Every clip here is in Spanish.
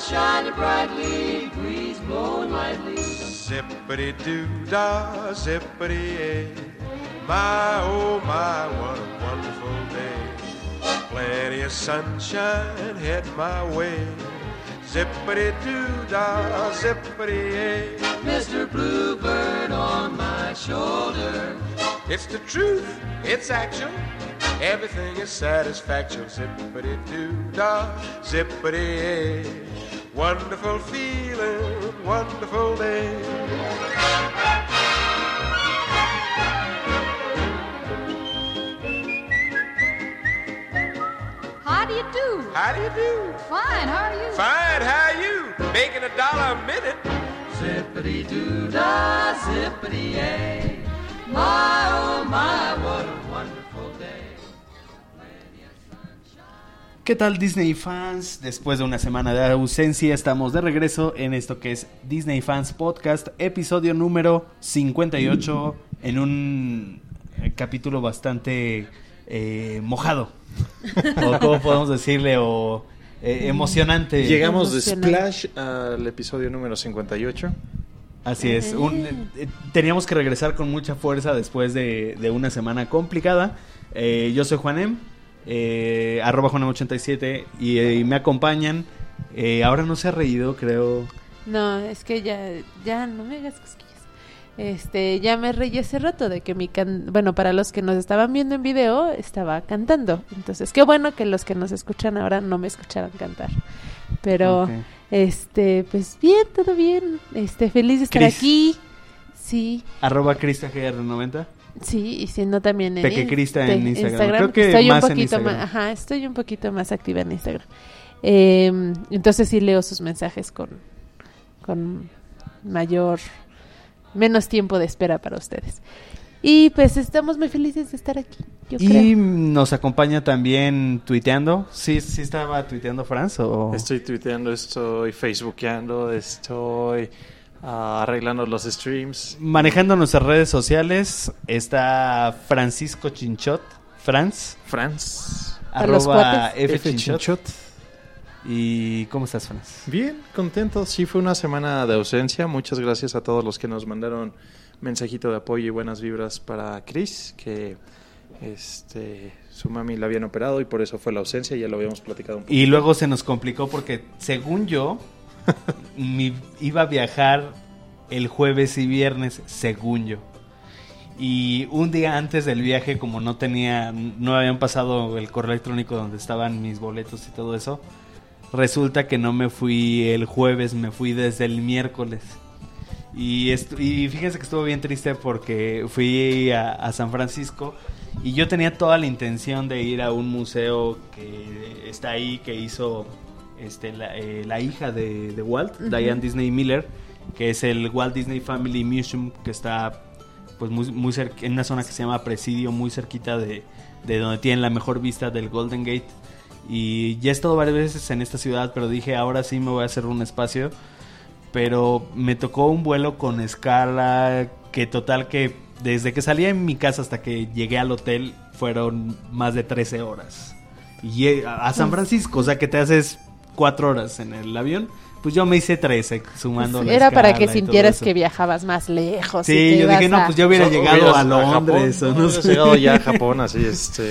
shining brightly, breeze blowing lightly. Zippity-doo-dah, zippity-yay. My, oh my, what a wonderful day. Plenty of sunshine head my way. Zippity-doo-dah, zippity-yay. Mr. Bluebird on my shoulder. It's the truth, it's actual. Everything is satisfaction. Zippity-doo-dah, zippity-yay. Wonderful feeling, wonderful day. How do you do? How do you do? Fine, how are you? Fine, how are you? Making $1 a minute. Zippity-doo-dah, zippity-yay. My, oh my, what a wonderful day. ¿Qué tal, Disney fans? Después de una semana de ausencia estamos de regreso en esto que es Disney Fans Podcast, episodio número 58, en un capítulo bastante mojado, o cómo podemos decirle, o emocionante. Llegamos de Splash al episodio número 58. Así es, teníamos que regresar con mucha fuerza después de una semana complicada. Yo soy Juanem, @Juanem87, y me acompañan. Ahora no se ha reído, creo. No, es que ya no me hagas cosquillas. Ya me reí hace rato de que bueno, para los que nos estaban viendo en video, estaba cantando. Entonces, qué bueno que los que nos escuchan ahora no me escucharon cantar. Pero, okay. Pues bien, todo bien. Feliz de estar Chris. Aquí. Sí. @CristaGR90. Sí, y siendo también Pequecrista en Instagram. Creo que estoy más un en poquito Instagram. más, estoy un poquito más activa en Instagram. Entonces sí leo sus mensajes con menos tiempo de espera para ustedes. Y pues estamos muy felices de estar aquí, yo creo. Y nos acompaña también tuiteando. ¿Sí estaba tuiteando, Franz? ¿O? Estoy tuiteando, estoy facebookeando, estoy arreglando los streams. Manejando nuestras redes sociales está Francisco Chinchot. Franz. A los cuates. @FChinchot. ¿Y cómo estás, Franz? Bien, contento. Sí, fue una semana de ausencia. Muchas gracias a todos los que nos mandaron mensajito de apoyo y buenas vibras para Chris, que su mami la habían operado y por eso fue la ausencia. Ya lo habíamos platicado un poco. Y luego se nos complicó porque, según yo, iba a viajar el jueves y viernes, según yo. Y un día antes del viaje, como no habían pasado el correo electrónico donde estaban mis boletos y todo eso, resulta que no me fui el jueves, me fui desde el miércoles. Y fíjense que estuvo bien triste porque fui a San Francisco y yo tenía toda la intención de ir a un museo que está ahí, que hizo la hija de Walt, Diane Disney Miller, que es el Walt Disney Family Museum, que está pues muy cerca, en una zona que se llama Presidio, muy cerquita de donde tienen la mejor vista del Golden Gate. Y ya he estado varias veces en esta ciudad, pero dije, ahora sí me voy a hacer un espacio. Pero me tocó un vuelo con escala, que total que desde que salí de mi casa hasta que llegué al hotel fueron más de 13 horas. Y a San Francisco, o sea que te haces 4 horas en el avión. Pues yo me hice 13, sumando la Era para escala que y sintieras todo que eso. viajabas más lejos. Sí, yo dije, no, pues yo hubiera llegado a Londres. Japón, o no sé. llegado ya a Japón, así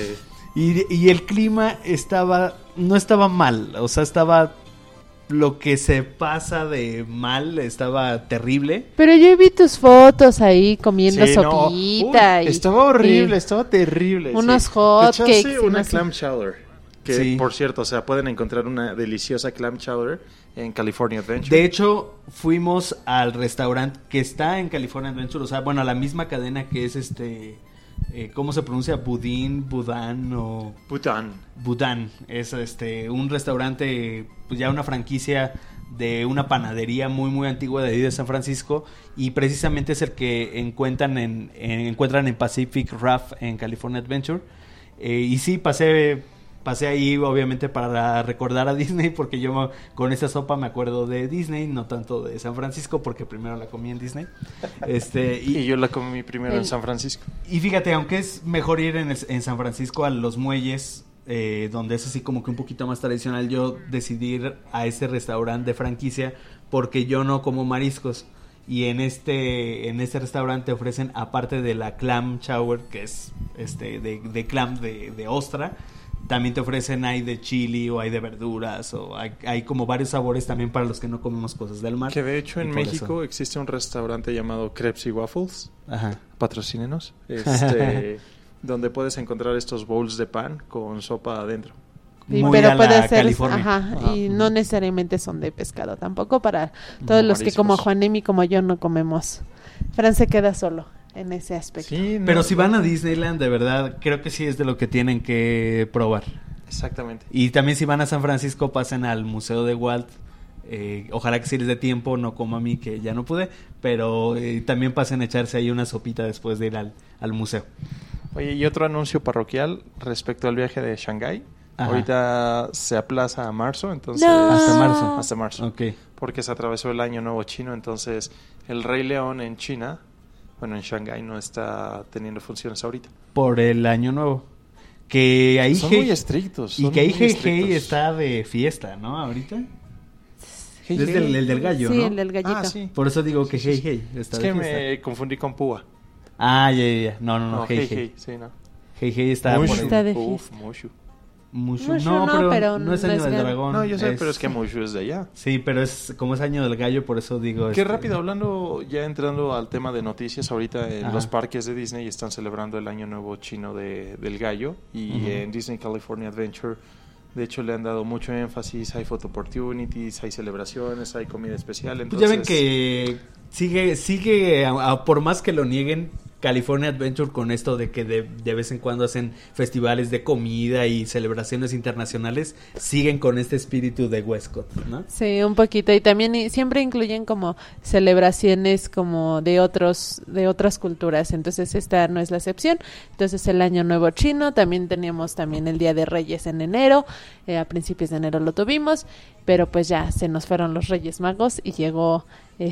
Y el clima no estaba mal, o sea, estaba lo que se pasa de mal, estaba terrible. Pero yo vi tus fotos ahí comiendo sopita. Estaba horrible, estaba terrible. Unos sí. hotcakes. Sí, una clam chowder. Que, sí, por cierto, o sea, pueden encontrar una deliciosa clam chowder en California Adventure. De hecho, fuimos al restaurante que está en California Adventure, o sea, bueno, a la misma cadena que es ¿cómo se pronuncia? Budán o Budán. Es un restaurante, pues ya una franquicia de una panadería muy muy antigua de ahí de San Francisco, y precisamente es el que encuentran en Pacific Raft en California Adventure. Y sí, pasé ahí obviamente para recordar a Disney, porque yo con esa sopa me acuerdo de Disney, no tanto de San Francisco, porque primero la comí en Disney. Y yo la comí primero en San Francisco. Y fíjate, aunque es mejor ir en San Francisco a los muelles, donde es así como que un poquito más tradicional, yo decidí ir a ese restaurante de franquicia porque yo no como mariscos. Y en este restaurante ofrecen, aparte de la clam chowder, que es de clam de ostra, también te ofrecen, hay de chili o hay de verduras, o hay como varios sabores también para los que no comemos cosas del mar. Que de hecho Y en por México eso. existe un restaurante llamado Crepes y Waffles, Ajá. patrocínenos, donde puedes encontrar estos bowls de pan con sopa adentro. Y, Muy pero a puede la ser, California. ajá, y no necesariamente son de pescado tampoco, para todos los que Mariscos. como Juanem y como yo no comemos. Fran se queda solo en ese aspecto. Sí, no, Pero si van a Disneyland, de verdad, creo que sí es de lo que tienen que probar. Exactamente. Y también si van a San Francisco, pasen al Museo de Walt. Ojalá que si les dé tiempo, no como a mí que ya no pude, pero también pasen a echarse ahí una sopita después de ir al museo. Oye, y otro anuncio parroquial respecto al viaje de Shanghái. Ajá. Ahorita se aplaza a marzo, entonces... No. Hasta marzo. Hasta marzo. Ok. Porque se atravesó el Año Nuevo Chino, entonces el Rey León en China, bueno, en Shanghái no está teniendo funciones ahorita. Por el año nuevo. Que ahí Son muy estrictos. y son que ahí muy Hey estrictos. Hey está de fiesta, ¿no? Ahorita. Hey, Es hey. el del gallo, Sí, ¿no? el del gallito. Ah, sí. Por eso digo que Hey Hey está Es de que fiesta. me confundí con Púa. Ah, ya. No, Hey Hey. Sí, no. Hey Hey está por Mushu. ahí. Está de Uf, fiesta. Mushu. Mushu. Mushu No, no, pero no es no año es del gallo. dragón. No, yo sé, pero es que Mushu es de allá. Sí, pero es como es año del gallo, por eso digo... Qué rápido, hablando, ya entrando al tema de noticias, ahorita en Ajá. los parques de Disney están celebrando el Año Nuevo Chino del Gallo y Ujú. en Disney California Adventure, de hecho, le han dado mucho énfasis, hay photo opportunities, hay celebraciones, hay comida especial, Pues entonces... ya ven que sigue por más que lo nieguen, California Adventure con esto de que de vez en cuando hacen festivales de comida y celebraciones internacionales, siguen con este espíritu de Westcott, ¿no? Sí, un poquito. Y también siempre incluyen como celebraciones como de otras culturas. Entonces esta no es la excepción. Entonces el Año Nuevo Chino, también teníamos también el Día de Reyes en enero. A principios de enero lo tuvimos. Pero pues ya se nos fueron los Reyes Magos y llegó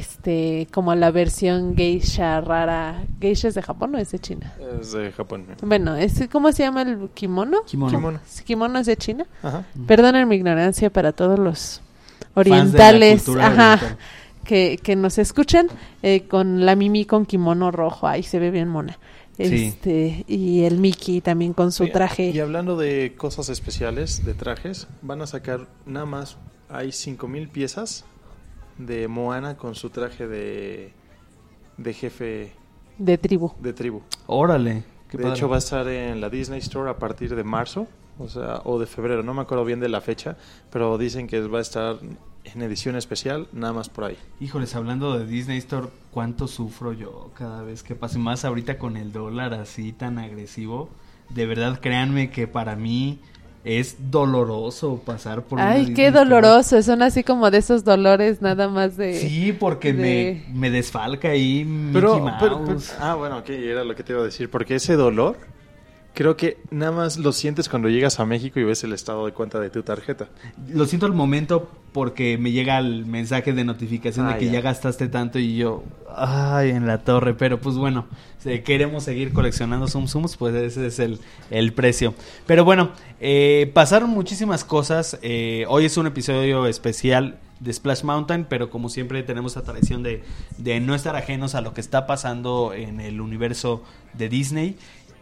como la versión geisha rara. ¿Geisha es de Japón o es de China? Es de Japón. Bueno, ¿cómo se llama el kimono? Kimono. ¿Kimono es de China? Ajá. Perdonen mi ignorancia para todos los Fans de la orientales, cultura ajá, oriental. que nos escuchen, con la Mimi con kimono rojo, ahí se ve bien mona. Sí. Y el Mickey también con su Oye, traje. Y hablando de cosas especiales, de trajes, van a sacar nada más, hay 5,000 piezas de Moana con su traje de jefe De tribu. de tribu. Órale. Qué De padre. hecho va a estar en la Disney Store a partir de marzo, o de febrero, no me acuerdo bien de la fecha, pero dicen que va a estar en edición especial, nada más por ahí. Híjoles, hablando de Disney Store, ¿cuánto sufro yo cada vez que pase? Más ahorita con el dólar así tan agresivo. De verdad, créanme que para mí es doloroso pasar por una Ay, Disney qué Store. doloroso, son así como de esos dolores nada más de... Sí, porque de- me desfalca ahí Mickey Pero, Mouse. bueno, ok, era lo que te iba a decir, porque ese dolor creo que nada más lo sientes cuando llegas a México y ves el estado de cuenta de tu tarjeta. Lo siento al momento porque me llega el mensaje de notificación de que ya gastaste tanto y yo, ay, en la torre, pero pues bueno, si queremos seguir coleccionando Sums, pues ese es el precio. Pero bueno, pasaron muchísimas cosas, hoy es un episodio especial de Splash Mountain, pero como siempre tenemos la tradición de no estar ajenos a lo que está pasando en el universo de Disney.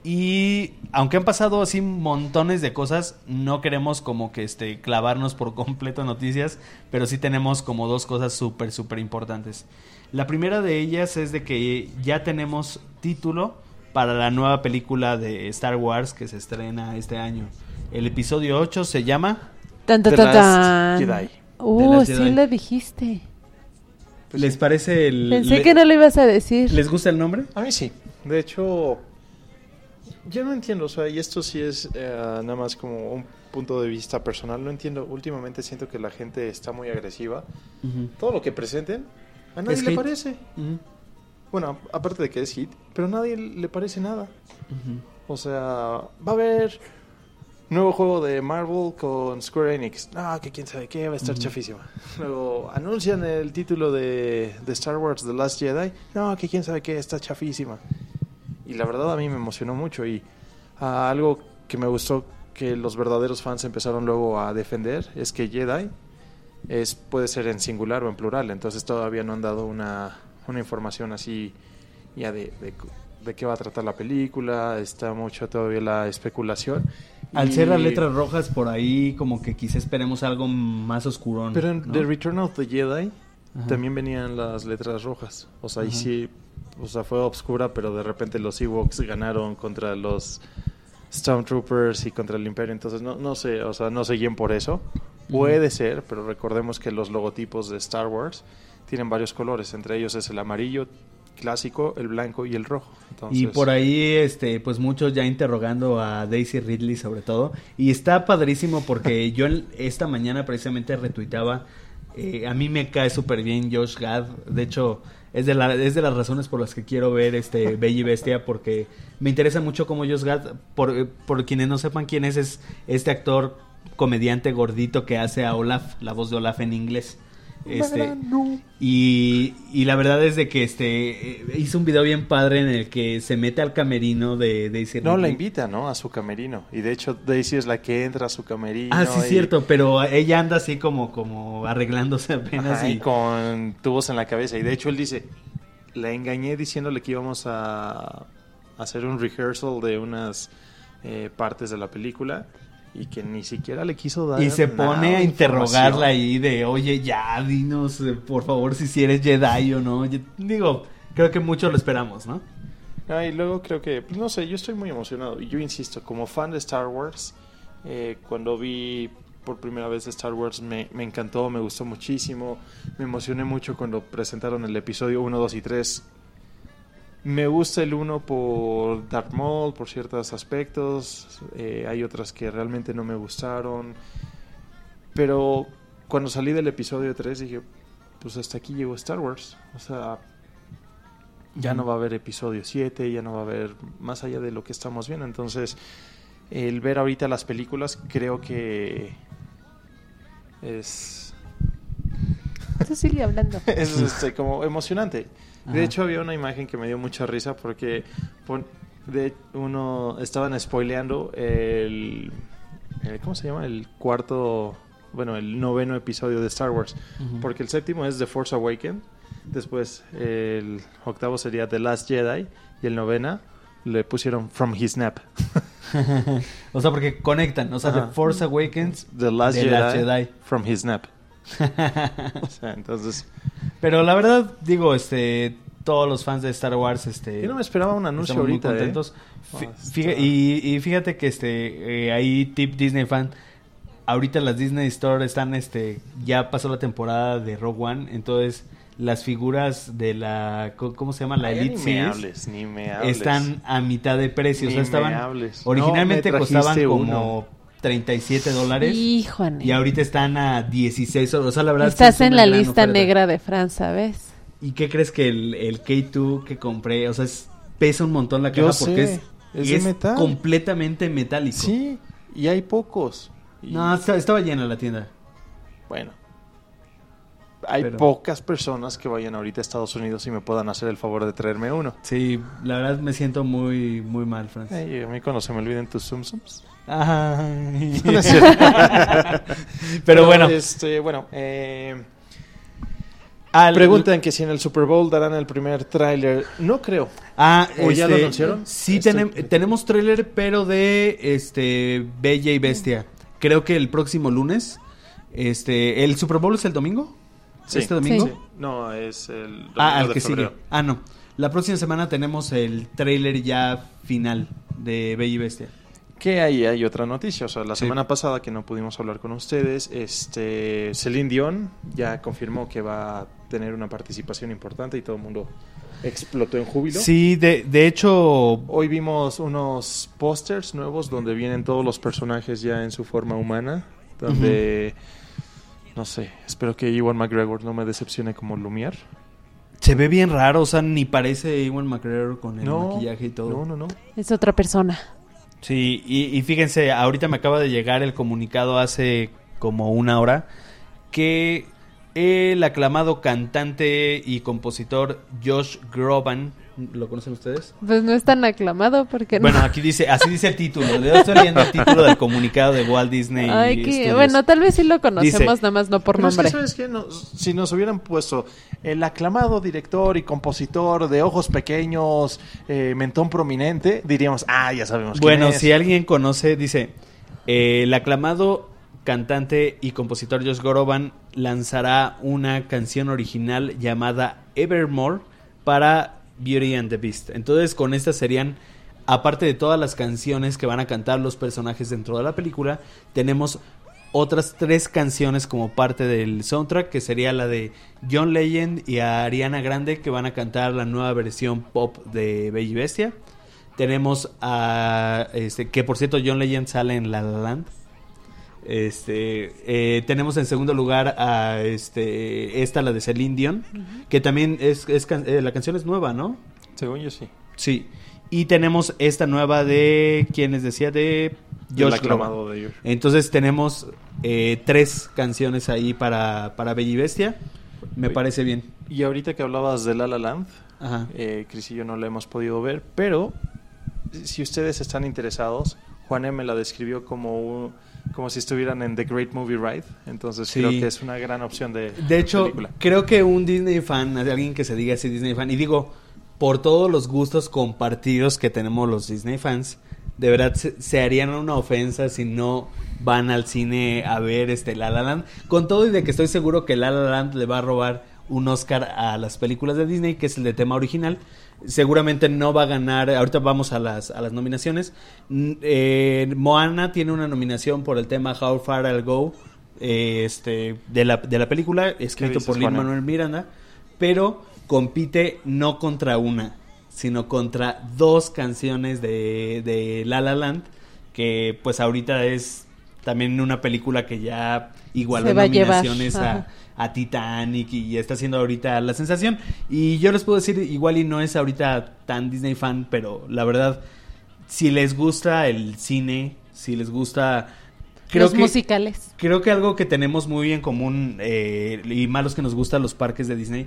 Y aunque han pasado así montones de cosas, no queremos como que clavarnos por completo en noticias, pero sí tenemos como dos cosas súper importantes. La primera de ellas es de que ya tenemos título para la nueva película de Star Wars que se estrena este año. El episodio 8 se llama... Tan, tan, The tan, Last tan. Jedi. The Last Sí Jedi. lo dijiste. ¿Les parece el... Pensé que no lo ibas a decir. ¿Les gusta el nombre? A mí sí. De hecho, yo no entiendo, o sea, y esto sí es nada más como un punto de vista personal, no entiendo, últimamente siento que la gente está muy agresiva. Todo lo que presenten, a nadie Es le hate. parece. Bueno, aparte de que es hit, pero a nadie le parece nada. O sea, va a haber nuevo juego de Marvel con Square Enix. No, que quién sabe qué, va a estar chafísima. Luego anuncian el título de Star Wars The Last Jedi. No, que quién sabe qué, está chafísima. Y la verdad a mí me emocionó mucho y algo que me gustó que los verdaderos fans empezaron luego a defender es que Jedi puede ser en singular o en plural, entonces todavía no han dado una información así ya de qué va a tratar la película, está mucho todavía la especulación. Al ser las letras rojas por ahí, como que quizá esperemos algo más oscurón. Pero en ¿no? The Return of the Jedi Ajá. también venían las letras rojas, o sea, ahí Ajá. sí, o sea, fue obscura, pero de repente los Ewoks ganaron contra los Stormtroopers y contra el Imperio, entonces no sé, o sea, no se guíen por eso. Puede ser, pero recordemos que los logotipos de Star Wars tienen varios colores, entre ellos es el amarillo clásico, el blanco y el rojo. Entonces, Y por ahí, pues muchos ya interrogando a Daisy Ridley sobre todo. Y está padrísimo porque yo esta mañana precisamente retuiteaba. A mí me cae súper bien Josh Gad. De hecho, es de las razones por las que quiero ver Bella y Bestia, porque me interesa mucho cómo Josh Gad, por quienes no sepan quién es este actor comediante gordito que hace a Olaf, la voz de Olaf en inglés. Y la verdad es de que hizo un video bien padre en el que se mete al camerino de Daisy no, Ridley. la invita, ¿no? A su camerino. Y de hecho Daisy es la que entra a su camerino. Ah, sí, y... cierto, pero ella anda así como arreglándose apenas. Ajá, y y con tubos en la cabeza. Y de hecho él dice, la engañé diciéndole que íbamos a hacer un rehearsal de unas partes de la película. Y que ni siquiera le quiso dar. Y se nada pone a de interrogarla información. ahí de, oye, ya, dinos, por favor, si eres Jedi o no. Digo, creo que mucho lo esperamos, ¿no? Ah, y luego creo que, pues no sé, yo estoy muy emocionado. Y yo insisto, como fan de Star Wars, cuando vi por primera vez Star Wars me encantó, me gustó muchísimo. Me emocioné mucho cuando presentaron el episodio 1, 2 y 3. Me gusta el 1 por Darth Maul, por ciertos aspectos. Hay otras que realmente no me gustaron. Pero cuando salí del episodio 3 dije, pues hasta aquí llegó Star Wars. O sea, ya no va a haber episodio 7, ya no va a haber más allá de lo que estamos viendo. Entonces, el ver ahorita las películas creo que es Tú sigue hablando. como emocionante. De Ajá. hecho, había una imagen que me dio mucha risa porque estaban spoileando ¿cómo se llama? El noveno episodio de Star Wars. Ujú. Porque el séptimo es The Force Awakens. Después el octavo sería The Last Jedi. Y el novena le pusieron From His Nap. O sea, porque conectan. O sea, Ajá. The Force Awakens, The Last The Jedi, Last Jedi. From His Nap. O sea, entonces... Pero la verdad, digo, todos los fans de Star Wars, Yo no me esperaba un anuncio estamos muy ahorita, contentos. Está- Y fíjate que ahí tip Disney fan, ahorita las Disney Store están, ya pasó la temporada de Rogue One, entonces las figuras de la, ¿cómo se llama? La Ay, Elite ni me Series hables, ni me hables. están a mitad de precio. O Ni sea, estaban, me hables. originalmente No, me costaban trajiste como uno. $37 Híjole. y ahorita están a 16. O sea, la verdad Estás sí es en una la gran lista oferta. negra de Fran, ¿sabes? ¿Y qué crees que el K2 que compré? O sea, pesa un montón la caja Yo porque sé, es es de metal. completamente metálico. Sí, y hay pocos. Y, No, estaba llena la tienda. bueno, hay Pero- pocas personas que vayan ahorita a Estados Unidos y me puedan hacer el favor de traerme uno. Sí, la verdad me siento muy, muy mal, Francis. Ay, a mí cuando se me olviden tus sums. Ay. No es cierto. Pero bueno. Preguntan que si en el Super Bowl darán el primer tráiler. No creo. ¿O ya lo anunciaron? Sí, tenemos tráiler, pero de Bella y Bestia. Creo que el próximo lunes. ¿El Super Bowl es el domingo? Sí. ¿Este domingo? Sí. No, es el domingo Al de que febrero. sigue. No. La próxima semana tenemos el tráiler ya final de Bella y Bestia. Que ahí hay otra noticia, o sea, la Sí. semana pasada que no pudimos hablar con ustedes, Celine Dion ya confirmó que va a tener una participación importante y todo el mundo explotó en júbilo. Sí, de hecho, Hoy vimos unos pósters nuevos donde vienen todos los personajes ya en su forma humana, donde, no sé, espero que Ewan McGregor no me decepcione como Lumière. se ve bien raro, o sea, ni parece Ewan McGregor con el maquillaje y todo. No. Es otra persona. Sí, y fíjense, ahorita me acaba de llegar el comunicado hace como una hora el aclamado cantante y compositor Josh Groban ¿Lo conocen ustedes? Pues no es tan aclamado porque Bueno, no. aquí dice, así dice el título. Yo estoy leyendo el título del comunicado de Walt Disney Ay, Studios. bueno, tal vez sí lo conocemos, Dice, nada más no por Pero nombre. es que, ¿sabes qué? Si nos hubieran puesto el aclamado director y compositor de ojos pequeños, mentón prominente, diríamos, ya sabemos quién Bueno, es. si alguien conoce, dice, el aclamado cantante y compositor Josh Groban lanzará una canción original llamada Evermore para Beauty and the Beast. Entonces, con estas serían, aparte de todas las canciones que van a cantar los personajes dentro de la película, tenemos otras 3 canciones como parte del soundtrack, que sería la de John Legend y Ariana Grande, que van a cantar la nueva versión pop de Bella y Bestia. Tenemos a que por cierto John Legend sale en La La Land. Tenemos en segundo lugar a la de Celine Dion, que también la canción es nueva, ¿no? Según yo sí. Sí. Y tenemos esta nueva de, ¿quién les decía? De El Josh aclamado Groban. de ellos. Entonces tenemos 3 canciones ahí para Bella y Bestia. Me Oye. parece bien. Y ahorita que hablabas de La La Land, Ajá. Chris y yo no la hemos podido ver, pero si ustedes están interesados, Juan M. la describió como si estuvieran en The Great Movie Ride, entonces Sí. creo que es una gran opción de hecho, película. creo que un Disney fan, alguien que se diga así Disney fan, y digo, por todos los gustos compartidos que tenemos los Disney fans, de verdad se harían una ofensa si no van al cine a ver La La Land, con todo y de que estoy seguro que La La Land le va a robar un Oscar a las películas de Disney, que es el de tema original. Seguramente no va a ganar. Ahorita vamos a las nominaciones. Moana tiene una nominación por el tema How Far I'll Go, de la película, escrito dices, por Juana? Lin-Manuel Miranda, pero compite no contra una, sino contra 2 canciones de La La Land, que pues ahorita es también una película que ya igualó Se va a llevar, nominaciones ajá. a Titanic y está haciendo ahorita la sensación. Y yo les puedo decir, igual y no es ahorita tan Disney fan, pero la verdad, si les gusta el cine, si les gusta... Los musicales. Creo que algo que tenemos muy en común, y más los que nos gustan los parques de Disney,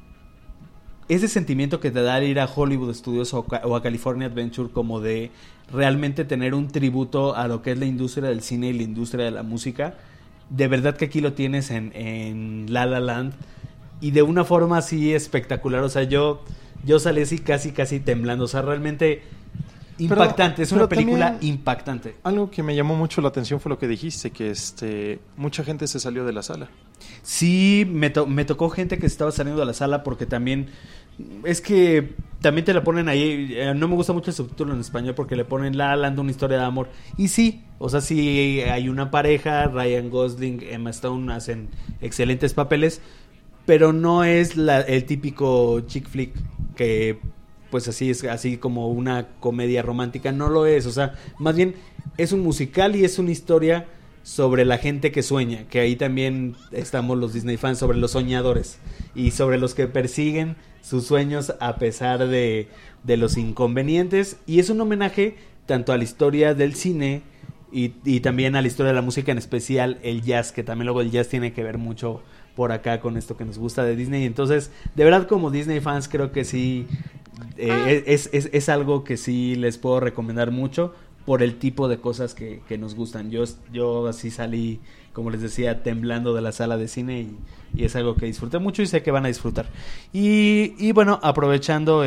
ese sentimiento que te da el ir a Hollywood Studios o a California Adventure, como de realmente tener un tributo a lo que es la industria del cine y la industria de la música. De verdad que aquí lo tienes en La La Land, y de una forma así espectacular. O sea, yo salí así casi temblando. O sea, realmente impactante. Es una película también impactante. Algo que me llamó mucho la atención fue lo que dijiste, que mucha gente se salió de la sala. Sí, me tocó gente que estaba saliendo de la sala porque también... Es que también te la ponen ahí. No me gusta mucho el subtítulo en español porque le ponen La La Land, una historia de amor. Y sí, o sea, sí hay una pareja, Ryan Gosling, Emma Stone hacen excelentes papeles, pero no es el típico chick flick que pues así es, así como una comedia romántica. No lo es, o sea, más bien es un musical y es una historia sobre la gente que sueña, que ahí también estamos los Disney fans, sobre los soñadores y sobre los que persiguen sus sueños a pesar de los inconvenientes. Y es un homenaje tanto a la historia del cine y también a la historia de la música, en especial el jazz, que también luego el jazz tiene que ver mucho por acá con esto que nos gusta de Disney. Entonces, de verdad, como Disney fans, creo que sí es algo que sí les puedo recomendar mucho por el tipo de cosas que nos gustan. Yo así salí, como les decía, temblando de la sala de cine, y es algo que disfruté mucho y sé que van a disfrutar. Y bueno, aprovechando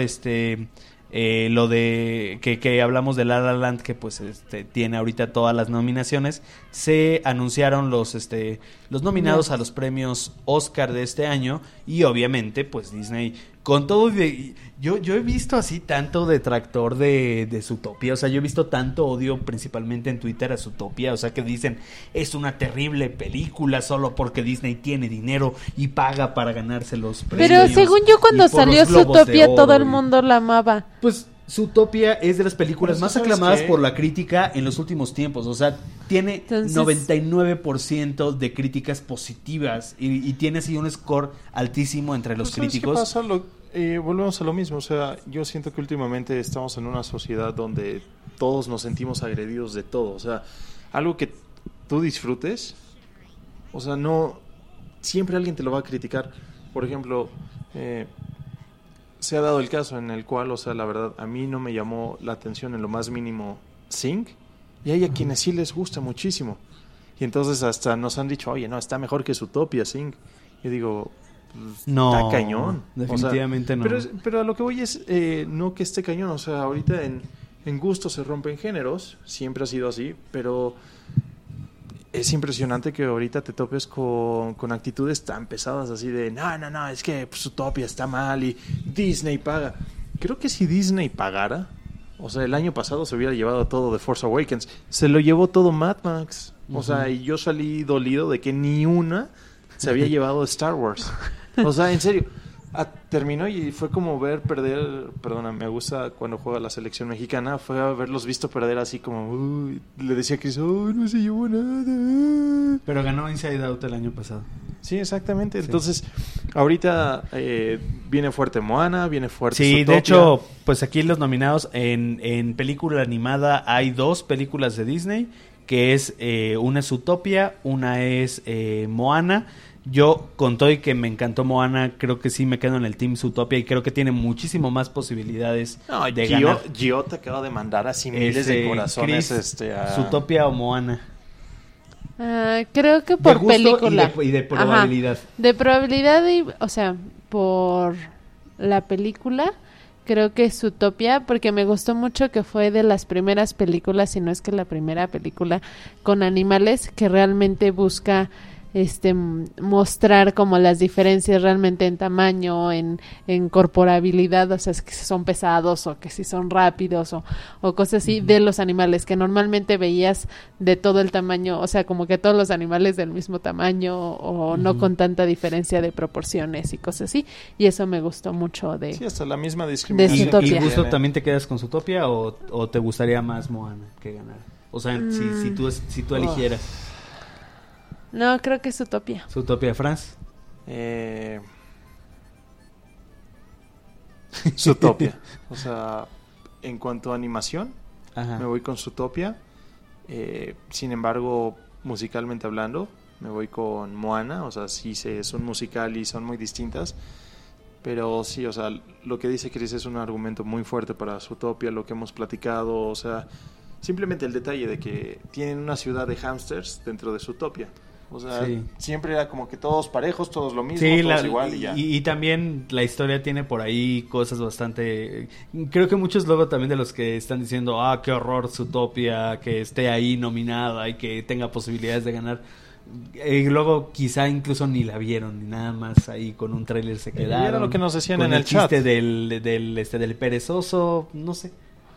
lo de que hablamos de La La Land, que pues tiene ahorita todas las nominaciones, se anunciaron los nominados a los premios Oscar de este año, y obviamente pues Disney con todo. Yo he visto así tanto detractor de Zootopia, o sea, yo he visto tanto odio principalmente en Twitter a Zootopia, o sea, que dicen es una terrible película solo porque Disney tiene dinero y paga para ganarse los premios. Pero según yo, cuando y por los salió Globos de Zootopia, Oro todo el y- mundo la amaba. Pues Zootopia es de las películas Pero más ¿sabes aclamadas qué? por la crítica en los últimos tiempos. O sea, tiene Entonces- 99% de críticas positivas y tiene así un score altísimo entre los Pues, ¿sabes críticos. qué pasa? Volvemos a lo mismo. O sea, yo siento que últimamente estamos en una sociedad donde todos nos sentimos agredidos de todo. O sea, algo que tú disfrutes, o sea, no... Siempre alguien te lo va a criticar. Por ejemplo, se ha dado el caso en el cual, o sea, la verdad, a mí no me llamó la atención en lo más mínimo Sing, y hay a quienes sí les gusta muchísimo. Y entonces hasta nos han dicho, oye, no, está mejor que Zootopia, Sing. Yo digo, pues, No, está cañón. definitivamente no. Pero a lo que voy es, no que esté cañón, o sea, ahorita en gusto se rompen géneros, siempre ha sido así, pero es impresionante que ahorita te topes con actitudes tan pesadas así de, no, es que pues, Zootopia está mal y Disney paga. Creo que si Disney pagara, o sea, el año pasado se hubiera llevado todo de Force Awakens, se lo llevó todo Mad Max. O sea, y yo salí dolido de que ni una se había llevado Star Wars. O sea, en serio, terminó y fue como ver perder, perdona, me gusta cuando juega la selección mexicana, fue haberlos visto perder así como, uy, le decía a Chris, no se llevó nada. Pero ganó Inside Out el año pasado. Sí, exactamente. Sí. Entonces, ahorita viene fuerte Moana, viene fuerte Sí, Zootopia. de hecho, pues aquí los nominados en película animada hay 2 películas de Disney, que es una es Zootopia, una es Moana. Yo, con todo y que me encantó Moana, creo que sí me quedo en el Team Zootopia y creo que tiene muchísimo más posibilidades No, de Gio ganar. Gio te acaba de mandar así miles de corazones Chris, a... Zootopia o Moana. Creo que De por gusto película. y de probabilidad. Ajá. De probabilidad, o sea, por la película, creo que es Zootopia, porque me gustó mucho que fue de las primeras películas, si no es que la primera película con animales que realmente busca mostrar como las diferencias realmente en tamaño, en corporabilidad, o sea, es que si son pesados o que si son rápidos o cosas así de los animales que normalmente veías de todo el tamaño, o sea, como que todos los animales del mismo tamaño o no con tanta diferencia de proporciones y cosas así, y eso me gustó mucho de... Sí, hasta la misma discriminación. ¿Y Zootopia. gusto también te quedas con Zootopia o te gustaría más Moana que ganar? O sea, si tú eligieras No, creo que es Zootopia. Zootopia, Franz. Zootopia. O sea, en cuanto a animación, Ajá. me voy con Zootopia. Sin embargo, musicalmente hablando, me voy con Moana. O sea, sí es un musical y son muy distintas. Pero sí, o sea, lo que dice Chris es un argumento muy fuerte para Zootopia, lo que hemos platicado. O sea, simplemente el detalle de que tienen una ciudad de hámsters dentro de Zootopia. O sea, Sí. siempre era como que todos parejos, todos lo mismo, Sí, todos igual y ya. y también la historia tiene por ahí cosas bastante... Creo que muchos luego también de los que están diciendo, qué horror Zootopia, que esté ahí nominada y que tenga posibilidades de ganar. Luego quizá incluso ni la vieron, ni nada más ahí con un tráiler se quedaron. Era lo que nos decían con en el chat. chiste del perezoso, no sé.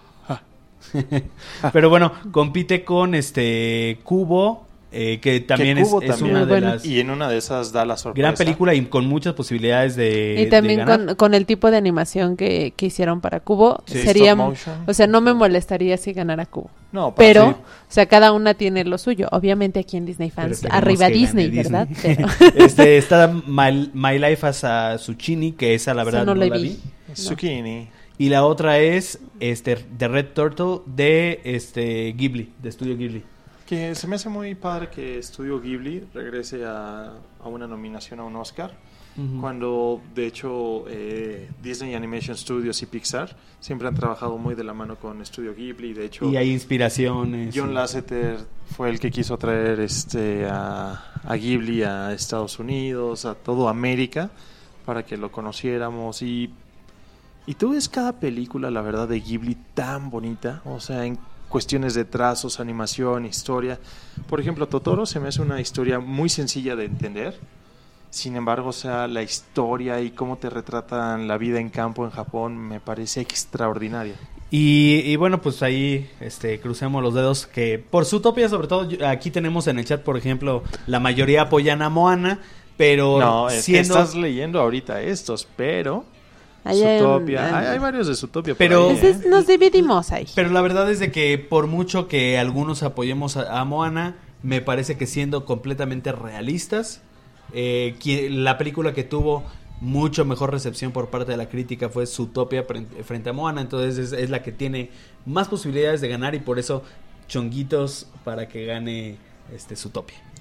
Pero bueno, compite con Cubo, que también Que Cubo es también. una de Bueno. las... Y en una de esas da la sorpresa. Gran película y con muchas posibilidades de Y también ganar. con el tipo de animación que hicieron para Cubo, Sí, sería, stop motion. o sea, no me molestaría si ganara Cubo. No, Pero, sí. o sea, cada una tiene lo suyo. Obviamente aquí en Disney Pero Fans, queremos arriba que gane Disney, Disney. ¿verdad? Pero, Está My Life as a Zucchini, que esa la verdad no no la la vi. vi. Zucchini. Y la otra es The Red Turtle de Ghibli, de Estudio Ghibli. Que se me hace muy padre que Estudio Ghibli regrese a una nominación a un Oscar. Ujú. Cuando, de hecho, Disney Animation Studios y Pixar siempre han trabajado muy de la mano con Estudio Ghibli. De hecho, Y hay inspiraciones. John y- Lasseter fue el que quiso traer a Ghibli a Estados Unidos, a toda América, para que lo conociéramos. Y tú ves cada película, la verdad, de Ghibli tan bonita, o sea, en cuestiones de trazos, animación, historia. Por ejemplo, Totoro se me hace una historia muy sencilla de entender. Sin embargo, o sea, la historia y cómo te retratan la vida en campo en Japón me parece extraordinaria. Y bueno, pues ahí crucemos los dedos que por Zootopia, sobre todo, aquí tenemos en el chat, por ejemplo, la mayoría apoyan a Moana, pero No, es que siendo... estás leyendo ahorita estos, pero Ahí hay Zootopia, hay varios de Zootopia por Pero- ahí, Entonces nos dividimos ahí. Pero la verdad es de que por mucho que algunos apoyemos a Moana, me parece que siendo completamente realistas, la película que tuvo mucho mejor recepción por parte de la crítica fue Zootopia frente a Moana, entonces es la que tiene más posibilidades de ganar y por eso chonguitos para que gane Zootopia.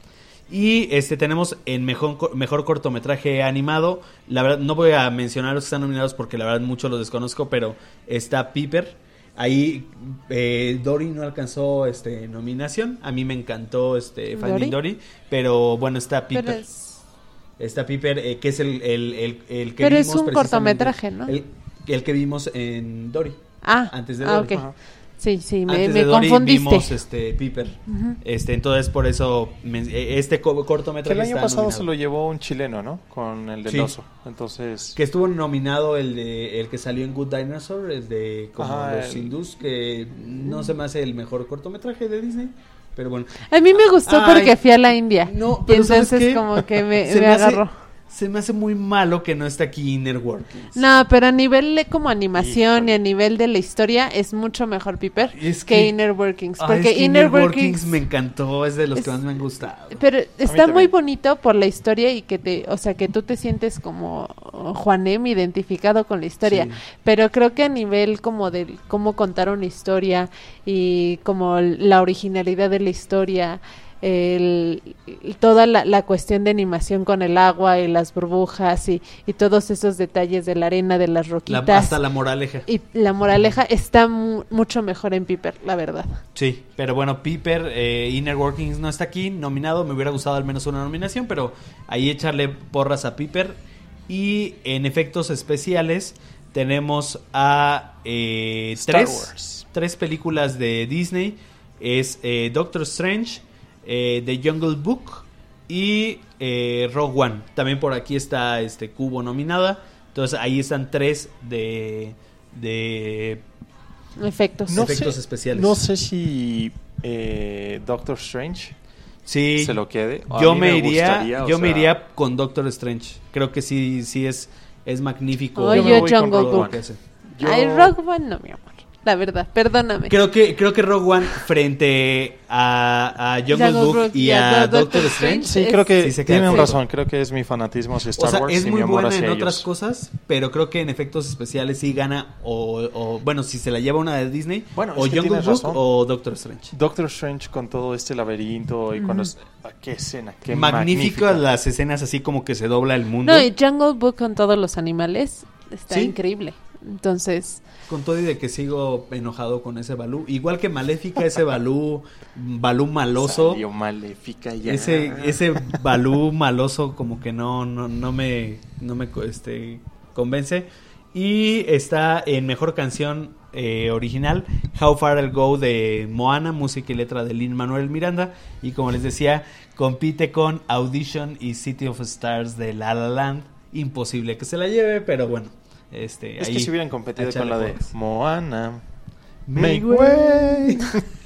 Y tenemos en mejor cortometraje animado. La verdad, no voy a mencionar los que están nominados porque la verdad mucho los desconozco, pero está Piper. Ahí Dory no alcanzó nominación. A mí me encantó Finding Dory, pero bueno, está Piper. Pero Está Piper, que es el que pero vimos es un precisamente, cortometraje, ¿no? El que vimos en Dory. Antes de Dory. Ok. Sí, Antes me de Dory confundiste. vimos Piper. Entonces por eso cortometraje Que el año está pasado nominado. se lo llevó un chileno, ¿no? Con el del Sí. oso. Entonces, Que estuvo nominado el que salió en Good Dinosaur, el de como Ajá, los hindús, que no se me hace el mejor cortometraje de Disney, pero bueno. A mí me gustó Ay, porque fui a la India. no, Y pero ¿sabes entonces qué? como que me Se me hace- agarró. Se me hace muy malo que no esté aquí Inner Workings. No, pero a nivel de como animación Híjole. y a nivel de la historia es mucho mejor Piper Es que que- Inner Workings. Ay, Porque es que Inner Workings... me encantó, es de los es- que más me han gustado. Pero está también. muy bonito por la historia y o sea, que tú te sientes como Juanem identificado con la historia. Sí. Pero creo que a nivel como de cómo contar una historia y como la originalidad de la historia, toda la cuestión de animación con el agua y las burbujas y todos esos detalles de la arena, de las roquitas. Hasta la moraleja. Y la moraleja está mucho mejor en Piper, la verdad. Sí, pero bueno, Piper, Inner Workings no está aquí nominado. Me hubiera gustado al menos una nominación, pero ahí echarle porras a Piper. Y en efectos especiales tenemos a Star Wars. tres películas de Disney. Es Doctor Strange, The Jungle Book y Rogue One. También por aquí está Cubo nominada. Entonces ahí están tres de Efectos. efectos especiales. No sé si Doctor Strange Sí, se lo quede. A yo mí me gustaría, o sea, iría con Doctor Strange. Creo que sí es magnífico. Oye, Yo me voy con Jungle Rogue Book. One. Yo- Ay, Rogue One no, mi amor. La verdad, perdóname. Creo que Rogue One frente a Jungle Book y a Doctor Strange. Sí, es- creo que Sí se queda tienen fuera. razón. Creo que es mi fanatismo hacia Star O sea, Wars es y muy mi amor buena hacia en ellos. otras cosas, pero creo que en efectos especiales sí gana o bueno, si se la lleva una de Disney, Bueno, o es que Jungle tienes Book razón. o Doctor Strange. Doctor Strange con todo este laberinto y cuando qué escena, qué Magníficas magnífica. las escenas así como que se dobla el mundo. No, y Jungle Book con todos los animales está Sí. increíble. Entonces, Con todo y de que sigo enojado con ese Balú. Igual que Maléfica, ese Balú maloso. Salió Maléfica ya. Ese Balú maloso como que no me convence. Y está en mejor canción original How Far I'll Go de Moana, música y letra de Lin-Manuel Miranda. Y como les decía, compite con Audition y City of Stars de La La Land. Imposible que se la lleve, pero bueno. Es que ahí si hubieran competido echarle con la de porras. Moana. Make Make way.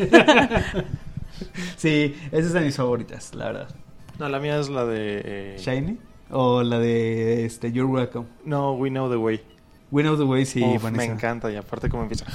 Sí, esa es de mis favoritas, la verdad. No, la mía es la de ¿Shiny? ¿O la de You're Welcome? No, We Know the Way. We Know the Way, sí, Uf, me buenísima. encanta y aparte como empieza.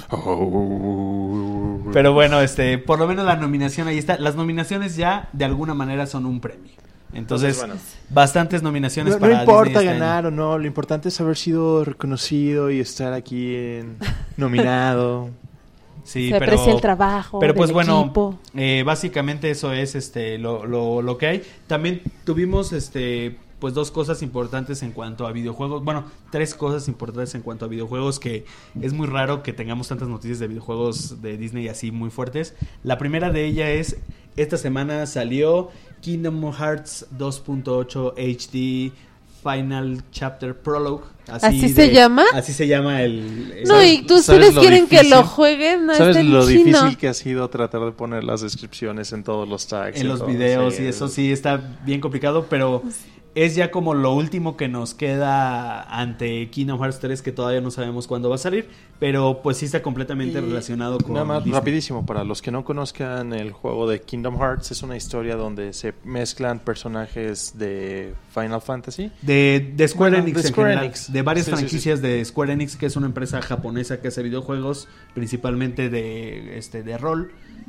Pero bueno, por lo menos la nominación ahí está. Las nominaciones ya de alguna manera son un premio. Entonces, Bueno. bastantes nominaciones No para importa Disney este ganar año. o no, lo importante es haber sido reconocido y estar aquí nominado. Sí, se pero aprecia el trabajo pero pues del bueno, equipo. básicamente eso es lo que hay. También tuvimos pues dos cosas importantes en cuanto a videojuegos. Bueno, tres cosas importantes en cuanto a videojuegos, que es muy raro que tengamos tantas noticias de videojuegos de Disney así muy fuertes. La primera de ellas es, esta semana salió Kingdom Hearts 2.8 HD Final Chapter Prologue. ¿Así se llama? Así se llama el... No, ¿sabes- y tú sabes ustedes lo quieren que difícil? lo jueguen, no ¿Sabes está en lo chino. difícil que ha sido tratar de poner las descripciones en todos los tags? en y los todo? videos Sí, y eso sí está bien complicado, pero es ya como lo último que nos queda ante Kingdom Hearts 3, que todavía no sabemos cuándo va a salir, pero pues sí está completamente Y relacionado con Nada más Disney. rapidísimo, para los que no conozcan el juego de Kingdom Hearts, es una historia donde se mezclan personajes de Final Fantasy. De Square Bueno, Enix de en Square general, Enix. de varias Sí, sí, franquicias de Square Enix, que es una empresa japonesa que hace videojuegos principalmente de rol,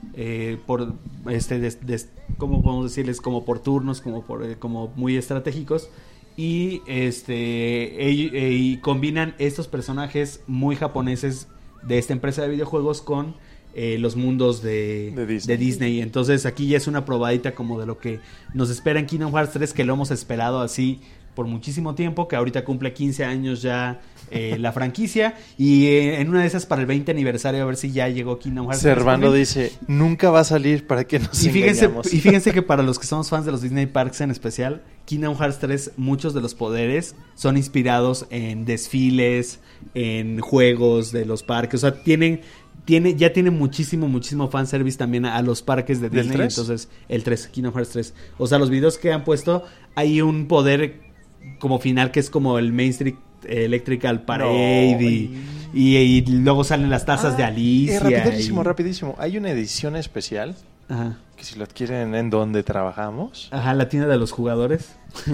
¿cómo podemos decirles? Como por turnos, como muy estratégicos, y y combinan estos personajes muy japoneses de esta empresa de videojuegos con los mundos de Disney. Entonces aquí ya es una probadita como de lo que nos espera en Kingdom Hearts 3, que lo hemos esperado así por muchísimo tiempo, que ahorita cumple 15 años ya la franquicia, y en una de esas para el 20 aniversario a ver si ya llegó Kingdom Hearts 3. Servando dice, nunca va a salir para que nos engañemos. Y fíjense que para los que somos fans de los Disney Parks en especial, Kingdom Hearts 3, muchos de los poderes son inspirados en desfiles, en juegos de los parques, o sea, ya tiene muchísimo fanservice también a los parques de Disney. Entonces, el 3, Kingdom Hearts 3. O sea, los videos que han puesto, hay un poder como final que es como el Main Street Electrical Parade, y luego salen las tazas de Alicia. Rapidísimo. Hay una edición especial. Ajá. Que si lo adquieren en donde trabajamos. Ajá, la tienda de los jugadores.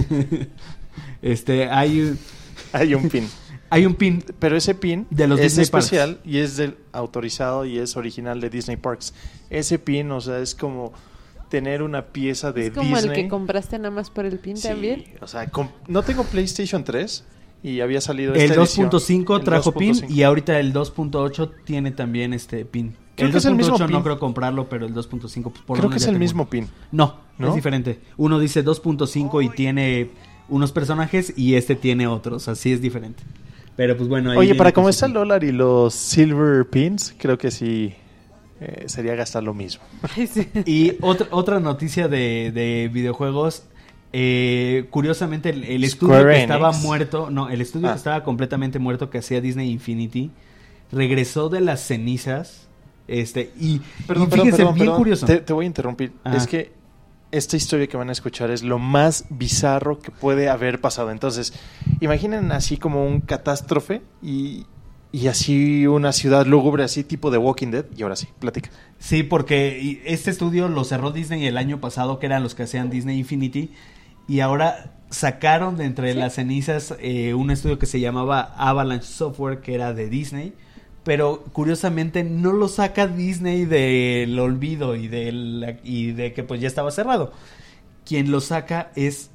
Hay un pin. Hay un pin, pero ese pin de los es Disney especial Parks. Y es del autorizado y es original de Disney Parks. Ese pin, o sea, es como tener una pieza de Disney. ¿Es como el que compraste nada más por el pin también? O sea, no tengo PlayStation 3 y había salido el esta 2.5 trajo pin y ahorita el 2.8 tiene también pin. Creo el 2.8 no creo comprarlo, pero el 2.5 pues, creo que es el mismo pin. No, es diferente. Uno dice 2.5 y tiene unos personajes y este tiene otros, así es diferente. Pero pues bueno, ahí oye, para cómo está el dólar y los silver pins, creo que sí sería gastar lo mismo. Sí. Y otra noticia de videojuegos, curiosamente el estudio Square que estaba Enix. muerto, que estaba completamente muerto, que hacía Disney Infinity, regresó de las cenizas, y fíjense, bien curioso. Te voy a interrumpir. Ajá. Es que esta historia que van a escuchar es lo más bizarro que puede haber pasado. Entonces, imaginen así como un catástrofe y así una ciudad lúgubre, así tipo de Walking Dead. Y ahora sí, platica. Sí, porque este estudio lo cerró Disney el año pasado, que eran los que hacían Disney Infinity, y ahora sacaron de entre las cenizas un estudio que se llamaba Avalanche Software, que era de Disney. Pero curiosamente no lo saca Disney del olvido y de que pues ya estaba cerrado. Quien lo saca es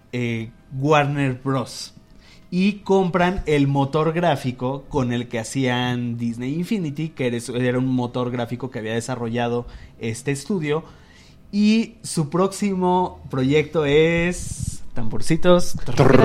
Warner Bros. Y compran el motor gráfico con el que hacían Disney Infinity, que era un motor gráfico que había desarrollado este estudio. Y su próximo proyecto es... tamborcitos...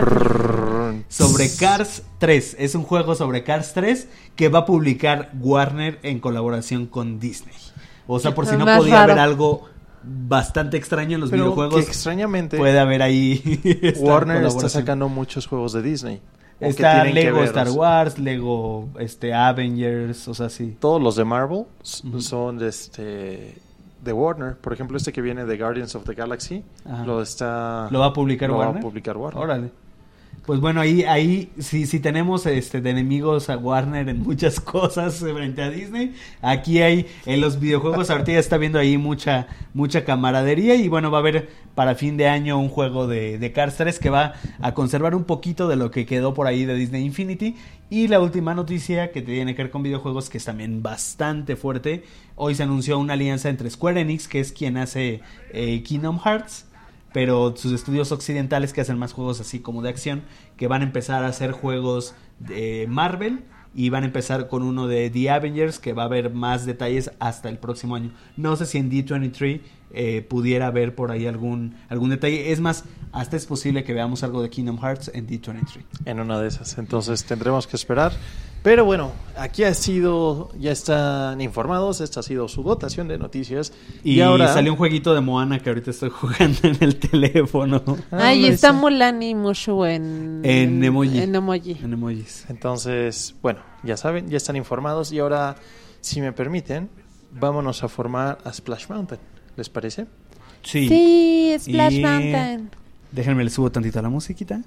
sobre Cars 3. Es un juego sobre Cars 3 que va a publicar Warner en colaboración con Disney. O sea, por si no podía haber algo bastante extraño en los videojuegos, que extrañamente puede haber ahí Warner está sacando muchos juegos de Disney. Está Lego Star Wars, Lego Avengers, o sea, sí. Todos los de Marvel son de Warner. Por ejemplo, este que viene de Guardians of the Galaxy, lo va a publicar Warner. Órale. Pues bueno, ahí si tenemos de enemigos a Warner en muchas cosas frente a Disney, aquí hay en los videojuegos, ahorita ya está viendo ahí mucha camaradería, y bueno, va a haber para fin de año un juego de Cars 3 que va a conservar un poquito de lo que quedó por ahí de Disney Infinity. Y la última noticia que tiene que ver con videojuegos, que es también bastante fuerte, hoy se anunció una alianza entre Square Enix, que es quien hace Kingdom Hearts, pero sus estudios occidentales que hacen más juegos así como de acción, que van a empezar a hacer juegos de Marvel, y van a empezar con uno de The Avengers, que va a haber más detalles hasta el próximo año. No sé si en D23 pudiera haber por ahí algún detalle. Es más, hasta es posible que veamos algo de Kingdom Hearts en D23. En una de esas, entonces tendremos que esperar. Pero bueno, aquí ya están informados, esta ha sido su dotación de noticias. Y ahora salió un jueguito de Moana que ahorita estoy jugando en el teléfono. Y está Mulan y Mushu en emoji. En emoji. En emojis. Entonces, bueno, ya saben, ya están informados. Y ahora, si me permiten, vámonos a formar a Splash Mountain. ¿Les parece? Sí, Splash Mountain. Déjenme le subo tantito a la musiquita.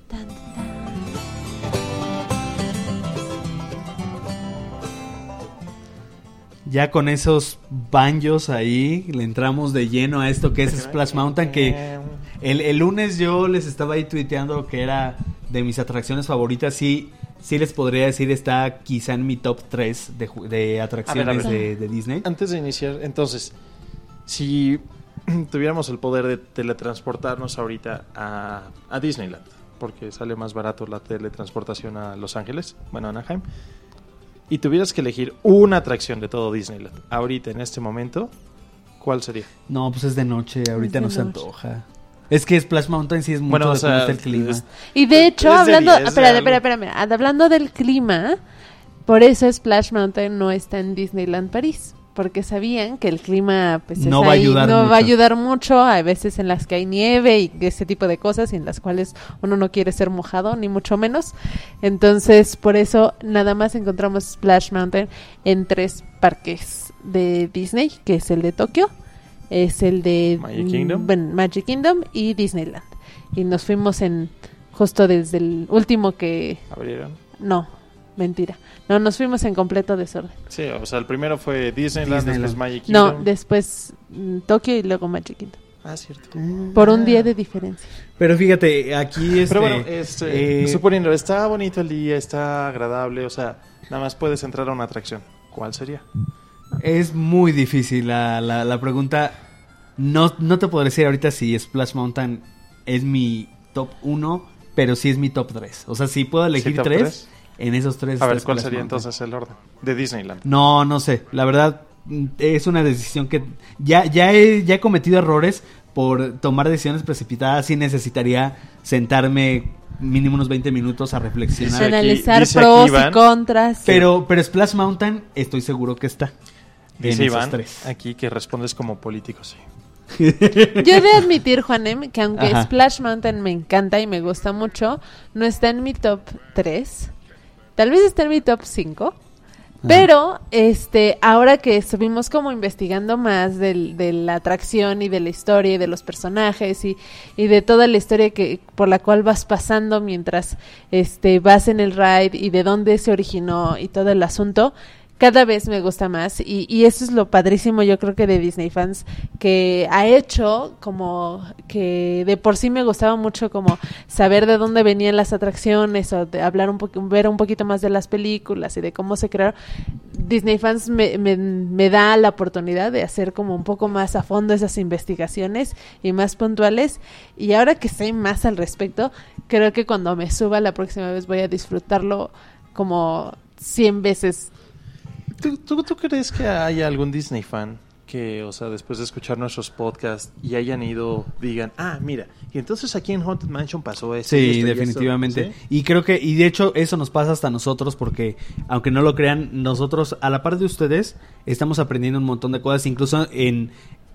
Ya con esos banjos ahí, le entramos de lleno a esto que es Splash Mountain, que el lunes yo les estaba ahí tuiteando que era de mis atracciones favoritas. Sí les podría decir, está quizá en mi top 3 de atracciones de Disney. Antes de iniciar, entonces, si tuviéramos el poder de teletransportarnos ahorita a Disneyland, porque sale más barato la teletransportación a Los Ángeles, bueno, a Anaheim, y tuvieras que elegir una atracción de todo Disneyland ahorita, en este momento, ¿cuál sería? No, pues es de noche, ahorita Es de no se noche. antoja. Es que Splash Mountain sí es mucho Bueno, o de cómo sea, está el clima. Y de hecho, Es de hablando, día, es de algo. espérame, hablando del clima, por eso Splash Mountain no está en Disneyland París, porque sabían que el clima pues No es va a ahí, ayudar no va a mucho. ayudar mucho, hay veces en las que hay nieve y ese tipo de cosas y en las cuales uno no quiere ser mojado, ni mucho menos. Entonces, por eso nada más encontramos Splash Mountain en 3 parques de Disney, que es el de Tokio, es el de Magic Kingdom. Magic Kingdom y Disneyland. Y nos fuimos en justo desde el último que... ¿Abrieron? No, mentira. No, nos fuimos en completo desorden. Sí, o sea, el primero fue Disneyland, Disneyland. después Magic No, Kingdom. después Tokio y luego Magic Kingdom. Ah, cierto. Por un día de diferencia. Pero fíjate, aquí Pero bueno, eh, suponiendo, está bonito el día, está agradable, o sea, nada más puedes entrar a una atracción. ¿Cuál sería? es muy difícil la pregunta. No te podré decir ahorita si Splash Mountain es mi top 1, pero sí es mi top 3. O sea, si puedo elegir top 3, tres? en esos 3 A ver, ¿cuál sería entonces el orden? De Disneyland. No sé. La verdad, es una decisión que ya he cometido errores por tomar decisiones precipitadas. Sí necesitaría sentarme mínimo unos 20 minutos a reflexionar. Dice aquí- Analizar dice pros aquí y Iván, contras. Pero Splash Mountain estoy seguro que está. Dice en esos Iván 3. aquí que respondes como político, sí. Yo he de admitir, Juanem, que aunque Ajá. Splash Mountain me encanta y me gusta mucho, no está en mi top 3. Tal vez está en mi top 5. Pero ahora que estuvimos como investigando más de la atracción y de la historia y de los personajes y de toda la historia por la cual vas pasando mientras vas en el ride y de dónde se originó y todo el asunto, cada vez me gusta más y eso es lo padrísimo, yo creo que de Disney Fans, que ha hecho como que de por sí me gustaba mucho como saber de dónde venían las atracciones o de hablar ver un poquito más de las películas y de cómo se crearon. Disney Fans me da la oportunidad de hacer como un poco más a fondo esas investigaciones y más puntuales, y ahora que sé más al respecto, creo que cuando me suba la próxima vez voy a disfrutarlo como 100 veces. ¿Tú crees que haya algún Disney fan que, o sea, después de escuchar nuestros podcasts y hayan ido, digan, mira, y entonces aquí en Haunted Mansion pasó esto? y Sí, esto, y esto"? definitivamente. ¿Sí? Y creo que, y de hecho, eso nos pasa hasta nosotros, porque aunque no lo crean, nosotros, a la par de ustedes, estamos aprendiendo un montón de cosas, incluso en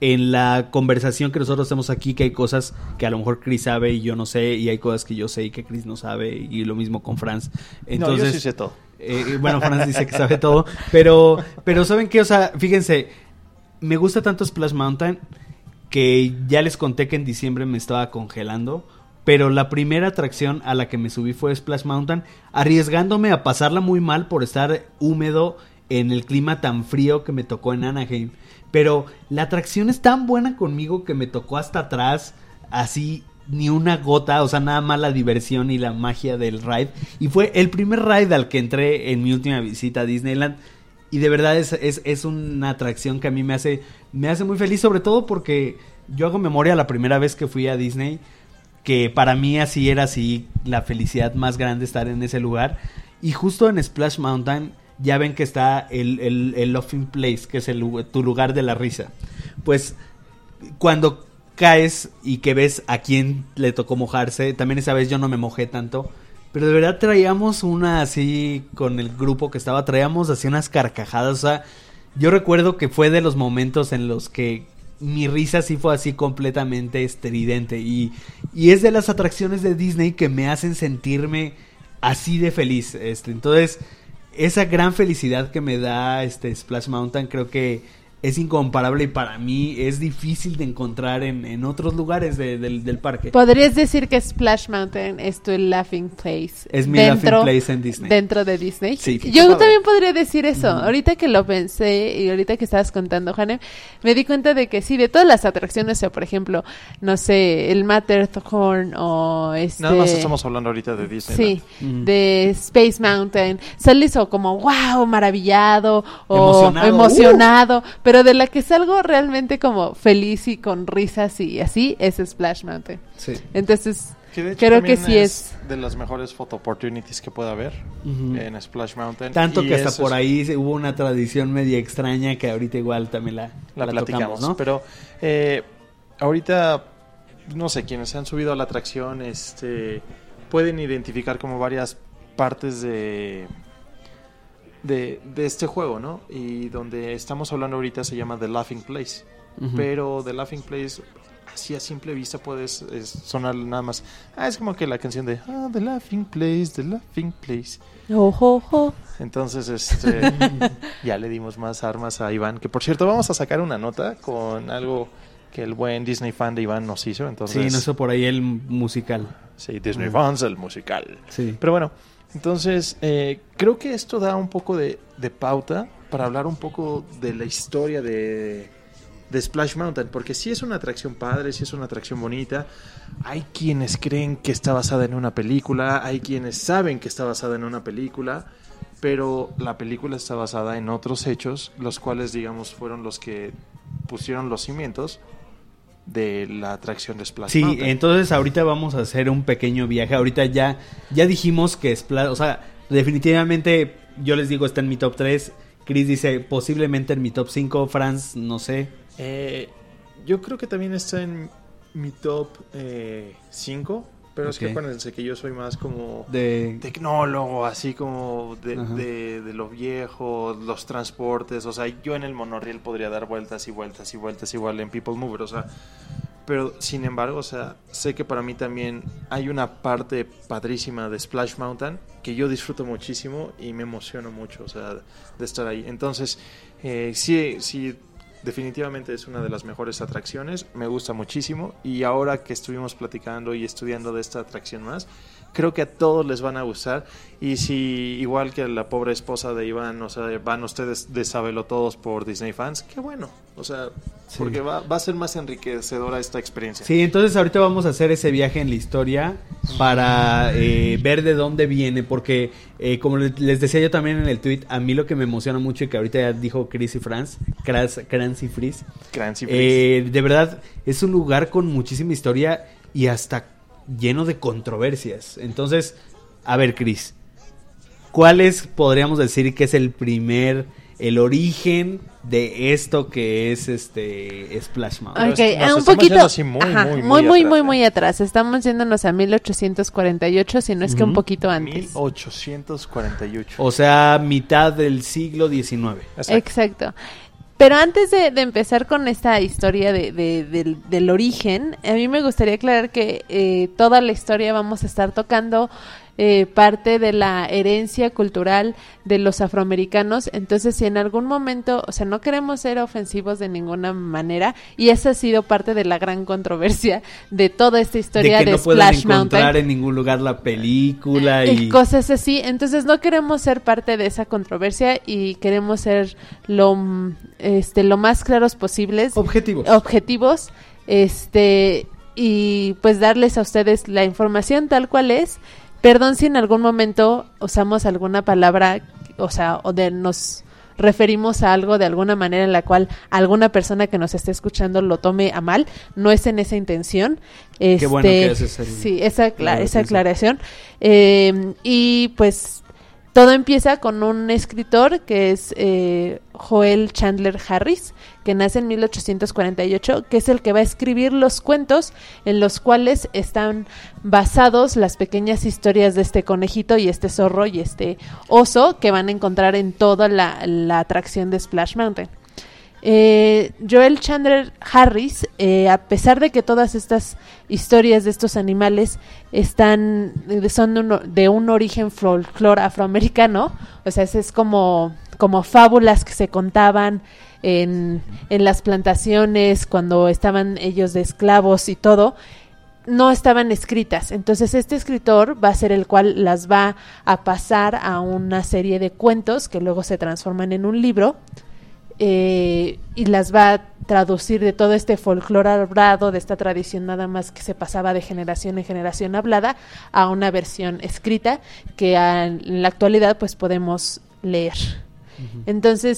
la conversación que nosotros hacemos aquí, que hay cosas que a lo mejor Chris sabe y yo no sé, y hay cosas que yo sé y que Chris no sabe, y lo mismo con Franz. Entonces, No, yo sí sé todo. Bueno, Franz dice que sabe todo, pero ¿saben qué? O sea, fíjense, me gusta tanto Splash Mountain que ya les conté que en diciembre me estaba congelando, pero la primera atracción a la que me subí fue Splash Mountain, arriesgándome a pasarla muy mal por estar húmedo en el clima tan frío que me tocó en Anaheim. Pero la atracción es tan buena conmigo que me tocó hasta atrás, así ni una gota, o sea, nada más la diversión y la magia del ride. Y fue el primer ride al que entré en mi última visita a Disneyland. Y de verdad es una atracción que a mí me hace muy feliz, sobre todo porque yo hago memoria la primera vez que fui a Disney, que para mí así era la felicidad más grande estar en ese lugar. Y justo en Splash Mountain ya ven que está el Laughing Place, que es tu lugar de la risa. Pues cuando caes y que ves a quién le tocó mojarse, también esa vez yo no me mojé tanto, pero de verdad traíamos así con el grupo que estaba, traíamos así unas carcajadas. O sea, yo recuerdo que fue de los momentos en los que mi risa sí fue así completamente estridente, y es de las atracciones de Disney que me hacen sentirme así de feliz. Entonces, esa gran felicidad que me da Splash Mountain creo que es incomparable, y para mí es difícil de encontrar en otros lugares del parque. ¿Podrías decir que Splash Mountain es tu Laughing Place? Es mi Laughing Place en Disney. ¿Dentro de Disney? Sí. Yo también podría decir eso. Ahorita que lo pensé y ahorita que estabas contando, Juanem, me di cuenta de que sí, de todas las atracciones, o por ejemplo, no sé, el Matterhorn o Nada más estamos hablando ahorita de Disneyland. Sí, de Space Mountain. Sales o como wow, maravillado o Emocionado. emocionado, pero de la que salgo realmente como feliz y con risas y así es Splash Mountain. Sí. Entonces, Que de hecho creo que también sí es de las mejores photo opportunities que puede haber en Splash Mountain. Tanto Y que hasta eso por es- ahí hubo una tradición media extraña que ahorita igual también la platicamos, tocamos, ¿no? pero ahorita no sé, quienes se han subido a la atracción pueden identificar como varias partes de este juego, ¿no? Y donde estamos hablando ahorita se llama The Laughing Place, pero The Laughing Place así a simple vista puedes sonar nada más, es como que la canción de The Laughing Place, The Laughing Place. ojo. Entonces, ya le dimos más armas a Iván, que por cierto vamos a sacar una nota con algo que el buen Disney fan de Iván nos hizo. Entonces, Sí, no hizo por ahí el musical. sí, Disney Fans, el musical. Sí. Pero bueno, entonces creo que esto da un poco de pauta para hablar un poco de la historia de Splash Mountain, porque sí es una atracción padre, sí es una atracción bonita. Hay quienes creen que está basada en una película, hay quienes saben que está basada en una película, pero la película está basada en otros hechos, los cuales, digamos, fueron los que pusieron los cimientos de la atracción de Splash Sí, Mountain. entonces ahorita vamos a hacer un pequeño viaje. Ahorita ya dijimos que Splash, o sea, definitivamente yo les digo está en mi top 3. Chris dice posiblemente en mi top 5. Franz, no sé. Yo creo que también está en mi top 5, pero es que Ok. acuérdense que yo soy más como De tecnólogo, así como Ajá. de lo viejo, los transportes, o sea, yo en el monorriel podría dar vueltas y vueltas y vueltas igual en People Mover, o sea, pero sin embargo, o sea, sé que para mí también hay una parte padrísima de Splash Mountain que yo disfruto muchísimo y me emociono mucho, o sea, de estar ahí. Entonces, sí, definitivamente es una de las mejores atracciones, me gusta muchísimo y ahora que estuvimos platicando y estudiando de esta atracción más, creo que a todos les van a gustar y si igual que la pobre esposa de Iván, o sea, van ustedes de sabelotodos por Disney Fans, qué bueno, o sea, Sí. porque va a ser más enriquecedora esta experiencia. Sí, entonces ahorita vamos a hacer ese viaje en la historia para ver de dónde viene, porque como les decía yo también en el tweet, a mí lo que me emociona mucho y que ahorita ya dijo Chris y Franz, Kranz y Frizz, Crancy Freeze. de verdad es un lugar con muchísima historia y hasta lleno de controversias. Entonces, a ver, Chris, ¿cuáles podríamos decir que es el origen de esto que es Splash Mountain? Pero Ok, nos un estamos poquito, yendo así muy, ajá, muy atrás, ¿eh? atrás. Estamos yéndonos a 1848, si no es que un Ujú. poquito antes. 1848. O sea, mitad del siglo XIX. Exacto. Pero antes de empezar con esta historia del origen, a mí me gustaría aclarar que toda la historia vamos a estar tocando parte de la herencia cultural de los afroamericanos. Entonces, si en algún momento, o sea, no queremos ser ofensivos de ninguna manera, y esa ha sido parte de la gran controversia de toda esta historia de que de no puedan Splash encontrar Mountain. en ningún lugar la película y Cosas así, entonces no queremos ser parte de esa controversia y queremos ser lo más claros posibles, objetivos, y pues darles a ustedes la información tal cual es. Perdón si en algún momento usamos alguna palabra, o sea, nos referimos a algo de alguna manera en la cual alguna persona que nos esté escuchando lo tome a mal, no es en esa intención. Qué bueno que haces esa aclaración. Y pues todo empieza con un escritor que es Joel Chandler Harris, que nace en 1848, que es el que va a escribir los cuentos en los cuales están basados las pequeñas historias de este conejito y este zorro y este oso que van a encontrar en toda la atracción de Splash Mountain. Joel Chandler Harris, a pesar de que todas estas historias de estos animales son de un origen folclore afroamericano, o sea, es como fábulas que se contaban en las plantaciones cuando estaban ellos de esclavos y todo, no estaban escritas. Entonces este escritor va a ser el cual las va a pasar a una serie de cuentos que luego se transforman en un libro. Y las va a traducir de todo este folclore hablado, de esta tradición nada más que se pasaba de generación en generación hablada, a una versión escrita que en la actualidad pues podemos leer. Entonces,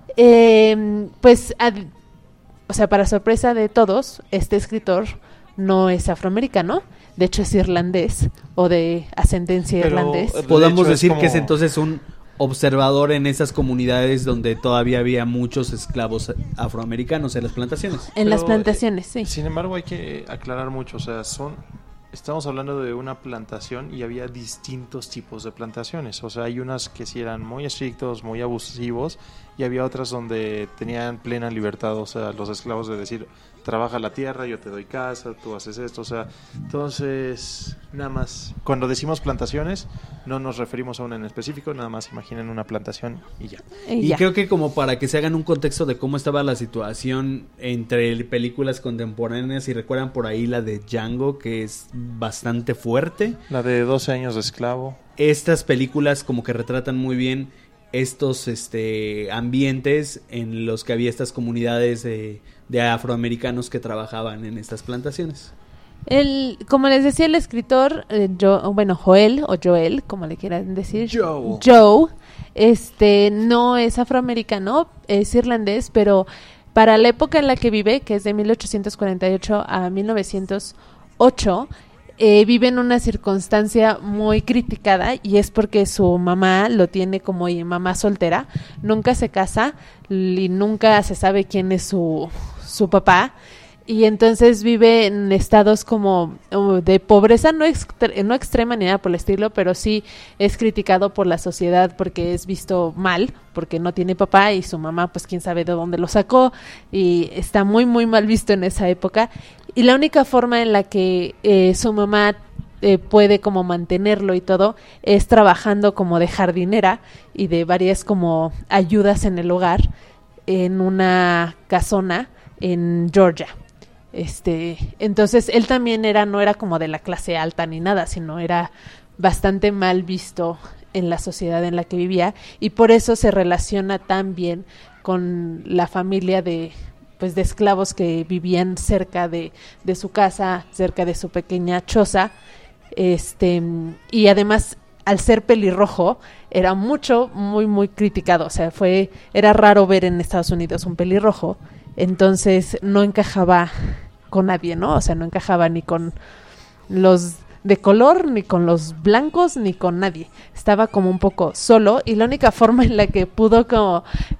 Pues, o sea, para sorpresa de todos, este escritor no es afroamericano, de hecho es irlandés o de ascendencia Pero, irlandés. de Podamos hecho, es decir como- que es entonces un observador en esas comunidades donde todavía había muchos esclavos afroamericanos en las plantaciones. En las Pero, plantaciones, sí. Sin embargo, hay que aclarar mucho, o sea, estamos hablando de una plantación y había distintos tipos de plantaciones, o sea, hay unas que sí eran muy estrictos, muy abusivos, y había otras donde tenían plena libertad, o sea, los esclavos de decir, trabaja la tierra, yo te doy casa, tú haces esto, o sea, entonces, nada más, cuando decimos plantaciones, no nos referimos a una en específico, nada más imaginen una plantación y ya. Y Ya. creo que como para que se hagan un contexto de cómo estaba la situación entre películas contemporáneas, y recuerdan por ahí la de Django, que es bastante fuerte. La de 12 años de esclavo. Estas películas como que retratan muy bien estos ambientes en los que había estas comunidades de afroamericanos que trabajaban en estas plantaciones. Como les decía el escritor, Joel, o Joel, como le quieran decir, Joe. no es afroamericano, es irlandés, pero para la época en la que vive, que es de 1848 a 1908, vive en una circunstancia muy criticada, y es porque su mamá lo tiene como mamá soltera, nunca se casa y nunca se sabe quién es su papá, y entonces vive en estados como de pobreza, no extrema ni nada por el estilo, pero sí es criticado por la sociedad porque es visto mal, porque no tiene papá, y su mamá pues quién sabe de dónde lo sacó, y está muy muy mal visto en esa época, y la única forma en la que su mamá puede como mantenerlo y todo es trabajando como de jardinera y de varias como ayudas en el hogar en una casona en Georgia. Entonces él también no era como de la clase alta ni nada, sino era bastante mal visto en la sociedad en la que vivía, y por eso se relaciona tan bien con la familia de esclavos que vivían cerca de su casa, cerca de su pequeña choza, y además al ser pelirrojo era muy muy criticado, o sea, era raro ver en Estados Unidos un pelirrojo, entonces no encajaba con nadie, ¿no? O sea, no encajaba ni con los de color, ni con los blancos, ni con nadie. Estaba como un poco solo, y la única forma en la que pudo como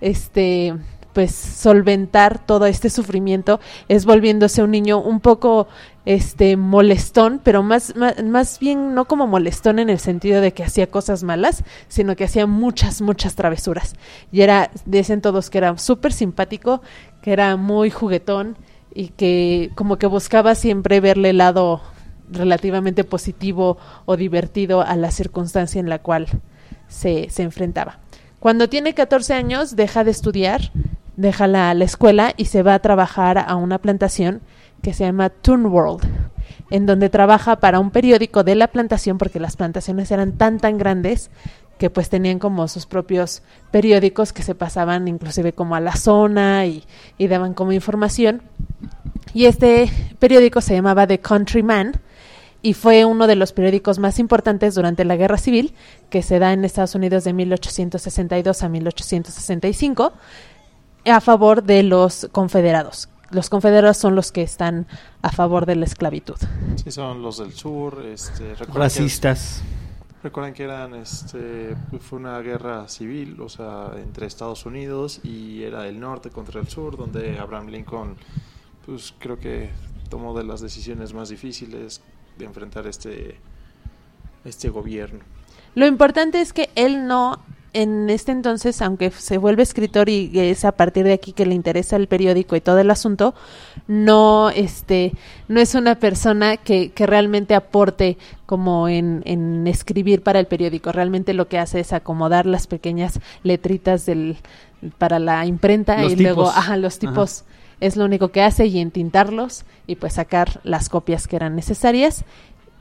pues solventar todo este sufrimiento es volviéndose un niño un poco molestón, pero más bien no como molestón en el sentido de que hacía cosas malas, sino que hacía muchas travesuras, y dicen todos que era súper simpático, que era muy juguetón, y que como que buscaba siempre verle el lado relativamente positivo o divertido a la circunstancia en la cual se enfrentaba. Cuando tiene 14 años deja de estudiar, deja la escuela y se va a trabajar a una plantación que se llama Toon World, en donde trabaja para un periódico de la plantación, porque las plantaciones eran tan grandes que pues tenían como sus propios periódicos que se pasaban inclusive como a la zona y daban como información, y este periódico se llamaba The Countryman, y fue uno de los periódicos más importantes durante la Guerra Civil, que se da en Estados Unidos de 1862 a 1865, a favor de los confederados. Los confederados son los que están a favor de la esclavitud. Sí, son los del sur, Racistas. Recuerden que fue una guerra civil, o sea, entre Estados Unidos, y era el norte contra el sur, donde Abraham Lincoln, pues creo que tomó de las decisiones más difíciles de enfrentar este gobierno. Lo importante es que él no, en este entonces, aunque se vuelve escritor y es a partir de aquí que le interesa el periódico y todo el asunto, no es una persona que realmente aporte como en escribir para el periódico. Realmente lo que hace es acomodar las pequeñas letritas para la imprenta, Los y tipos. luego los tipos. Es lo único que hace, y entintarlos y pues sacar las copias que eran necesarias.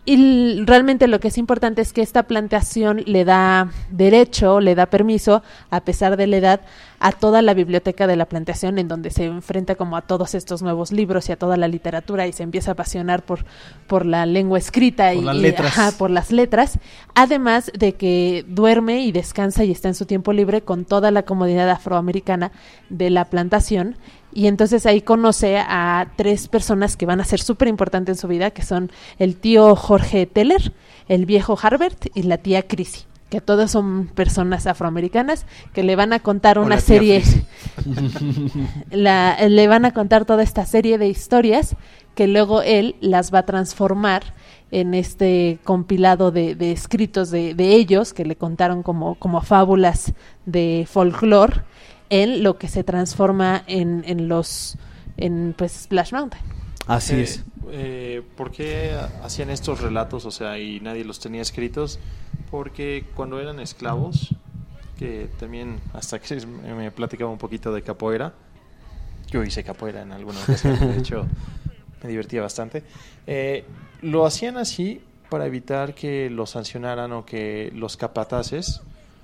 Y realmente lo que es importante es que esta plantación le da derecho, le da permiso, a pesar de la edad, a toda la biblioteca de la plantación, en donde se enfrenta como a todos estos nuevos libros y a toda la literatura y se empieza a apasionar por la lengua escrita Por las letras. por las letras, además de que duerme y descansa y está en su tiempo libre con toda la comunidad afroamericana de la plantación. Y entonces ahí conoce a 3 personas que van a ser súper importantes en su vida, que son el tío Jorge Teller, el viejo Harbert y la tía Chrissy, que todas son personas afroamericanas que le van a contar una serie, le van a contar toda esta serie de historias que luego él las va a transformar en este compilado de escritos de ellos, que le contaron como fábulas de folclore, en lo que se transforma en pues Splash Mountain. Así es. ¿Por qué hacían estos relatos, o sea, y nadie los tenía escritos? Porque cuando eran esclavos, que también hasta que me platicaba un poquito de capoeira, yo hice capoeira en alguna ocasión, de hecho me divertía bastante, lo hacían así para evitar que los sancionaran o que los capataces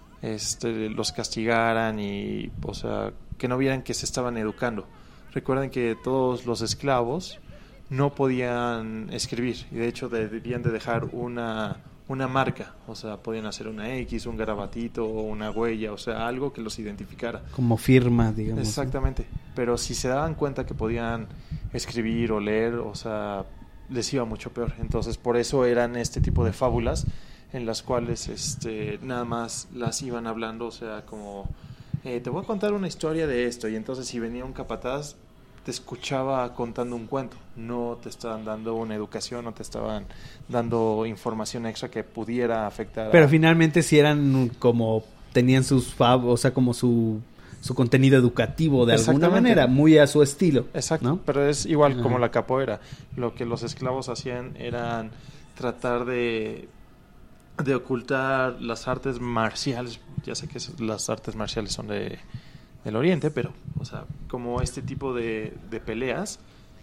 los castigaran y, o sea, que no vieran que se estaban educando. Recuerden que todos los esclavos no podían escribir y de hecho debían de dejar una marca, o sea, podían hacer una X, un garabatito o una huella, o sea, algo que los identificara. Como firma, digamos. Exactamente, pero si se daban cuenta que podían escribir o leer, o sea, les iba mucho peor. Entonces, por eso eran este tipo de fábulas en las cuales nada más las iban hablando, o sea, como te voy a contar una historia de esto, y entonces si venía un capataz te escuchaba contando un cuento, no te estaban dando una educación, no te estaban dando información extra que pudiera afectar. Pero finalmente sí eran como, tenían sus o sea, como su contenido educativo de alguna manera, muy a su estilo. Exacto, ¿no? pero es igual como la capoeira. Lo que los esclavos hacían eran tratar de ocultar las artes marciales. Ya sé que las artes marciales son del Oriente, pero, o sea, como este tipo de peleas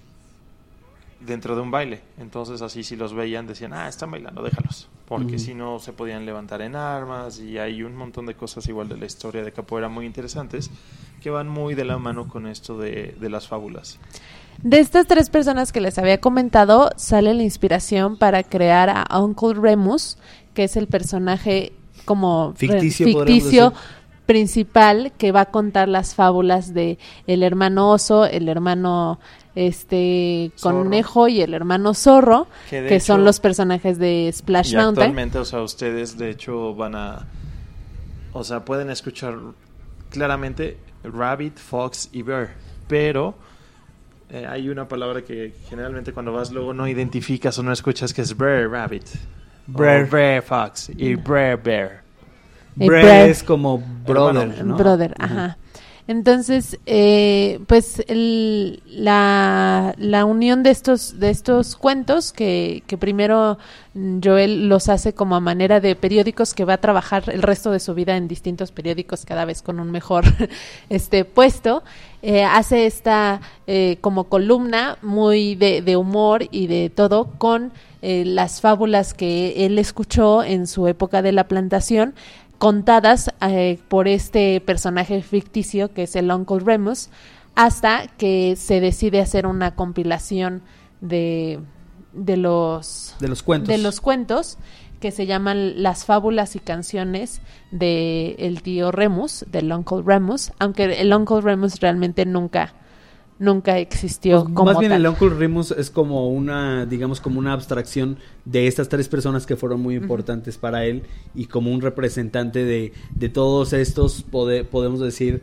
dentro de un baile. Entonces así si los veían decían, están bailando, déjalos, porque si no se podían levantar en armas, y hay un montón de cosas igual de la historia de capoeira muy interesantes que van muy de la mano con esto de las fábulas. De estas 3 personas que les había comentado, sale la inspiración para crear a Uncle Remus, que es el personaje como ficticio principal que va a contar las fábulas de el hermano oso, el hermano conejo y el hermano zorro, que hecho, son los personajes de Splash Mountain. Actualmente, o sea, ustedes de hecho pueden escuchar claramente Rabbit, Fox y Bear, pero hay una palabra que generalmente cuando vas luego no identificas o no escuchas, que es Brer Rabbit, Brer Fox y Brer Bear. Brer es como brother, ¿no? Brother, ajá. Entonces, pues la unión de estos cuentos que primero Joel los hace como a manera de periódicos, que va a trabajar el resto de su vida en distintos periódicos, cada vez con un mejor puesto, hace esta como columna muy de humor y de todo, con las fábulas que él escuchó en su época de la plantación, contadas por este personaje ficticio que es el Uncle Remus, hasta que se decide hacer una compilación de los cuentos que se llaman Las fábulas y canciones de el tío Remus, del Uncle Remus, aunque el Uncle Remus realmente nunca existió, pues, como más bien tal. El Uncle Remus es como una, digamos, como una abstracción de estas 3 personas que fueron muy importantes para él, y como un representante de todos estos, podemos decir,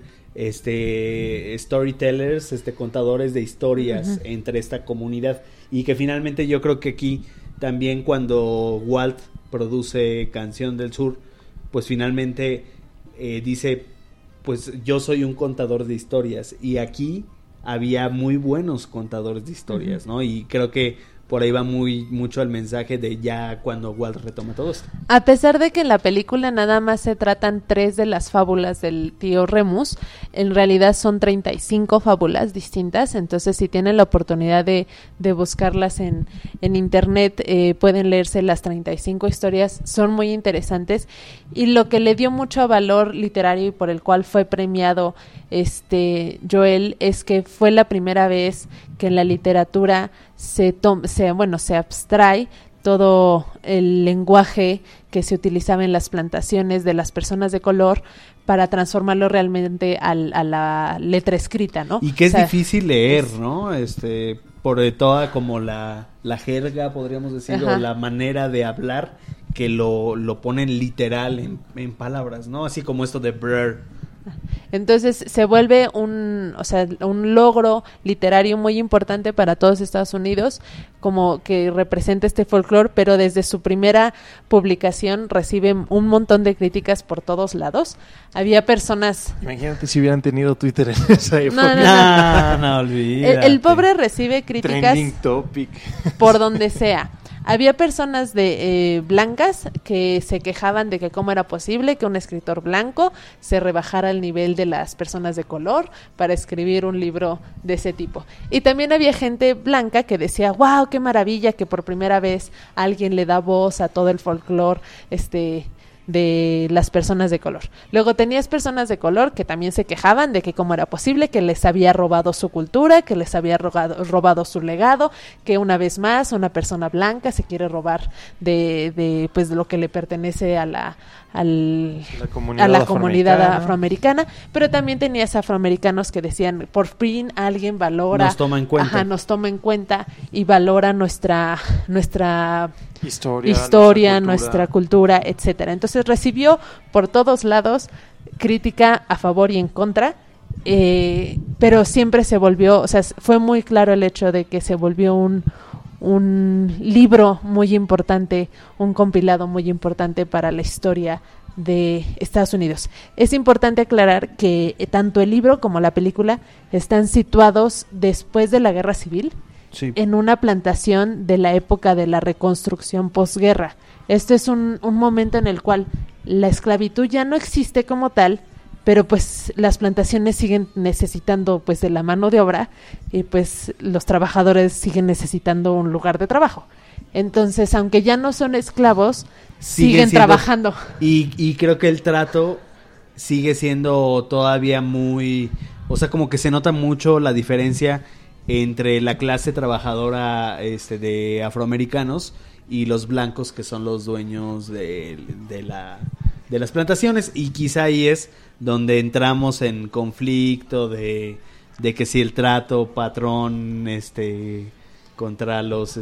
storytellers, contadores de historias entre esta comunidad, y que finalmente yo creo que aquí también cuando Walt produce Canción del Sur, pues finalmente dice, pues yo soy un contador de historias, y aquí había muy buenos contadores de historias, ¿no? Y creo que por ahí va mucho el mensaje de ya cuando Walt retoma todo esto. A pesar de que en la película nada más se tratan 3 de las fábulas del tío Remus, en realidad son 35 fábulas distintas, entonces si tienen la oportunidad de buscarlas en internet, pueden leerse las 35 historias, son muy interesantes, y lo que le dio mucho valor literario y por el cual fue premiado Joel es que fue la primera vez que en la literatura se abstrae todo el lenguaje que se utilizaba en las plantaciones de las personas de color para transformarlo realmente a la letra escrita, ¿no? Y que es difícil leer, ¿no? Por toda como la jerga, podríamos decir, o la manera de hablar que lo ponen literal en palabras, ¿no? Así como esto de brr. Entonces se vuelve un logro literario muy importante para todos Estados Unidos, como que representa este folclore, pero desde su primera publicación recibe un montón de críticas por todos lados. Había personas... Imagínate si hubieran tenido Twitter en esa época. No, olvídate. El pobre recibe críticas Trending topic. por donde sea. Había personas blancas que se quejaban de que cómo era posible que un escritor blanco se rebajara al nivel de las personas de color para escribir un libro de ese tipo. Y también había gente blanca que decía, wow, qué maravilla que por primera vez alguien le da voz a todo el folclore de las personas de color. Luego tenías personas de color que también se quejaban de que cómo era posible que les había robado su cultura, que les había robado su legado, que una vez más una persona blanca se quiere robar de lo que le pertenece a la comunidad afroamericana, pero también tenías afroamericanos que decían, por fin alguien valora, nos toma en cuenta y valora nuestra historia, nuestra cultura, etcétera. Entonces recibió por todos lados crítica a favor y en contra, pero siempre se volvió, fue muy claro el hecho de que se volvió un libro muy importante, un compilado muy importante para la historia de Estados Unidos. Es importante aclarar que tanto el libro como la película están situados después de la Guerra Civil, en una plantación de la época de la reconstrucción posguerra. Este es un momento en el cual la esclavitud ya no existe como tal, pero pues las plantaciones siguen necesitando pues de la mano de obra y pues los trabajadores siguen necesitando un lugar de trabajo. Entonces, aunque ya no son esclavos, siguen trabajando. Y creo que el trato sigue siendo todavía muy... O sea, como que se nota mucho la diferencia entre la clase trabajadora de afroamericanos y los blancos que son los dueños de las plantaciones, y quizá ahí es donde entramos en conflicto de que si el trato patrón contra los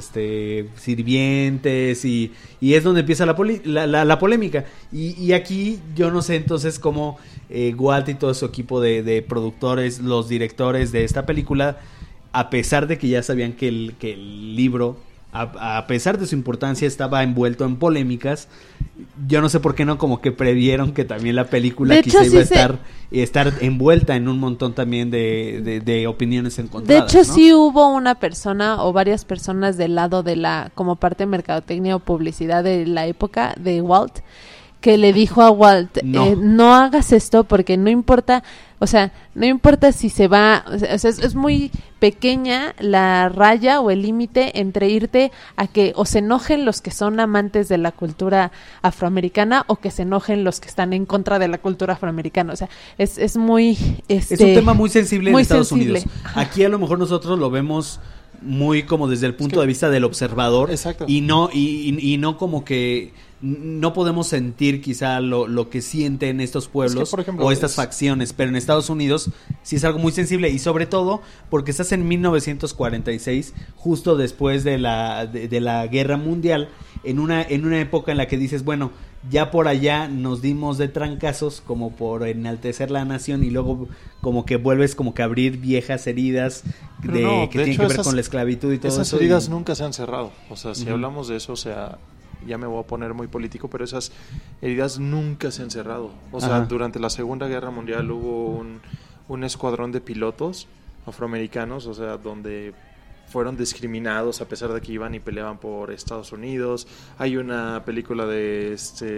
sirvientes y es donde empieza la polémica y aquí yo no sé entonces cómo Walt y todo su equipo de productores, los directores de esta película, a pesar de que ya sabían que el libro, a pesar de su importancia, estaba envuelto en polémicas, yo no sé por qué no como que previeron que también la película quizá iba a estar envuelta en un montón también de opiniones encontradas. De hecho, ¿no? Sí hubo una persona o varias personas del lado de como parte de mercadotecnia o publicidad de la época de Walt, que le dijo a Walt, no hagas esto porque no importa, no importa si se va, es muy pequeña la raya o el límite entre irte a que o se enojen los que son amantes de la cultura afroamericana o que se enojen los que están en contra de la cultura afroamericana. Es muy... es un tema muy sensible en Estados Unidos. Aquí a lo mejor nosotros lo vemos muy como desde el punto de vista del observador. Exacto. Y no como que no podemos sentir quizá lo que sienten estos pueblos, por ejemplo, o estas facciones, pero en Estados Unidos sí es algo muy sensible, y sobre todo porque estás en 1946, justo después de la Guerra Mundial, en una época en la que dices, bueno, ya por allá nos dimos de trancazos como por enaltecer la nación, y luego como que vuelves como que a abrir viejas heridas que tienen que ver con la esclavitud y todo eso. Esas heridas nunca se han cerrado. Si hablamos de eso, ya me voy a poner muy político, pero esas heridas nunca se han cerrado. Durante la Segunda Guerra Mundial hubo un escuadrón de pilotos afroamericanos, donde fueron discriminados a pesar de que iban y peleaban por Estados Unidos. Hay una película de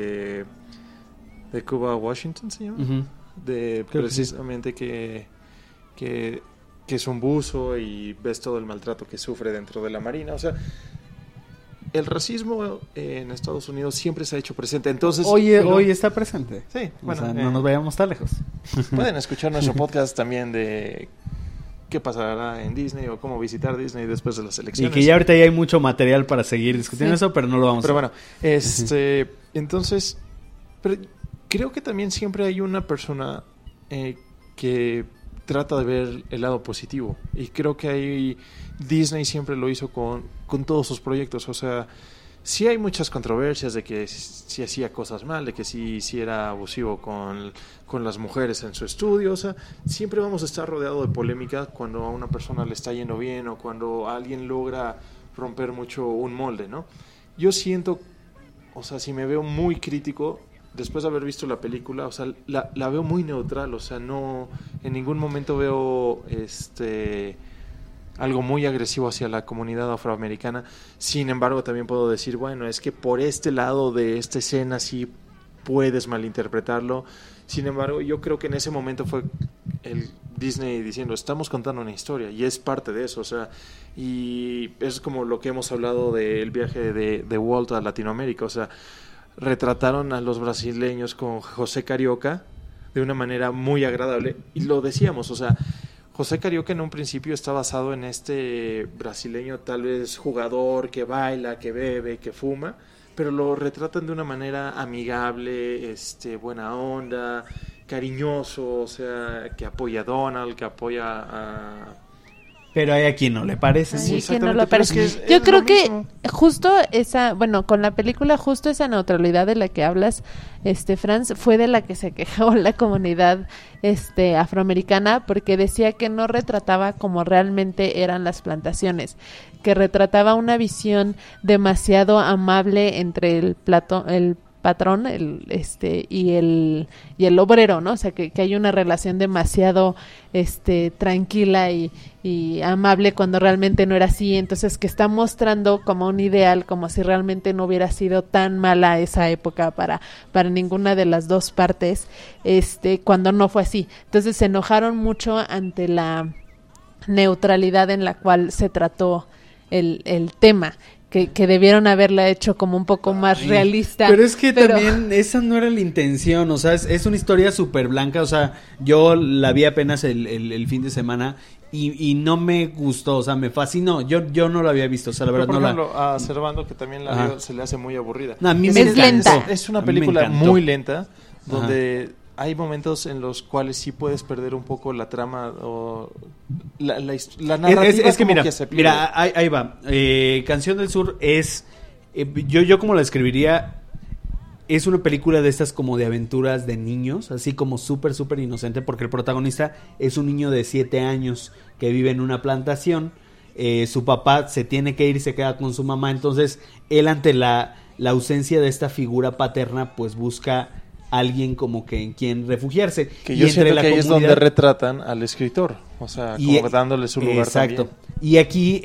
Cuba Washington, ¿se llama? Ujú. De Creo que sí. precisamente que es un buzo y ves todo el maltrato que sufre dentro de la marina. O sea, el racismo en Estados Unidos siempre se ha hecho presente. Entonces, Hoy está presente. Sí, bueno, o sea, no nos vayamos tan lejos. pueden escuchar nuestro podcast también de qué pasará en Disney o cómo visitar Disney después de las Y elecciones. que ya ahorita ya hay mucho material para seguir discutiendo Sí. eso, pero no lo vamos Pero a bueno, entonces, pero creo que también siempre hay una persona que trata de ver el lado positivo. Y creo que Disney siempre lo hizo con todos sus proyectos. O sea, sí hay muchas controversias de que si hacía cosas mal, de que si era abusivo con las mujeres en su estudio. O sea, siempre vamos a estar rodeados de polémica cuando a una persona le está yendo bien o cuando alguien logra romper mucho un molde, ¿no? Yo siento, o sea, si me veo muy crítico después de haber visto la película, o sea, la veo muy neutral, o sea, no en ningún momento veo algo muy agresivo hacia la comunidad afroamericana. Sin embargo, también puedo decir, bueno, es que por este lado de esta escena sí puedes malinterpretarlo. Sin embargo, yo creo que en ese momento fue el Disney diciendo, estamos contando una historia, y es parte de eso, o sea, y es como lo que hemos hablado del viaje de Walt a Latinoamérica, o sea, retrataron a los brasileños con José Carioca de una manera muy agradable, y lo decíamos, o sea, José Carioca en un principio está basado en este brasileño tal vez jugador que baila, que bebe, que fuma, pero lo retratan de una manera amigable, buena onda, cariñoso, o sea, que apoya a Donald, que apoya a... Pero hay a quien no le parece. Sí, Ay, que no exactamente, lo pero es parece. que Yo es creo lo que mismo. justo con la película, justo esa neutralidad de la que hablas, Franz, fue de la que se quejó la comunidad afroamericana, porque decía que no retrataba como realmente eran las plantaciones, que retrataba una visión demasiado amable entre el patrón y el obrero, ¿no? O sea, que hay una relación demasiado tranquila y amable cuando realmente no era así. Entonces, que está mostrando como un ideal, como si realmente no hubiera sido tan mala esa época para ninguna de las dos partes, cuando no fue así. Entonces se enojaron mucho ante la neutralidad en la cual se trató el tema. Que debieron haberla hecho como un poco más realista. Pero es que también esa no era la intención, o sea, es una historia súper blanca, o sea, yo la vi apenas el fin de semana y no me gustó, o sea, me fascinó, yo no la había visto, o sea, la Pero, verdad por no ejemplo, a Servando, que también la Ajá. vio, se le hace muy aburrida. No, a mí Es me encantó. lenta. Es una A mí me película encantó. muy lenta, donde hay momentos en los cuales sí puedes perder un poco la trama o la narrativa. Es que como mira, se pierde. ahí va. Canción del Sur es, yo como la describiría, es una película de estas como de aventuras de niños, así como súper, súper inocente, porque el protagonista es un niño de 7 años que vive en una plantación. Su papá se tiene que ir y se queda con su mamá, entonces él ante la ausencia de esta figura paterna, pues busca alguien como que en quien refugiarse. Que Y yo entre siento la que ahí es donde comunidad- retratan al escritor, o sea, como dándole su lugar exacto. también. Y aquí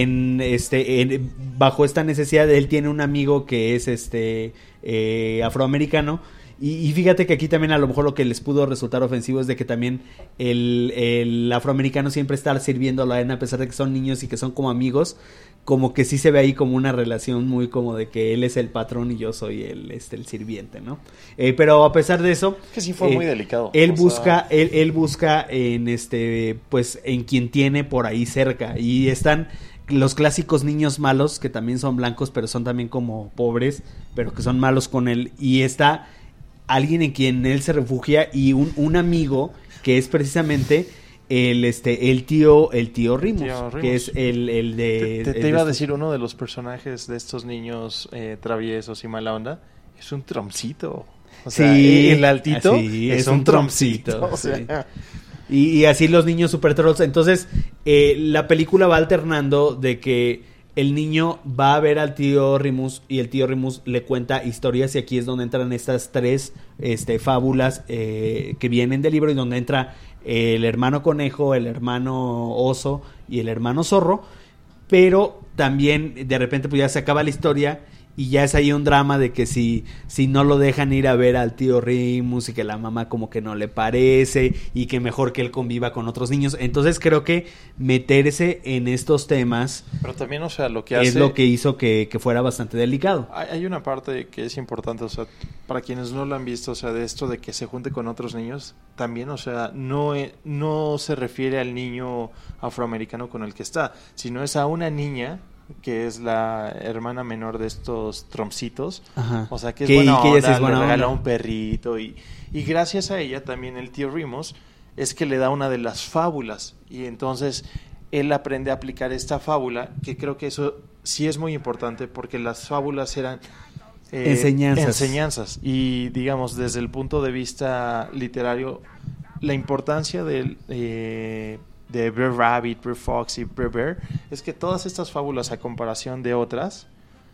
bajo esta necesidad, él tiene un amigo que es afroamericano. Y fíjate que aquí también a lo mejor lo que les pudo resultar ofensivo es de que también el afroamericano siempre está sirviendo a la arena, a pesar de que son niños y que son como amigos, como que sí se ve ahí como una relación muy como de que él es el patrón y yo soy el sirviente, ¿no? Pero a pesar de eso, Que sí fue muy delicado. Él O busca, sea, él busca en pues en quien tiene por ahí cerca, y están los clásicos niños malos que también son blancos, pero son también como pobres, pero que son malos con él, y está alguien en quien él se refugia y un amigo que es precisamente el tío Rimus, Tío Rimus. que es el de te iba a decir, uno de los personajes de estos niños traviesos y mala onda es un tromcito. O sea, Sí, el altito así, es un tromcito. O sí. sea, Y así los niños super trolls. Entonces, la película va alternando de que el niño va a ver al tío Rimus y el tío Rimus le cuenta historias, y aquí es donde entran estas tres fábulas que vienen del libro, y donde entra el hermano conejo, el hermano oso y el hermano zorro. pero también de repente pues ya se acaba la historia y ya es ahí un drama de que si no lo dejan ir a ver al tío Remus y que la mamá como que no le parece y que mejor que él conviva con otros niños. Entonces creo que meterse en estos temas Pero también, o sea, lo que hace... es lo que hizo que fuera bastante delicado. Hay una parte que es importante, o sea, para quienes no lo han visto, o sea, de esto de que se junte con otros niños, también, o sea, no se refiere al niño afroamericano con el que está, sino es a una niña que es la hermana menor de estos tromcitos. Ajá. O sea, que es Que- buena que ella onda, sí es buena le regala onda. un perrito y gracias a ella también el tío Remus es que le da una de las fábulas y entonces él aprende a aplicar esta fábula, que creo que eso sí es muy importante porque las fábulas eran enseñanzas y digamos desde el punto de vista literario la importancia de Brer Rabbit, Brer Fox y Brer Bear es que todas estas fábulas a comparación de otras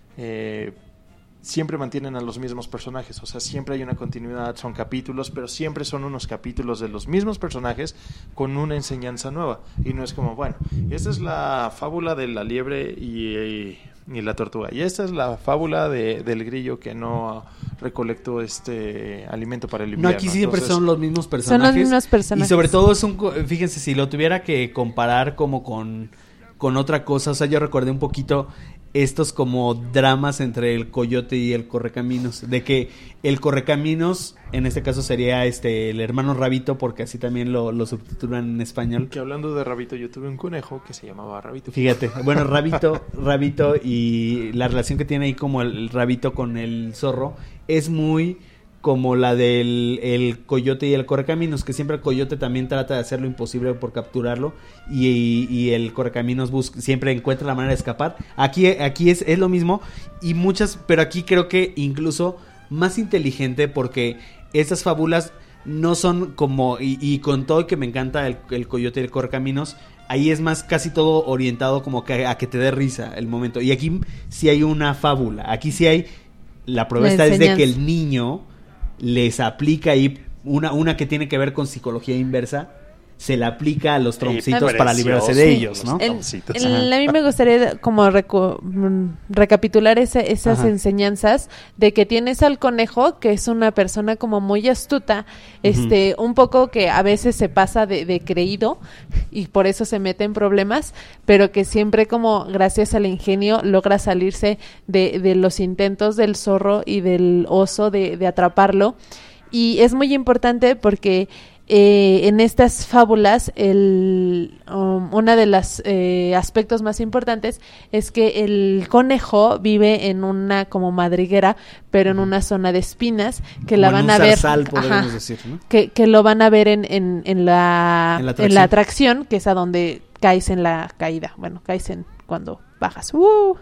siempre mantienen a los mismos personajes, o sea, siempre hay una continuidad, son capítulos, pero siempre son unos capítulos de los mismos personajes con una enseñanza nueva, y no es como, bueno, esta es la fábula de la liebre y la tortuga, y esta es la fábula del grillo que no recolectó alimento para el invierno. No, aquí siempre Entonces, son los mismos Son personajes. los mismos personajes. Y sobre todo fíjense, si lo tuviera que comparar como con otra cosa, o sea, yo recordé un poquito estos como dramas entre el coyote y el correcaminos, de que el correcaminos, en este caso sería el hermano Rabito, porque así también lo subtitulan en español. que hablando de Rabito, yo tuve un conejo que se llamaba Rabito. Fíjate, bueno, Rabito y la relación que tiene ahí como el Rabito con el zorro es muy como la del el coyote y el correcaminos, que siempre el coyote también trata de hacer lo imposible por capturarlo y el correcaminos siempre encuentra la manera de escapar. Aquí es lo mismo pero aquí creo que incluso más inteligente porque estas fábulas no son como y con todo que me encanta el coyote y el correcaminos, ahí es más casi todo orientado como que a que te dé risa el momento, y aquí sí hay una fábula, aquí sí hay la prueba La está es de enseñanza. que el niño les aplica ahí una que tiene que ver con psicología inversa, se la aplica a los tromcitos para librarse de ellos, ¿no? A mí me gustaría como recapitular esas Ajá. enseñanzas de que tienes al conejo, que es una persona como muy astuta, un poco que a veces se pasa de creído y por eso se mete en problemas, pero que siempre como gracias al ingenio logra salirse de los intentos del zorro y del oso de atraparlo. Y es muy importante porque en estas fábulas una de los aspectos más importantes es que el conejo vive en una como madriguera, pero en una zona de espinas que Como la en van un a ver, zarzal, podríamos decir, ¿no? que lo van a ver en la atracción, que es a donde caes en la caída, bueno, caes en cuando bajas.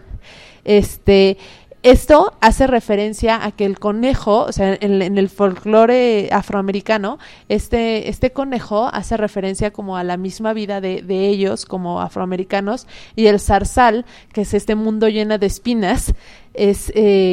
Esto hace referencia a que el conejo, o sea, en el folclore afroamericano, este conejo hace referencia como a la misma vida de ellos como afroamericanos, y el zarzal, que es este mundo lleno de espinas, es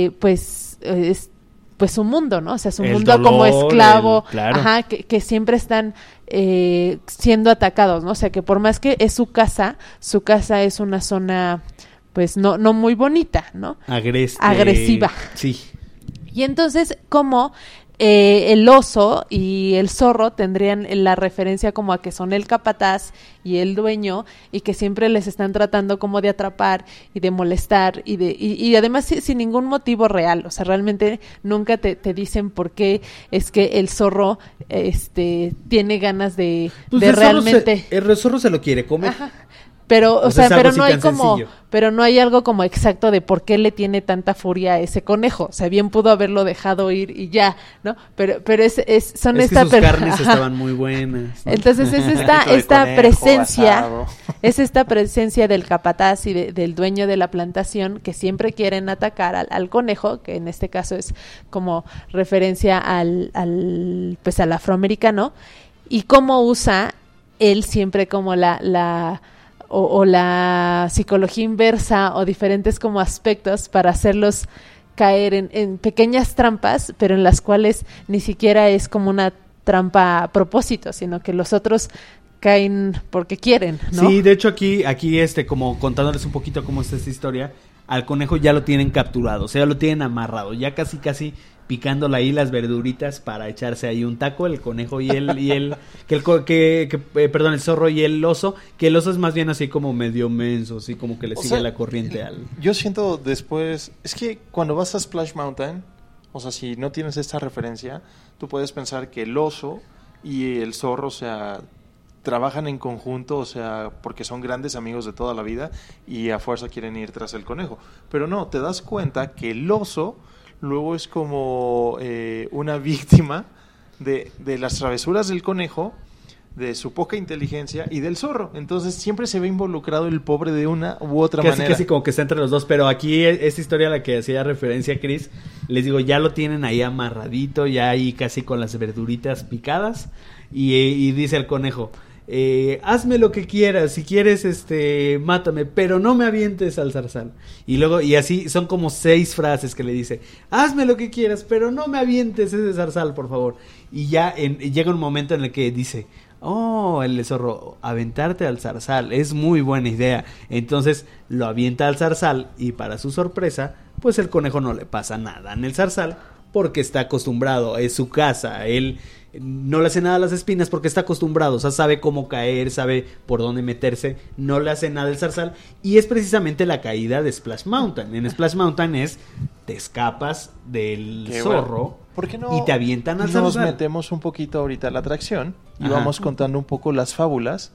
pues un mundo, ¿no? O sea, es un El mundo dolor, como esclavo, claro. ajá, que siempre están siendo atacados, ¿no? O sea, que por más que es su casa es una zona pues no muy bonita, ¿no? Agresiva. Sí. Y entonces, como el oso y el zorro tendrían la referencia como a que son el capataz y el dueño, y que siempre les están tratando como de atrapar y de molestar y además sin ningún motivo real, o sea, realmente nunca te dicen por qué es que el zorro tiene ganas de realmente el zorro se lo quiere comer. Ajá. Pero, O sea, es pero algo no así hay tan como, sencillo. pero no hay algo como exacto de por qué le tiene tanta furia a ese conejo. O sea, bien pudo haberlo dejado ir y ya, ¿no? Pero son Es esta que sus carnes ajá. estaban muy buenas, ¿no? Entonces es esta presencia, es esta presencia del capataz y del dueño de la plantación que siempre quieren atacar al conejo, que en este caso es como referencia al afroamericano, y cómo usa él siempre como la psicología inversa o diferentes como aspectos para hacerlos caer en pequeñas trampas, pero en las cuales ni siquiera es como una trampa a propósito, sino que los otros caen porque quieren, ¿no? Sí, de hecho aquí como contándoles un poquito cómo está esta historia, al conejo ya lo tienen capturado, o sea, ya lo tienen amarrado, ya casi picándole ahí las verduritas para echarse ahí un taco, el conejo y el zorro y el oso, que el oso es más bien así como medio menso, así como que le sigue la corriente al... Yo siento después, es que cuando vas a Splash Mountain, o sea, si no tienes esta referencia, tú puedes pensar que el oso y el zorro, o sea, trabajan en conjunto, o sea, porque son grandes amigos de toda la vida y a fuerza quieren ir tras el conejo. Pero no, te das cuenta que el oso luego es como una víctima de las travesuras del conejo, de su poca inteligencia y del zorro. Entonces siempre se ve involucrado el pobre de una u otra manera. Casi como que está entre los dos, pero aquí esta historia a la que hacía referencia Chris, les digo, ya lo tienen ahí amarradito, ya ahí casi con las verduritas picadas, y dice el conejo, hazme lo que quieras, si quieres mátame, pero no me avientes al zarzal. Y luego, y así son como 6 frases que le dice, hazme lo que quieras, pero no me avientes ese zarzal, por favor. Y ya llega un momento en el que dice, oh, el zorro, aventarte al zarzal es muy buena idea. Entonces lo avienta al zarzal y para su sorpresa, pues el conejo no le pasa nada en el zarzal porque está acostumbrado, es su casa, él no le hace nada a las espinas porque está acostumbrado, o sea, sabe cómo caer, sabe por dónde meterse, no le hace nada el zarzal, y es precisamente la caída de Splash Mountain. En Splash Mountain te escapas del zorro, bueno. ¿Por qué no y te avientan al zarzal? Nos metemos un poquito ahorita a la atracción y Ajá. vamos contando un poco las fábulas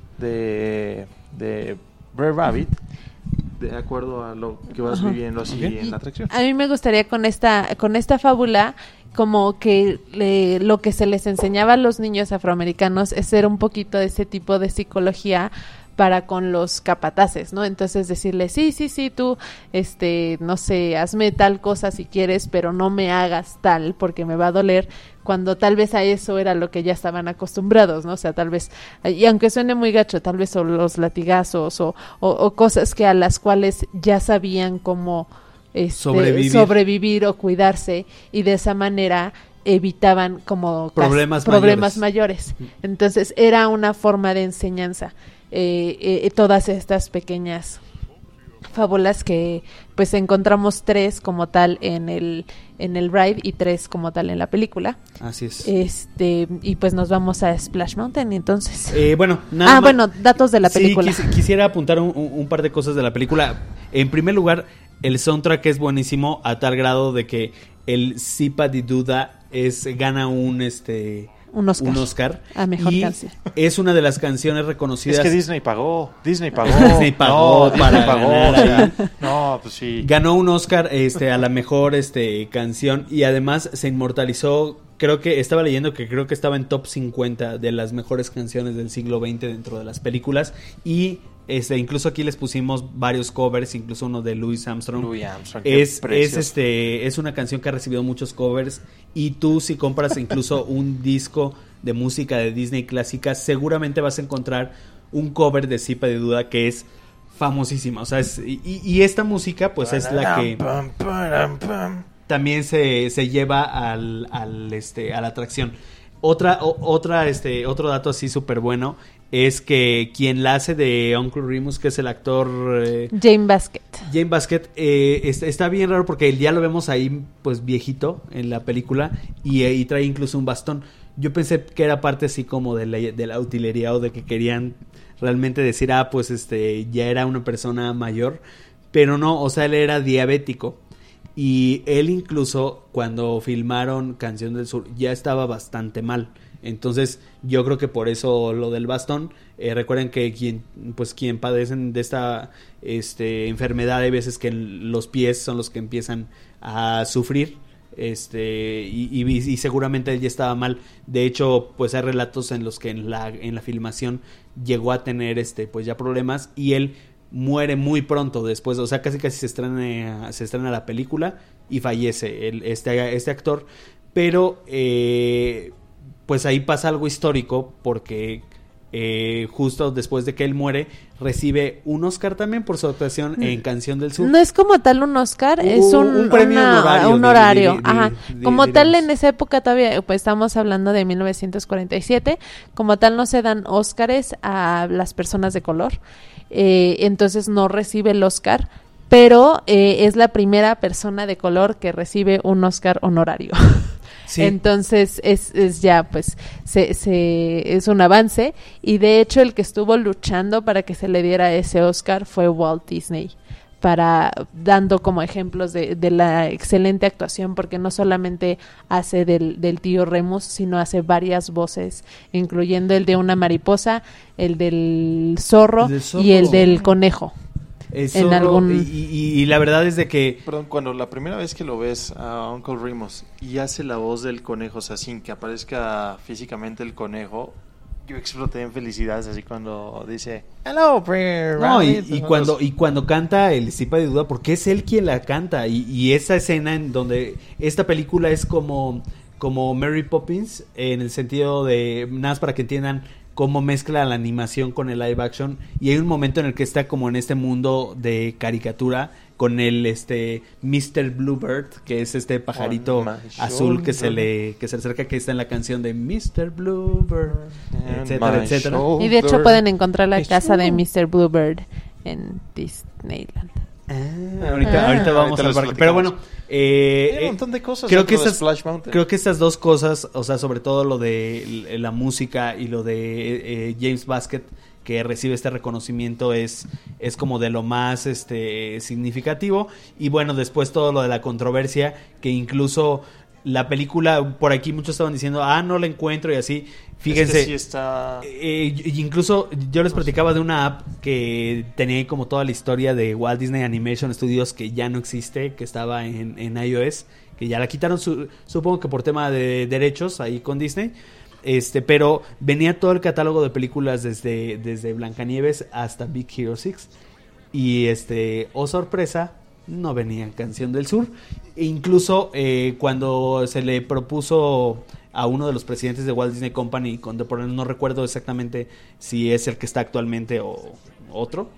de Brer Rabbit, de acuerdo a lo que vas viviendo así en la atracción. A mí me gustaría con esta fábula, como que lo que se les enseñaba a los niños afroamericanos es ser un poquito de ese tipo de psicología para con los capataces, ¿no? Entonces decirle, sí, tú, no sé, hazme tal cosa si quieres, pero no me hagas tal porque me va a doler, cuando tal vez a eso era lo que ya estaban acostumbrados, ¿no? O sea, tal vez, y aunque suene muy gacho, tal vez son los latigazos o cosas que a las cuales ya sabían cómo sobrevivir o cuidarse, y de esa manera evitaban como problemas mayores. Entonces era una forma de enseñanza. Todas estas pequeñas fábulas que pues encontramos 3 como tal en el ride y 3 como tal en la película. Así es. Y pues nos vamos a Splash Mountain entonces. Datos de la película. Sí, quisiera apuntar un par de cosas de la película. En primer lugar, el soundtrack es buenísimo a tal grado de que el Sipa di Duda gana un Oscar a mejor y canción. Es una de las canciones reconocidas. Es que Disney pagó. Disney pagó para ganar ahí. No, pues sí. Ganó un Oscar a la mejor canción, y además se inmortalizó. Creo que estaba leyendo que creo que estaba en top 50 de las mejores canciones del siglo XX dentro de las películas, y incluso aquí les pusimos varios covers, incluso uno de Louis Armstrong. Es una canción que ha recibido muchos covers, y tú si compras incluso un disco de música de Disney clásica, seguramente vas a encontrar un cover de Sipa de Duda que es famosísima. O sea, y esta música pues es la que también se lleva a la atracción. Otro dato así súper bueno es que quien la hace de Uncle Remus, que es el actor Jane Baskett, está bien raro porque ya lo vemos ahí pues viejito en la película, y trae incluso un bastón. Yo pensé que era parte así como de la utilería, o de que querían realmente decir, pues ya era una persona mayor, pero no, o sea, él era diabético. Y él incluso cuando filmaron Canción del Sur ya estaba bastante mal. Entonces yo creo que por eso lo del bastón. Recuerden que quien padecen de esta enfermedad, hay veces que los pies son los que empiezan a sufrir. Y seguramente él ya estaba mal. De hecho, pues hay relatos en los que en la filmación llegó a tener pues ya problemas, y él muere muy pronto después, o sea, casi se estrena la película y fallece este actor, pero pues ahí pasa algo histórico, porque justo después de que él muere, recibe un Oscar también por su actuación en Canción del Sur. No es como tal un Oscar, es un premio honorario. un horario. Ajá. Como tal, diríamos. en esa época todavía, pues estamos hablando de 1947, como tal no se dan Óscares a las personas de color, entonces no recibe el Oscar, pero es la primera persona de color que recibe un Oscar honorario. Sí. Entonces es ya pues es un avance, y de hecho el que estuvo luchando para que se le diera ese Oscar fue Walt Disney, dando como ejemplos de la excelente actuación, porque no solamente hace del tío Remus, sino hace varias voces, incluyendo el de una mariposa, el del zorro, y el del conejo. Eso, y la verdad es de que Perdón, cuando la primera vez que lo ves a Uncle Remus y hace la voz del conejo, o sea, sin que aparezca físicamente el conejo, yo exploté en felicidades así cuando dice hello, no, y cuando canta el Stipa de Duda, porque es él quien la canta, y esa escena en donde esta película es como Mary Poppins, en el sentido de, nada más para que entiendan cómo mezcla la animación con el live action, y hay un momento en el que está como en este mundo de caricatura con el Mr. Bluebird, que es este pajarito azul que se le acerca, que está en la canción de Mr. Bluebird, etcétera, etcétera. Y de hecho pueden encontrar la casa de Mr. Bluebird en Disneyland. Ahorita vamos al parque. Pero bueno, hay un montón de cosas. creo que estas dos cosas, o sea, sobre todo lo de la música y lo de James Baskett, que recibe este reconocimiento, es como de lo más significativo. Y bueno, después todo lo de la controversia, que incluso la película, por aquí muchos estaban diciendo, no la encuentro y así. Fíjense, es que sí está... incluso yo les platicaba de una app que tenía ahí como toda la historia de Walt Disney Animation Studios, que ya no existe, que estaba en iOS, que ya la quitaron, supongo que por tema de derechos ahí con Disney, pero venía todo el catálogo de películas desde Blancanieves hasta Big Hero 6, y oh sorpresa, no venía Canción del Sur. E incluso cuando se le propuso a uno de los presidentes de Walt Disney Company contemporáneo, no recuerdo exactamente si es el que está actualmente o otro,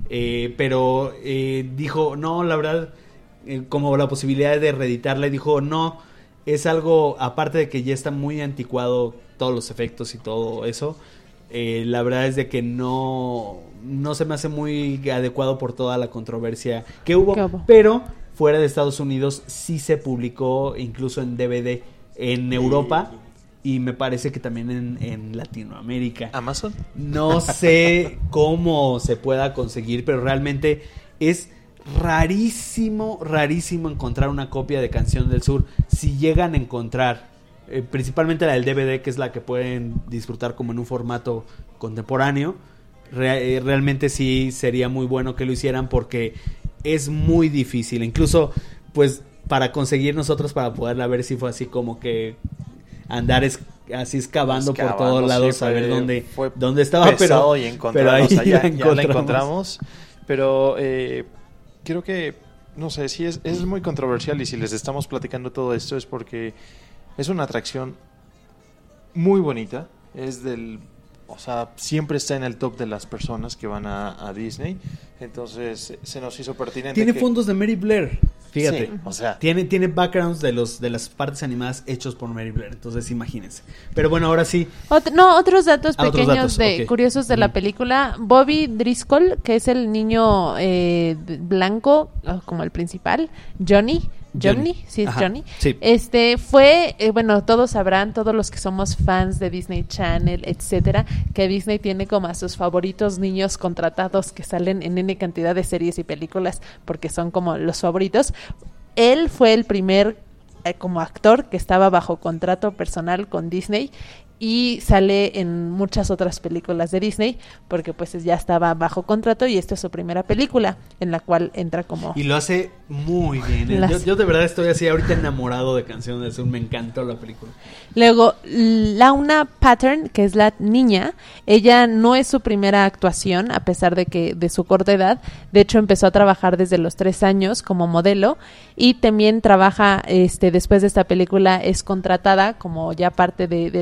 pero dijo, no, la verdad, como la posibilidad de reeditarla, dijo, no, es algo, aparte de que ya está muy anticuado todos los efectos y todo eso, la verdad es de que no se me hace muy adecuado por toda la controversia que hubo, pero fuera de Estados Unidos sí se publicó incluso en DVD en Europa, y me parece que también en Latinoamérica. ¿Amazon? No sé cómo se pueda conseguir, pero realmente es rarísimo encontrar una copia de Canción del Sur. Si llegan a encontrar, principalmente la del DVD, que es la que pueden disfrutar como en un formato contemporáneo, realmente sí sería muy bueno que lo hicieran, porque es muy difícil. Incluso, pues, para conseguir nosotros, para poderla ver, sí fue así como que andar así excavando por todos lados, a ver dónde estaba, pero ahí o sea, ya la encontramos. Pero creo que, no sé, sí es muy controversial, y si les estamos platicando todo esto es porque es una atracción muy bonita, o sea, siempre está en el top de las personas que van a Disney, entonces se nos hizo pertinente. Tiene fondos de Mary Blair, fíjate, sí, o sea, tiene backgrounds de las partes animadas hechos por Mary Blair, entonces imagínense. Pero bueno, ahora sí. Otros datos pequeños okay, curiosos de la película. Bobby Driscoll, que es el niño blanco, como el principal, Johnny, sí es Johnny. Sí. Fue, bueno, todos sabrán, todos los que somos fans de Disney Channel, etcétera, que Disney tiene como a sus favoritos niños contratados que salen en N cantidad de series y películas, porque son como los favoritos. Él fue el primer como actor que estaba bajo contrato personal con Disney, y sale en muchas otras películas de Disney, porque pues ya estaba bajo contrato, y esta es su primera película en la cual entra como... Y lo hace muy bien. Yo de verdad estoy así ahorita enamorado de Canción del Sur, me encantó la película. Luego, Launa Pattern, que es la niña, ella no es su primera actuación, a pesar de su corta edad. De hecho, empezó a trabajar desde los 3 años como modelo, y también trabaja, después de esta película, es contratada como ya parte del contrato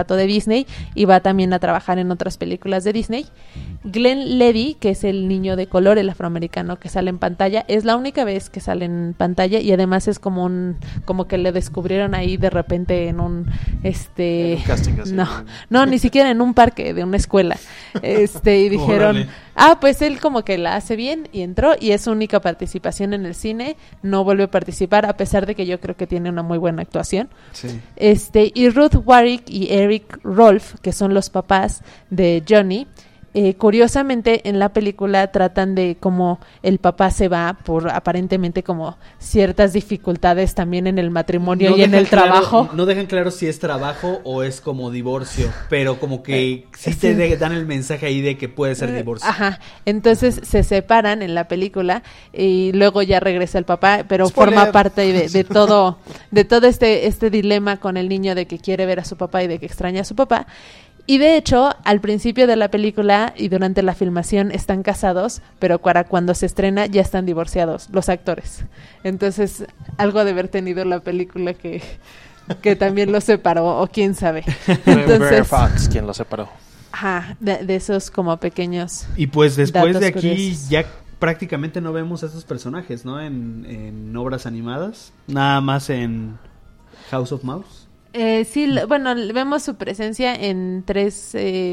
contrato de Disney y va también a trabajar en otras películas de Disney. Glenn Levy, que es el niño de color, el afroamericano que sale en pantalla, es la única vez que sale en pantalla y además es como que le descubrieron ahí de repente en un En un casting así. no, ni siquiera en un parque de una escuela. Y dijeron, Órale. pues él como que la hace bien y entró y es su única participación en el cine, no vuelve a participar a pesar de que yo creo que tiene una muy buena actuación. Sí. Y Ruth Warwick y Eric Rolfe, que son los papás de Johnny, curiosamente en la película tratan de cómo el papá se va por aparentemente como ciertas dificultades también en el matrimonio y en el trabajo. No dejan claro si es trabajo o es como divorcio, pero como que sí te dan el mensaje ahí de que puede ser divorcio. Ajá, entonces se separan en la película y luego ya regresa el papá, pero Spoiler. forma parte de todo este dilema con el niño de que quiere ver a su papá y de que extraña a su papá. Y de hecho, al principio de la película y durante la filmación están casados, pero para cuando se estrena ya están divorciados los actores. Entonces, algo de haber tenido la película que también los separó, o quién sabe. Entonces, Fox, quien lo separó. Ajá, de esos como pequeños. Y pues después datos de aquí curiosos. ya prácticamente no vemos a estos personajes, ¿no? En obras animadas, nada más en House of Mouse. Sí, bueno, vemos su presencia en tres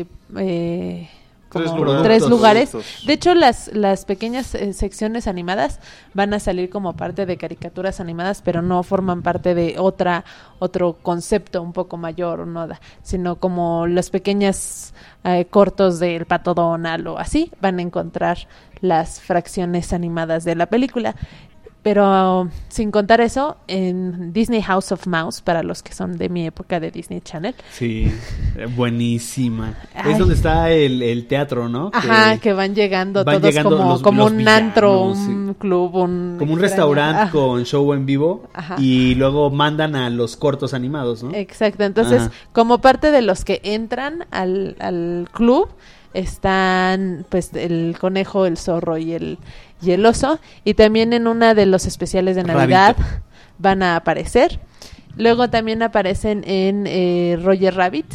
Productos. lugares. Productos. De hecho, las pequeñas secciones animadas van a salir como parte de caricaturas animadas, pero no forman parte de otro concepto un poco mayor o nada, sino como los pequeños cortos del Pato Donald o así, van a encontrar las fracciones animadas de la película. Pero sin contar eso, en Disney House of Mouse, para los que son de mi época de Disney Channel. Sí, buenísima. Ay. Es donde está el teatro, ¿no? Ajá, que van llegando van todos llegando como los un villanos, antro, un sí. club, Como un extraño. restaurante con show en vivo. Ajá. Y luego mandan a los cortos animados, ¿no? Exacto, entonces Ajá. como parte de los que entran al club están pues el conejo, el zorro y el oso, y también en una de los especiales de Navidad Rabito. van a aparecer. Luego también aparecen en Roger Rabbit.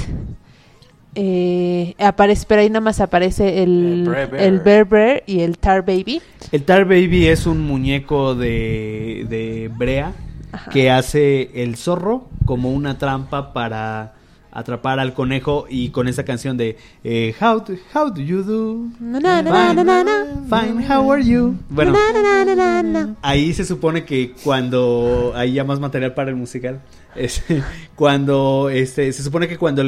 Pero ahí nada más aparece el Bear Bear y el Tar Baby. El Tar Baby es un muñeco de brea Ajá. que hace el zorro como una trampa para atrapar al conejo, y con esa canción de how do you do? Na, na, na, na, na, na. Fine, how are you? Bueno, Na, na, na, na, na. ahí se supone que cuando hay ya más material para el musical, se supone que cuando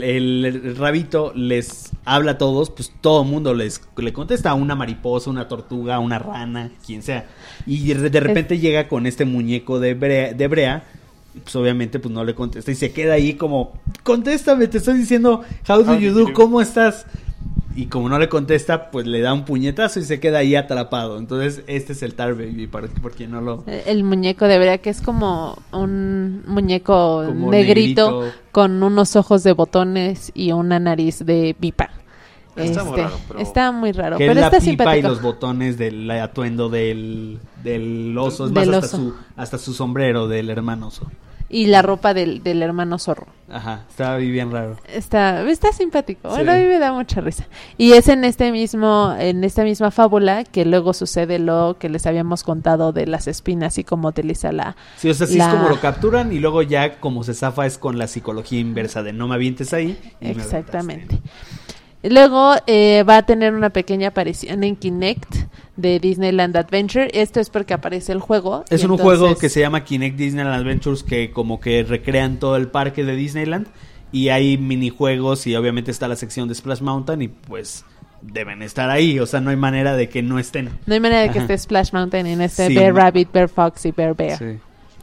el rabito les habla a todos, pues todo el mundo le contesta, a una mariposa, una tortuga, una rana, quien sea, y de repente llega con este muñeco de brea. Pues obviamente pues no le contesta y se queda ahí como, contéstame, te estoy diciendo how do you do, ¿cómo estás? Y como no le contesta, pues le da un puñetazo y se queda ahí atrapado. Entonces este es el Tar Baby, por quien no lo... El muñeco de verdad que es como un muñeco Como negrito, negrito. con unos ojos de botones y una nariz de pipa. Está muy raro, pero- Está muy raro, Que pero es la está pipa y simpático. los botones del atuendo del oso. Es Del más, oso. hasta su sombrero del hermano oso. Y la ropa del hermano zorro. Ajá, está bien raro. Está simpático. Sí. Bueno, a mí me da mucha risa. Y es en esta misma fábula que luego sucede lo que les habíamos contado de las espinas y cómo utiliza la... Sí, o sea, sí es como lo capturan y luego ya como se zafa es con la psicología inversa de no me avientes ahí. Y me Exactamente. Luego va a tener una pequeña aparición en Kinect de Disneyland Adventure. Esto es porque aparece el juego. Es y un entonces- juego que se llama Kinect Disneyland Adventures, que como que recrean todo el parque de Disneyland y hay minijuegos y obviamente está la sección de Splash Mountain y pues deben estar ahí, o sea, no hay manera de que no estén. No hay manera de que Ajá. esté Splash Mountain en este Sí. Bear Rabbit, Bear Fox y Bear Bear, Sí.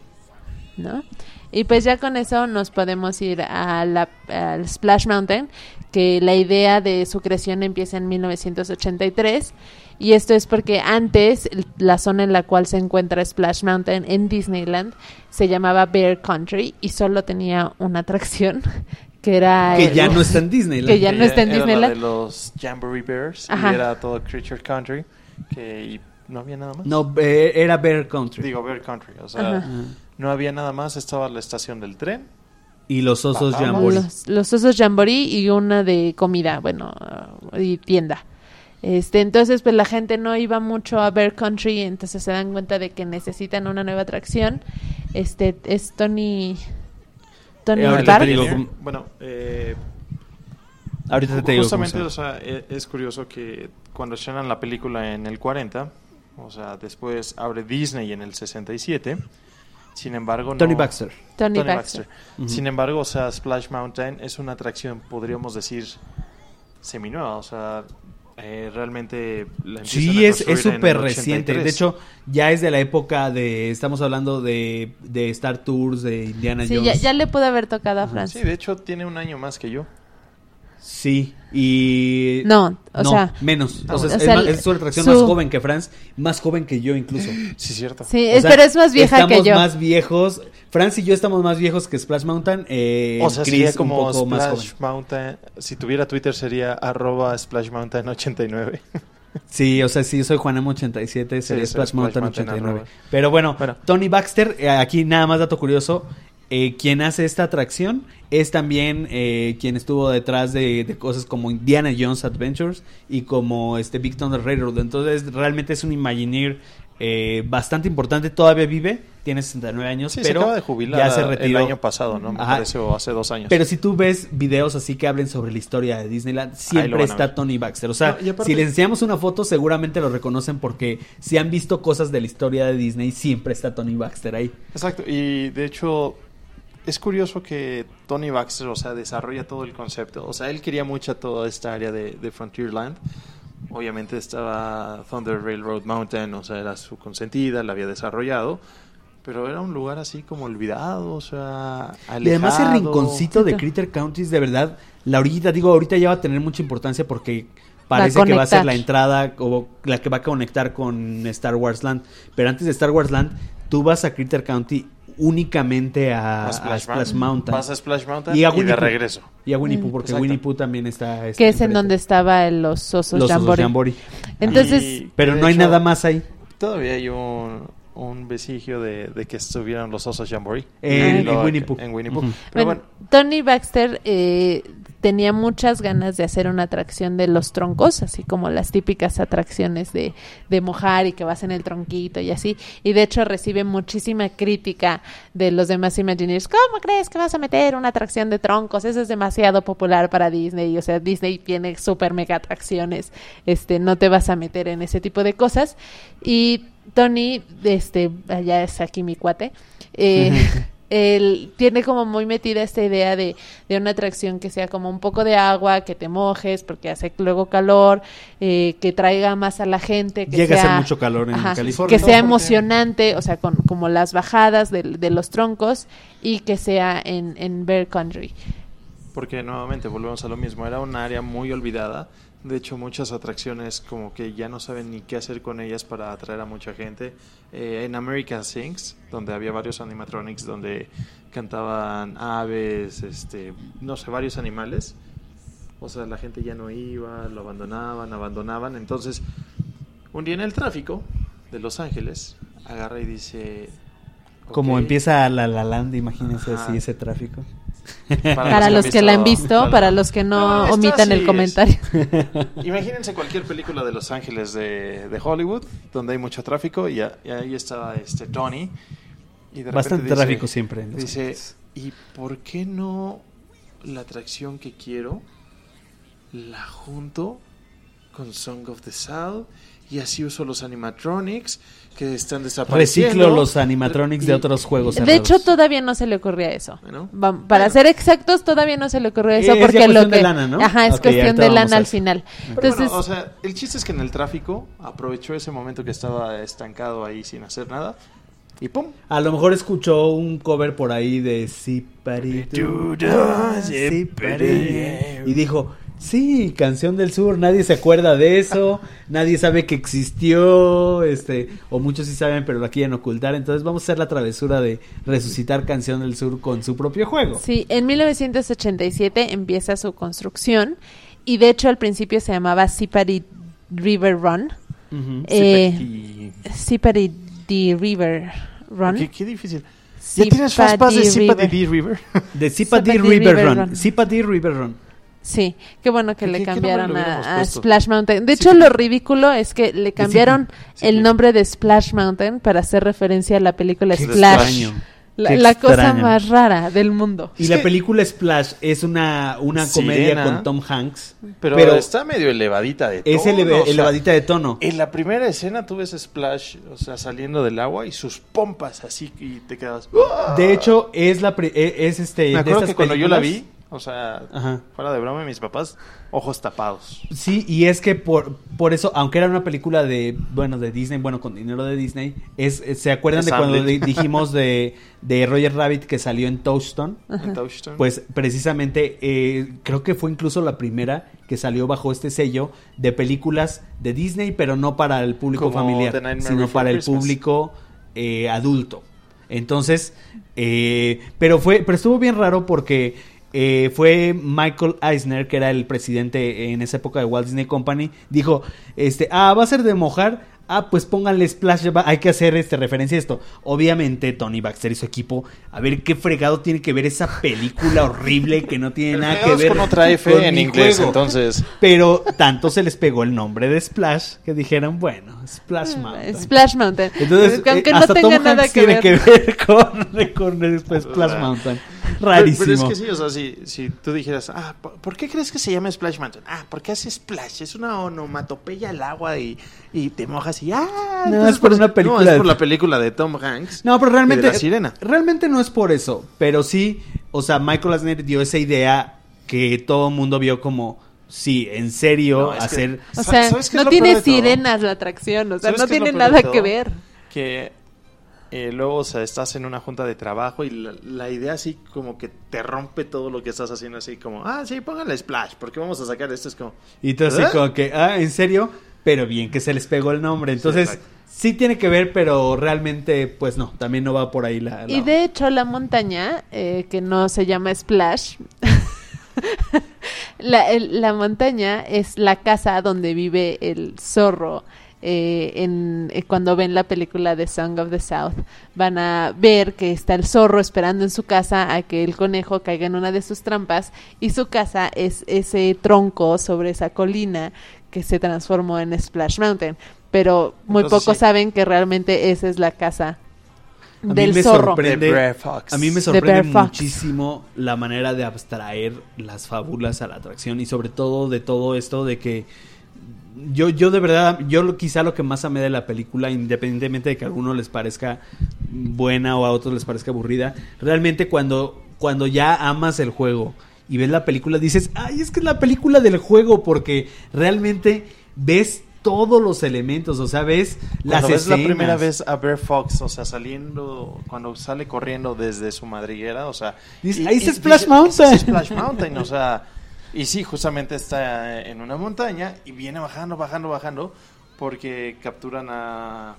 ¿no? Y pues ya con eso nos podemos ir al Splash Mountain, que la idea de su creación empieza en 1983. Y esto es porque antes la zona en la cual se encuentra Splash Mountain en Disneyland se llamaba Bear Country y solo tenía una atracción que era... Que ya no está en Disneyland. Que ya no está en Era la Disneyland. de los Jamboree Bears Ajá. y era todo Creature Country, y no había nada más. No, era Bear Country. Digo, Bear Country, o sea, Ajá. no había nada más, estaba la estación del tren Y los osos Bahamas. Jamboree. Los osos Jamboree y una de comida, bueno, y tienda. Entonces, pues la gente no iba mucho a Bear Country, entonces se dan cuenta de que necesitan una nueva atracción. Es Tony ahorita Park. te digo, Bueno, ahorita te digo cómo justamente, se o sea, es curioso que cuando estrenan la película en el 40, o sea, después abre Disney en el 67, sin embargo... Tony no- Baxter. Tony Baxter. Sin embargo, o sea, Splash Mountain es una atracción, podríamos decir, seminueva, o sea, realmente la empiezan Sí, a es construir en súper el reciente. 83. De hecho, ya es de la época de... Estamos hablando de Star Tours, de Indiana Sí, Jones. ya le pudo haber tocado a Franz. Sí, de hecho tiene un año más que yo. Sí, y... No, o sea... menos. O sea, o sea, es una atracción su- más joven que Franz, más joven que yo incluso. Sí, cierto. Sí, O sea, pero es más vieja que estamos yo. más viejos. Franz y yo estamos más viejos que Splash Mountain. O sea, Chris sería como un poco más joven. Splash Mountain. Si tuviera Twitter sería @Splash Mountain 89. Sí, o sea, sí, yo soy Juanemo87, sería Sí, soy Splash Mountain Splash Mountain 89. arroba. Pero bueno, Bueno. Tony Baxter, aquí nada más dato curioso, quien hace esta atracción es también quien estuvo detrás de cosas como Indiana Jones Adventures y como Big Thunder Railroad. Entonces realmente es un Imagineer bastante importante, todavía vive, tiene 69 años, Sí, pero se acaba de jubilar ya se retiró. el año pasado, ¿no? Me Ajá. parece, o hace 2 años. Pero si tú ves videos así que hablen sobre la historia de Disneyland, Ahí lo siempre van a está ver. Tony Baxter. O sea, No, y aparte- si les enseñamos una foto, seguramente lo reconocen porque si han visto cosas de la historia de Disney, siempre está Tony Baxter ahí. Exacto, y de hecho es curioso que Tony Baxter, o sea, desarrolla todo el concepto. O sea, él quería mucho toda esta área de Frontierland. Obviamente estaba Thunder Railroad Mountain, o sea, era su consentida, la había desarrollado. Pero era un lugar así como olvidado, o sea, alejado. Y además el rinconcito de Critter Country es de verdad, la orillita, digo, ahorita ya va a tener mucha importancia porque parece que va a ser conectar. la entrada o la que va a conectar con Star Wars Land. Pero antes de Star Wars Land, tú vas a Critter County únicamente a Splash Mountain. Vas a Splash Mountain Y y, a de Winnie Pooh. regreso. Y a Winnie Pooh, porque Exacto. Winnie Pooh también está... Que es en enfrente. donde estaba los osos Los osos Jamboree. Jamboree. Entonces, Y, Pero de no hay hecho, nada más ahí. Todavía hay un vestigio de que estuvieron los osos Jamboree. En Lo- Winnie Pooh. En Winnie Pooh. Ujú. Pero bueno, bueno, Tony Baxter tenía muchas ganas de hacer una atracción de los troncos, así como las típicas atracciones de mojar y que vas en el tronquito y así. Y de hecho recibe muchísima crítica de los demás Imagineers. ¿Cómo crees que vas a meter una atracción de troncos? Eso es demasiado popular para Disney. O sea, Disney tiene súper mega atracciones. No te vas a meter en ese tipo de cosas. Y Tony, allá es aquí mi cuate, él tiene como muy metida esta idea de una atracción que sea como un poco de agua, que te mojes porque hace luego calor, que traiga más a la gente, que Llega a sea, hacer mucho calor en ajá, California. que sea Porque- emocionante, o sea, como las bajadas de los troncos y que sea en Bear Country. porque nuevamente volvemos a lo mismo. Era un área muy olvidada. De hecho, muchas atracciones como que ya no saben ni qué hacer con ellas para atraer a mucha gente. En America Sings, donde había varios animatronics, donde cantaban aves, no sé, varios animales. O sea, la gente ya no iba, lo abandonaban. Entonces, un día en el tráfico de Los Ángeles, agarra y dice... Como "Ok". empieza La La Land, imagínense Ajá. así ese tráfico. Para los que la han visto, para los que no esto omitan así el es. comentario. Imagínense cualquier película de Los Ángeles de Hollywood, donde hay mucho tráfico, y ahí estaba Tony. Y de Bastante repente tráfico siempre en Los Dice, Ángeles. ¿y por qué no la atracción que quiero la junto con Song of the South? Y así uso los animatronics que están desapareciendo. Reciclo los animatronics de otros juegos De cerrados. hecho, todavía no se le ocurría eso. Bueno. Para ser exactos, todavía no se le ocurrió eso Es ya porque cuestión lo que de lana, ¿no? ajá, es Ok, cuestión ahorita de vamos lana a al eso. final. Pero Entonces, bueno, o sea, el chiste es que en el tráfico aprovechó ese momento que estaba estancado ahí sin hacer nada y ¡pum! A lo mejor escuchó un cover por ahí de Ziparituda, Ziparituda, y dijo, sí, Canción del Sur, nadie se acuerda de eso, nadie sabe que existió, o muchos sí saben, pero lo quieren ocultar, entonces vamos a hacer la travesura de resucitar Canción del Sur con su propio juego. sí, en 1987 empieza su construcción y de hecho al principio se llamaba Zippery River Run. Ujú. Zippery River Run. Qué difícil. ¿Ya tienes fastpass de Sympathy River? De Sympathy Sympathy River River Run. Run. Sympathy River Run. Sí, qué bueno que ¿Qué- le qué cambiaron nombre le hubiéramos a puesto? Splash Mountain. De Sí, hecho, sí. lo ridículo es que le cambiaron Sí, el sí. nombre de Splash Mountain para hacer referencia a la película Qué Splash. extraño. La, Qué la cosa extraño. más rara del mundo. Y Es la que- película Splash es una comedia Sirena. con Tom Hanks. Pero, Pero está medio elevadita de tono. Es o sea, elevadita de tono. En la primera escena tú ves Splash, o sea, saliendo del agua y sus pompas así y te quedas... ¡ah! De hecho, es Me de acuerdo estas que cuando yo la películas- vi, o sea, Ajá. fuera de broma, mis papás, ojos tapados. Sí, y es que por eso, aunque era una película de Disney, con dinero de Disney, ¿se acuerdan de cuando Ensemble. dijimos de Roger Rabbit que salió en Touchstone? En Touchstone. Pues precisamente creo que fue incluso la primera que salió bajo este sello de películas de Disney, pero no para el público Como familiar, The Nightmare sino Before para el Christmas. público adulto. Entonces, pero estuvo bien raro porque fue Michael Eisner, que era el presidente en esa época de Walt Disney Company, dijo, va a ser de mojar, pues pónganle Splash, hay que hacer referencia a esto. Obviamente Tony Baxter y su equipo, a ver qué fregado tiene que ver esa película horrible que no tiene nada que Fregados ver con otra F con en mi inglés, juego. entonces... Pero tanto se les pegó el nombre de Splash que dijeron, bueno, Splash Mountain. Splash Mountain. Entonces, Aunque no hasta tenga Tom nada Hanks que tiene ver. que ver con Splash Mountain. Rarísimo. Pero es que sí, o sea, si tú dijeras, ¿por qué crees que se llama Splash Mountain? Porque hace splash, es una onomatopeya al agua y te mojas y No, entonces es por una película No, es de- por la película de Tom Hanks. No, pero y de realmente La Sirena. realmente no es por eso, pero sí, o sea, Michael Eisner dio esa idea que todo el mundo vio como, sí, en serio, No, es que- hacer... O sea, ¿Sabes qué es no lo tiene peor de todo? sirenas la atracción, o sea, ¿Sabes no qué es lo tiene peor de nada todo? que ver. Que luego, o sea, estás en una junta de trabajo y la idea así como que te rompe todo lo que estás haciendo, así como, sí, póngale Splash, porque vamos a sacar esto, es como... Y todo así ¿Eh? como que, ¿en serio? Pero bien que se les pegó el nombre. Entonces, exacto. sí tiene que ver, pero realmente, pues no, también no va por ahí la... Y de hecho la montaña, que no se llama Splash, la montaña es la casa donde vive el zorro. Cuando ven la película de Song of the South, van a ver que está el zorro esperando en su casa a que el conejo caiga en una de sus trampas, y su casa es ese tronco sobre esa colina que se transformó en Splash Mountain. Pero muy Entonces, pocos sí. saben que realmente esa es la casa A mí del me zorro. sorprende- The Brer Fox. A mí me Bear sorprende Fox. muchísimo la manera de abstraer las fábulas a la atracción y sobre todo de todo esto de que yo de verdad, quizá lo que más amé de la película, independientemente de que a algunos les parezca buena o a otros les parezca aburrida, realmente cuando ya amas el juego y ves la película dices, es que es la película del juego, porque realmente ves todos los elementos, o sea, ves las Cuando ves la escenas. primera vez a Bear Fox, o sea, cuando sale corriendo desde su madriguera, o sea... Dice, ahí está Splash Mountain. "Ese es Splash Mountain", o sea... Y sí, justamente está en una montaña y viene bajando, porque capturan a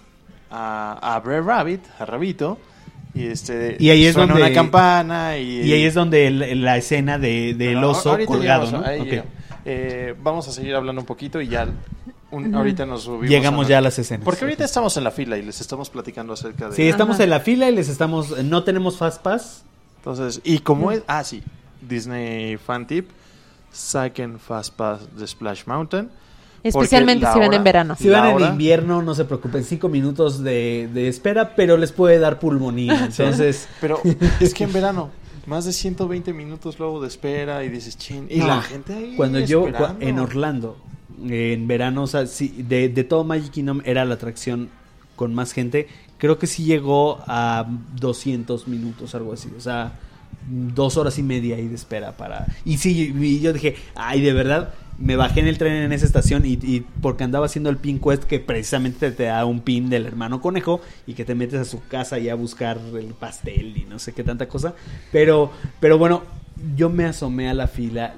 Brer Rabbit, a Rabito, y Y ahí es suena donde- una campana y Y ahí es donde la escena del Bueno, oso ahorita colgado, llegamos, ¿no? ahí Ok. llegamos. Vamos a seguir hablando un poquito y ya ahorita nos subimos. Llegamos ya a las escenas. Porque ahorita estamos en la fila y les estamos platicando acerca de... Sí, estamos Ajá. en la fila y no tenemos Fast Pass. Entonces, y como es... sí, Disney Fan Tip, saquen Fast Pass de Splash Mountain. Especialmente porque si la van en hora- verano. Si van en hora- invierno, no se preocupen, 5 minutos de espera, pero les puede dar pulmonía. Entonces, Pero es que en verano, más de 120 minutos luego de espera y dices, chin, y no, la gente ahí cuando esperando. en Orlando, en verano, o sea, sí, de todo Magic Kingdom era la atracción con más gente. Creo que sí llegó a 200 minutos, algo así. O sea, 2 horas y media ahí de espera para... Y sí, y yo dije, de verdad, me bajé en el tren en esa estación y porque andaba haciendo el pin quest, que precisamente te da un pin del hermano conejo y que te metes a su casa y a buscar el pastel y no sé qué tanta cosa. Pero bueno, yo me asomé a la fila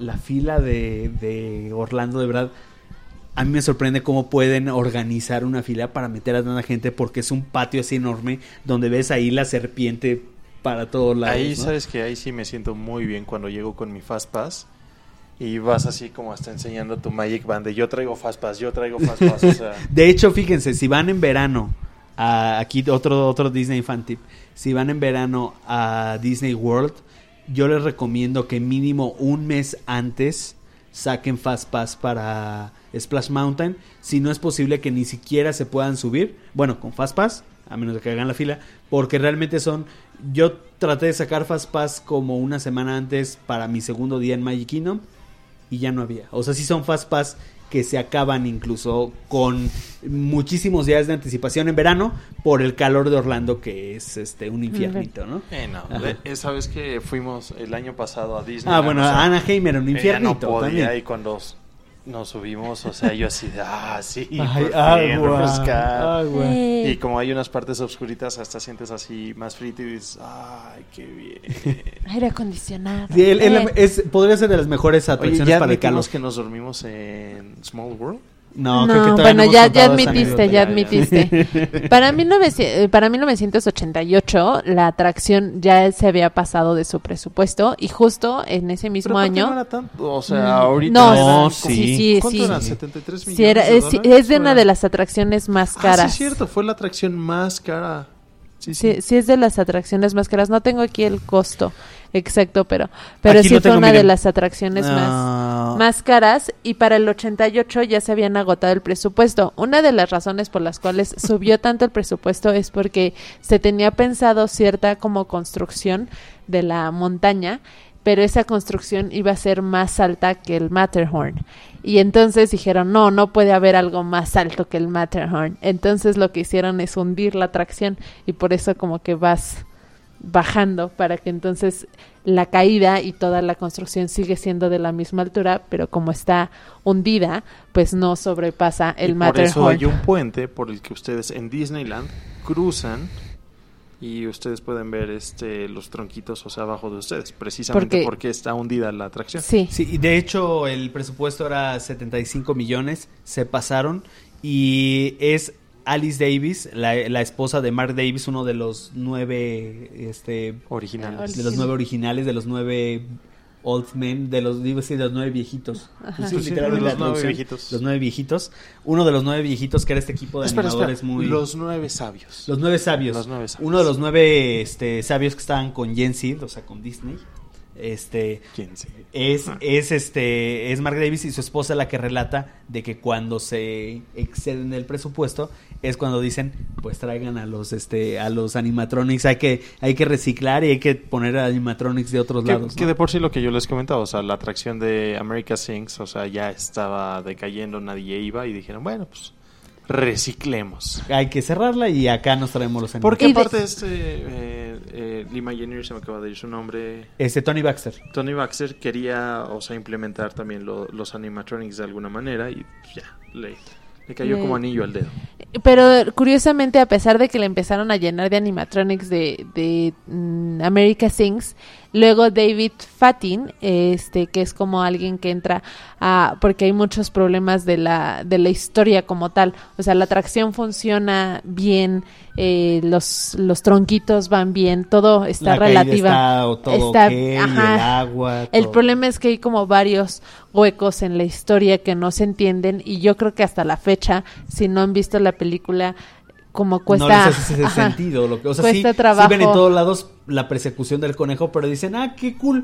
de Orlando, de verdad. A mí me sorprende cómo pueden organizar una fila para meter a tanta gente, porque es un patio así enorme donde ves ahí la serpiente para todos lados. Ahí, ¿no? sabes que ahí sí me siento muy bien cuando llego con mi Fast Pass y vas así como hasta enseñando tu Magic Band de yo traigo Fast Pass, o sea... De hecho, fíjense, si van en verano aquí otro Disney fan tip. Si van en verano a Disney World, yo les recomiendo que mínimo un mes antes saquen Fast Pass para Splash Mountain. Si no es posible que ni siquiera se puedan subir, bueno, con Fast Pass, a menos de que hagan la fila, porque realmente yo traté de sacar Fast Pass como una semana antes para mi segundo día en Magic Kingdom y ya no había. O sea, sí son Fast Pass que se acaban incluso con muchísimos días de anticipación en verano por el calor de Orlando, que es un infiernito, ¿no? Esa vez que fuimos el año pasado a Disney. Bueno, Anaheim era un infiernito no podía, también. y cuando nos subimos, o sea, yo así de, sí, Ay, por fin, agua, refrescar. agua. Y como hay unas partes obscuritas, hasta sientes así más frito y dices, ay, qué bien. Aire acondicionado. Sí, podría ser de las mejores Oye, atracciones ¿ya para el calor. admitimos que nos dormimos en Small World? No, creo que todavía bueno, no hemos ya contado esa admitiste, anécdota. ya admitiste. Para 1988 la atracción ya se había pasado de su presupuesto y justo en ese mismo ¿Pero por qué año... no era tanto? O sea, ahorita... No, eran sí. ¿Cuánto eran? ¿73 Sí, millones de dólares? es de una de las atracciones más caras. Sí, es cierto, fue la atracción más cara. Sí, es de las atracciones más caras. No tengo aquí el costo exacto, pero Aquí sí lo fue tengo, una de miren. las atracciones más caras, y para el 88 ya se habían agotado el presupuesto. Una de las razones por las cuales subió tanto el presupuesto es porque se tenía pensado cierta como construcción de la montaña, pero esa construcción iba a ser más alta que el Matterhorn. Y entonces dijeron, no puede haber algo más alto que el Matterhorn. Entonces lo que hicieron es hundir la atracción, y por eso como que vas bajando, para que entonces la caída y toda la construcción sigue siendo de la misma altura, pero como está hundida, pues no sobrepasa el Matterhorn. Por eso hay un puente por el que ustedes en Disneyland cruzan y ustedes pueden ver los tronquitos, o sea, abajo de ustedes, precisamente porque está hundida la atracción. Sí, y de hecho el presupuesto era 75 millones, se pasaron, y es Alice Davis, la esposa de Mark Davis, uno de los 9 originales. De los 9 originales, de los 9 old men, de los 9 viejitos. Sí, Literalmente los la 9 traducción. viejitos. Los 9 viejitos. Uno de los 9 viejitos, que era este equipo de animadores muy... Los 9 sabios. Los 9 sabios. Los 9 sabios. Uno de los 9 sabios que estaban con Gen Z, o sea, con Disney. ¿Quién sí? Es Mark Davis y su esposa la que relata de que cuando se exceden el presupuesto es cuando dicen, pues traigan a los animatronics, hay que reciclar y hay que poner animatronics de otros lados, ¿no? Que de por sí lo que yo les comentaba, o sea, la atracción de America Sings, o sea, ya estaba decayendo, nadie iba, y dijeron, bueno, pues reciclemos. Hay que cerrarla y acá nos traemos los Porque animatronics. aparte Lee Imagineer, se me acaba de ir su nombre, Tony Baxter. Tony Baxter quería, o sea, implementar también los animatronics de alguna manera, y pues, ya, le cayó como anillo al dedo. Pero curiosamente, a pesar de que le empezaron a llenar de animatronics de America Sings, luego David Fatin, que es como alguien que entra porque hay muchos problemas de la historia como tal. O sea, la atracción funciona bien, los tronquitos van bien, todo está relativa. Está okay, el agua. El problema es que hay como varios huecos en la historia que no se entienden, y yo creo que hasta la fecha, si no han visto la película, como cuesta... No les hace sentido. O sea, cuesta sí trabajo. ven en todos lados la persecución del conejo, pero dicen, qué cool.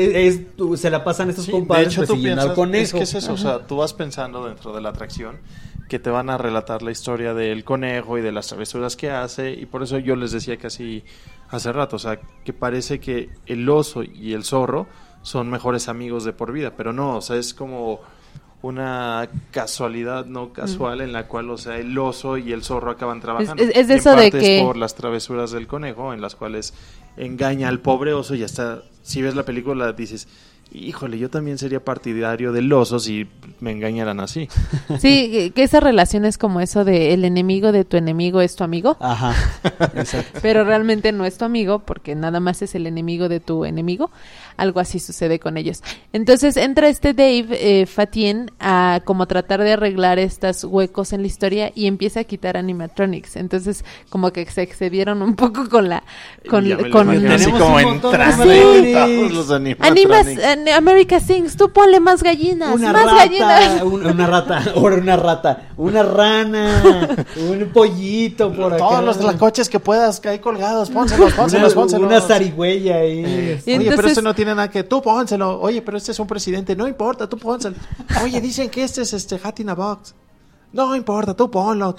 Se la pasan estos compadres persiguiendo al conejo. Es que es eso, o sea, tú vas pensando dentro de la atracción que te van a relatar la historia del conejo y de las travesuras que hace, y por eso yo les decía casi hace rato, o sea, que parece que el oso y el zorro son mejores amigos de por vida, pero no, o sea, es como una casualidad no casual en la cual, o sea, el oso y el zorro acaban trabajando. Es de eso de que... es por las travesuras del conejo, en las cuales engaña al pobre oso, y hasta si ves la película dices, híjole, yo también sería partidario del oso si me engañaran así. Sí, que esa relación es como eso de el enemigo de tu enemigo es tu amigo. Ajá, exacto. Pero realmente no es tu amigo, porque nada más es el enemigo de tu enemigo. Algo así sucede con ellos. Entonces entra Dave Fatien a como tratar de arreglar estos huecos en la historia, y empieza a quitar animatronics. Entonces como que se excedieron un poco con así como un montón entrando de- todos los animatronics. en America Sings, tú ponle más gallinas, Una más rata, gallinas. una rata, ahora una rata, una rana, un pollito por acá. Todos los tlacoches que puedas que hay colgados, pónselos. Una zarigüeya ahí. Y Oye, pero entonces- este no tiene nada que... Tú pónselo. Oye, pero este es un presidente. No importa, tú pónselo. Oye, dicen que este es Hat in a Box. No importa, tú ponlo.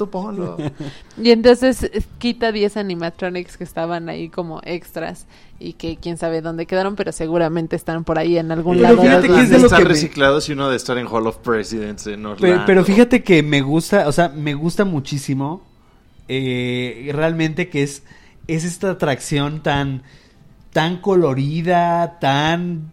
Y entonces quita 10 animatronics que estaban ahí como extras y que quién sabe dónde quedaron, pero seguramente están por ahí en algún Pero lado. fíjate que es de lo estar que me- reciclados y uno de estar en Hall of Presidents en Orlando. Pero fíjate que me gusta, o sea, me gusta muchísimo realmente que es esta atracción tan colorida, tan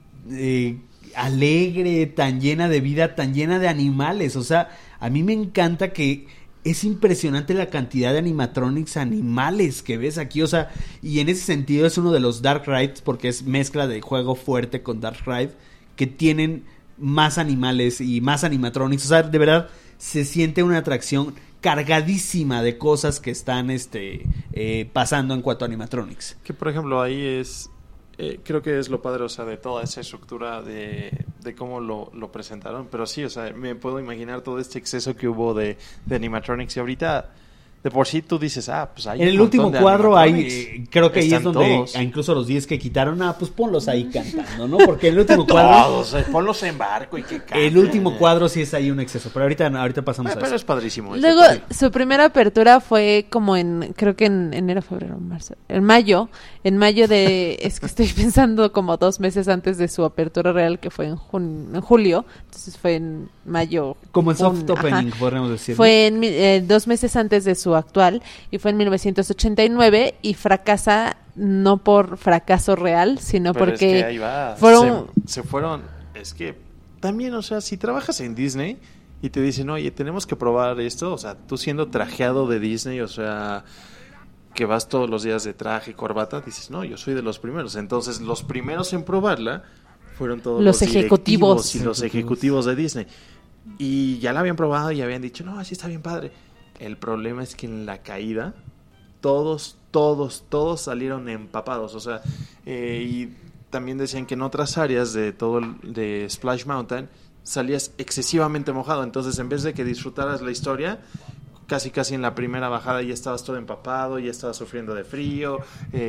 alegre, tan llena de vida, tan llena de animales. O sea, a mí me encanta que es impresionante la cantidad de animatronics animales que ves aquí. O sea, y en ese sentido es uno de los Dark Rides porque es mezcla de juego fuerte con Dark Ride que tienen más animales y más animatronics. O sea, de verdad se siente una atracción cargadísima de cosas que están pasando en cuanto a animatronics. Que por ejemplo ahí es... creo que es lo padre, o sea, de toda esa estructura de cómo lo presentaron. Pero sí, o sea, me puedo imaginar todo este exceso que hubo de animatronics. Y ahorita, de por sí, tú dices, pues hay En un el montón último de cuadro animatronics. hay, creo que ahí es Están donde todos. incluso los 10 que quitaron, pues ponlos ahí cantando, ¿no? Porque el último cuadro, Todos, ponlos en barco y que canten. el último cuadro sí es ahí un exceso, pero ahorita pasamos a Pero eso. es padrísimo. eso. Luego, su primera apertura fue como creo que en enero, febrero, marzo, en mayo es que estoy pensando como 2 meses antes de su apertura real, que fue en julio, entonces fue en mayo. Como el soft ajá. opening, podríamos decir. Fue 2 meses antes de su actual y fue en 1989 y fracasa no por fracaso real, sino Pero porque es que ahí va. fueron... Se fueron. Es que también, o sea, si trabajas en Disney y te dicen, oye, tenemos que probar esto, o sea, tú siendo trajeado de Disney, o sea, que vas todos los días de traje y corbata, dices, no, yo soy de los primeros. Entonces, los primeros en probarla fueron todos Los ejecutivos. directivos y los ejecutivos de Disney. Y ya la habían probado y habían dicho, no, así está bien padre. El problema es que en la caída todos salieron empapados, o sea, y también decían que en otras áreas de de Splash Mountain salías excesivamente mojado, entonces en vez de que disfrutaras la historia, casi en la primera bajada ya estabas todo empapado, ya estabas sufriendo de frío,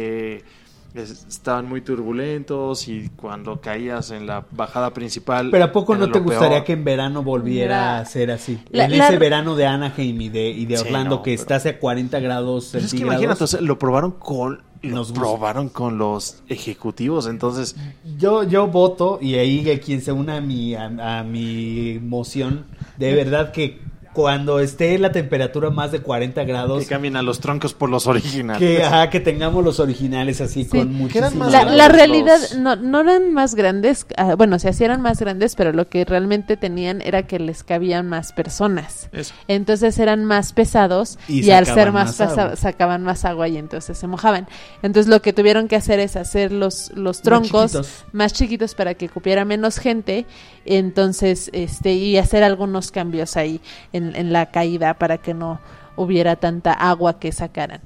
estaban muy turbulentos y cuando caías en la bajada principal... Pero ¿a poco era no te lo gustaría peor. que en verano volviera a ser así? La- en la- ese verano de Anaheim y de Sí, Orlando no, que pero- estás a 40 grados Pero es que centígrados. imagínate, o sea, lo probaron Nos gusta. con los ejecutivos, entonces... Yo voto y ahí quien se una a mi moción, de verdad que cuando esté la temperatura más de 40 grados, Que cambien a los troncos por los originales. que tengamos los originales así Sí. con Que muchísimo. eran más La grandes realidad, los- no eran más grandes, bueno, o sea, sí eran más grandes, pero lo que realmente tenían era que les cabían más personas. Eso. Entonces eran más pesados Y y, al sacaban ser más más pesados agua. sacaban más agua y entonces se mojaban. Entonces lo que tuvieron que hacer es hacer los troncos chiquitos. más chiquitos para que cupiera menos gente, entonces y hacer algunos cambios ahí en la caída para que no hubiera tanta agua que sacaran.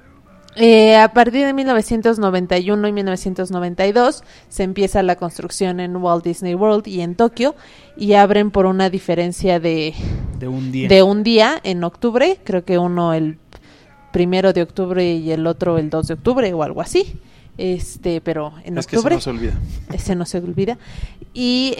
A partir de 1991 y 1992 se empieza la construcción en Walt Disney World y en Tokio y abren por una diferencia de un día en octubre, creo que uno el 1 de octubre y el otro el 2 de octubre o algo así. Pero en Es que octubre se nos olvida. ese no se olvida. Y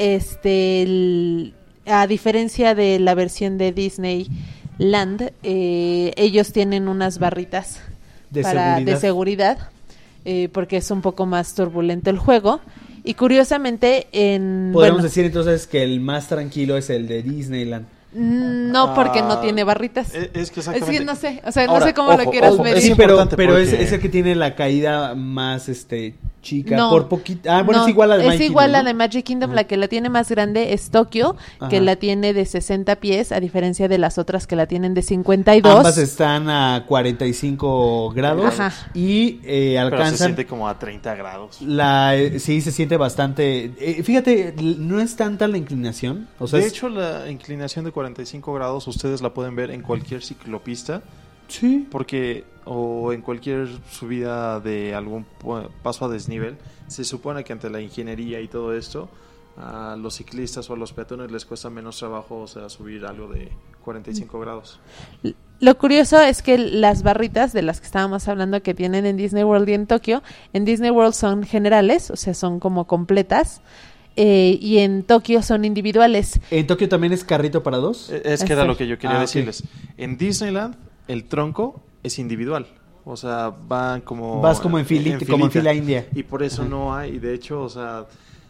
a diferencia de la versión de Disneyland, ellos tienen unas barritas de seguridad, porque es un poco más turbulento el juego. Y curiosamente, Podemos decir entonces que el más tranquilo es el de Disneyland. no, porque no tiene barritas. Es que Es exactamente. que no sé, o sea, no Ahora, sé cómo ojo, lo quieras ojo, medir. es Sí, importante pero porque- es el que tiene la caída más chica, No. por poquito. Ah, bueno, No, es igual a la de Magic igual Kingdom, la ¿no? de Magic Kingdom, la que la tiene más grande es Tokio, que Ajá. la tiene de 60 pies, a diferencia de las otras que la tienen de 52. Ambas están a 45 grados Ajá. y Pero se alcanzan siente como a 30 grados. sí, se siente bastante. Fíjate, no es tanta la inclinación. O sea, De hecho, la inclinación de 45 grados ustedes la pueden ver en cualquier ciclopista, sí. porque o en cualquier subida de algún paso a desnivel, se supone que ante la ingeniería y todo esto, a los ciclistas o a los peatones les cuesta menos trabajo, o sea, subir algo de 45 grados. Lo curioso es que las barritas de las que estábamos hablando que tienen en Disney World y en Tokio, en Disney World son generales, o sea, son como completas, y en Tokio son individuales. ¿En Tokio también es carrito para dos? Es que era lo que yo quería ok. decirles. En Disneyland, el tronco es individual. O sea, van como... Vas como en filita, como en fila india. Y por eso Ajá. no hay, de hecho, o sea...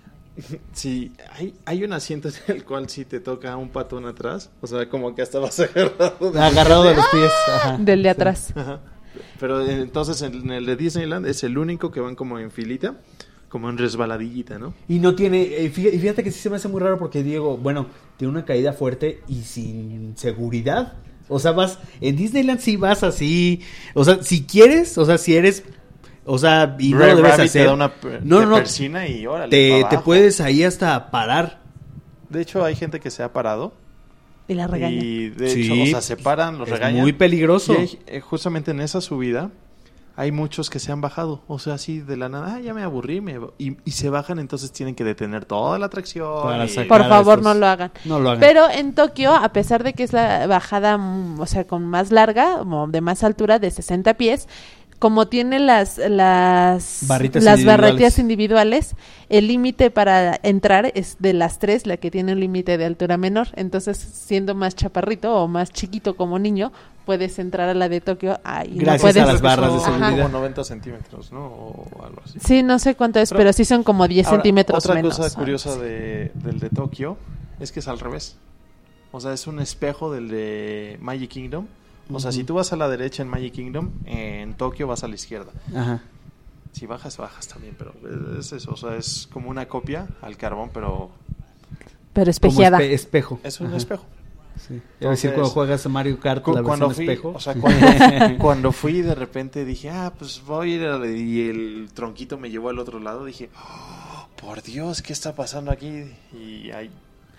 Sí, hay un asiento en el cual si te toca un patón atrás, o sea, como que hasta vas agarrado. Agarrado de los pies. Ajá. Del de atrás. Ajá. Pero entonces en el de Disneyland es el único que van como en filita, como en resbaladillita, ¿no? Y no tiene, fíjate que sí se me hace muy raro porque Diego, bueno, tiene una caída fuerte y sin seguridad. O sea, vas, en Disneyland sí vas así, o sea, si quieres, o sea, si eres, o sea, y no Red lo debes Rabbit hacer. te da una No, persina y órale, te para abajo. puedes ahí hasta parar. De hecho, hay gente que se ha parado Y la regaña. y de Sí, hecho, o sea, se paran, los es regañan. muy peligroso. Y justamente en esa subida hay muchos que se han bajado, o sea, así de la nada, ya me aburrí, y se bajan, entonces tienen que detener toda la atracción. Para y- sacar- Por Cada favor, estos- no lo hagan. No lo hagan. Pero en Tokio, a pesar de que es la bajada, o sea, con más larga, como de más altura, de 60 pies, como tiene las Barritas las individuales. barretas individuales, el límite para entrar es de las 3, la que tiene un límite de altura menor. Entonces, siendo más chaparrito o más chiquito como niño, puedes entrar a la de Tokio. Y Gracias no puedes... a las barras de Son seguridad. como 90 centímetros, ¿no? O algo así. Sí, no sé cuánto es, pero sí son como 10 Ahora, centímetros otra menos. cosa curiosa Sí. del de Tokio es que es al revés. O sea, es un espejo del de Magic Kingdom. O sea, si tú vas a la derecha en Magic Kingdom, en Tokio vas a la izquierda. Ajá. Si bajas, bajas también, pero es eso. O sea, es como una copia al carbón, pero Pero Como espejeada. espejo. es un Ajá. espejo. Sí. Iba a decir, cuando juegas a Mario Kart, la Cuando versión fui, espejo. o sea, cuando fui de repente dije, pues voy a ir y el tronquito me llevó al otro lado, dije, "Oh, por Dios, ¿qué está pasando aquí?" Y ahí,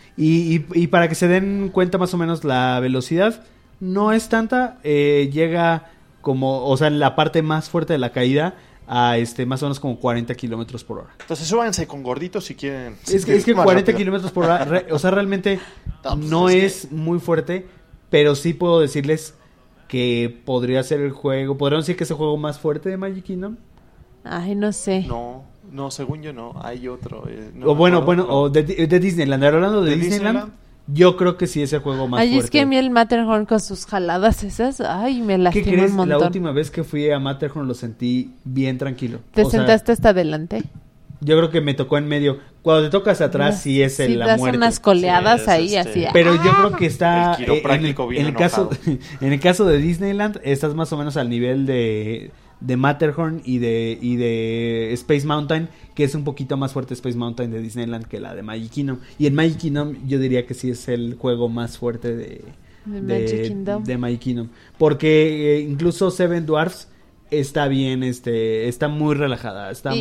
Y para que se den cuenta más o menos la velocidad, no es tanta, llega como, o sea, en la parte más fuerte de la caída a más o menos como 40 kilómetros por hora. entonces súbanse con gorditos si quieren. Es que más 40 rápido. kilómetros por hora, o sea, realmente No, pues no es es muy fuerte, pero sí puedo decirles que podría ser el juego, podríamos decir que es el juego más fuerte de Magic Kingdom. Ay, no sé. No, según yo no, hay otro. No O me bueno, acuerdo, o de Disneyland. Hablando de Disneyland, yo creo que sí es el juego más Ay, fuerte. es que a mí el Matterhorn con sus jaladas esas, ay, me ¿Qué lastimó crees? un La montón. última vez que fui a Matterhorn lo sentí bien tranquilo. Te O sea, sentaste hasta adelante. yo creo que me tocó en medio. Cuando te tocas atrás sí es Sí, la das muerte. unas coleadas Sí, es ahí, así. Pero yo creo que está El quiropráctico en bien el caso enojado. en el caso de Disneyland estás más o menos al nivel de Matterhorn y de Space Mountain, que es un poquito más fuerte Space Mountain de Disneyland que la de Magic Kingdom. Y en Magic Kingdom yo diría que sí es el juego más fuerte de Magic Kingdom. de Magic Kingdom, porque incluso Seven Dwarfs está bien, está muy relajada, está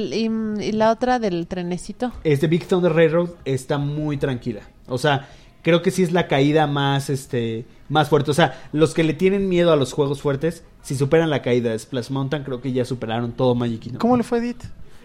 Y la otra del trenecito. Big Thunder Railroad está muy tranquila. O sea, creo que sí es la caída más más fuerte. O sea, los que le tienen miedo a los juegos fuertes, si superan la caída de Splash Mountain, creo que ya superaron todo Magic Kingdom. ¿Cómo le fue, Edith?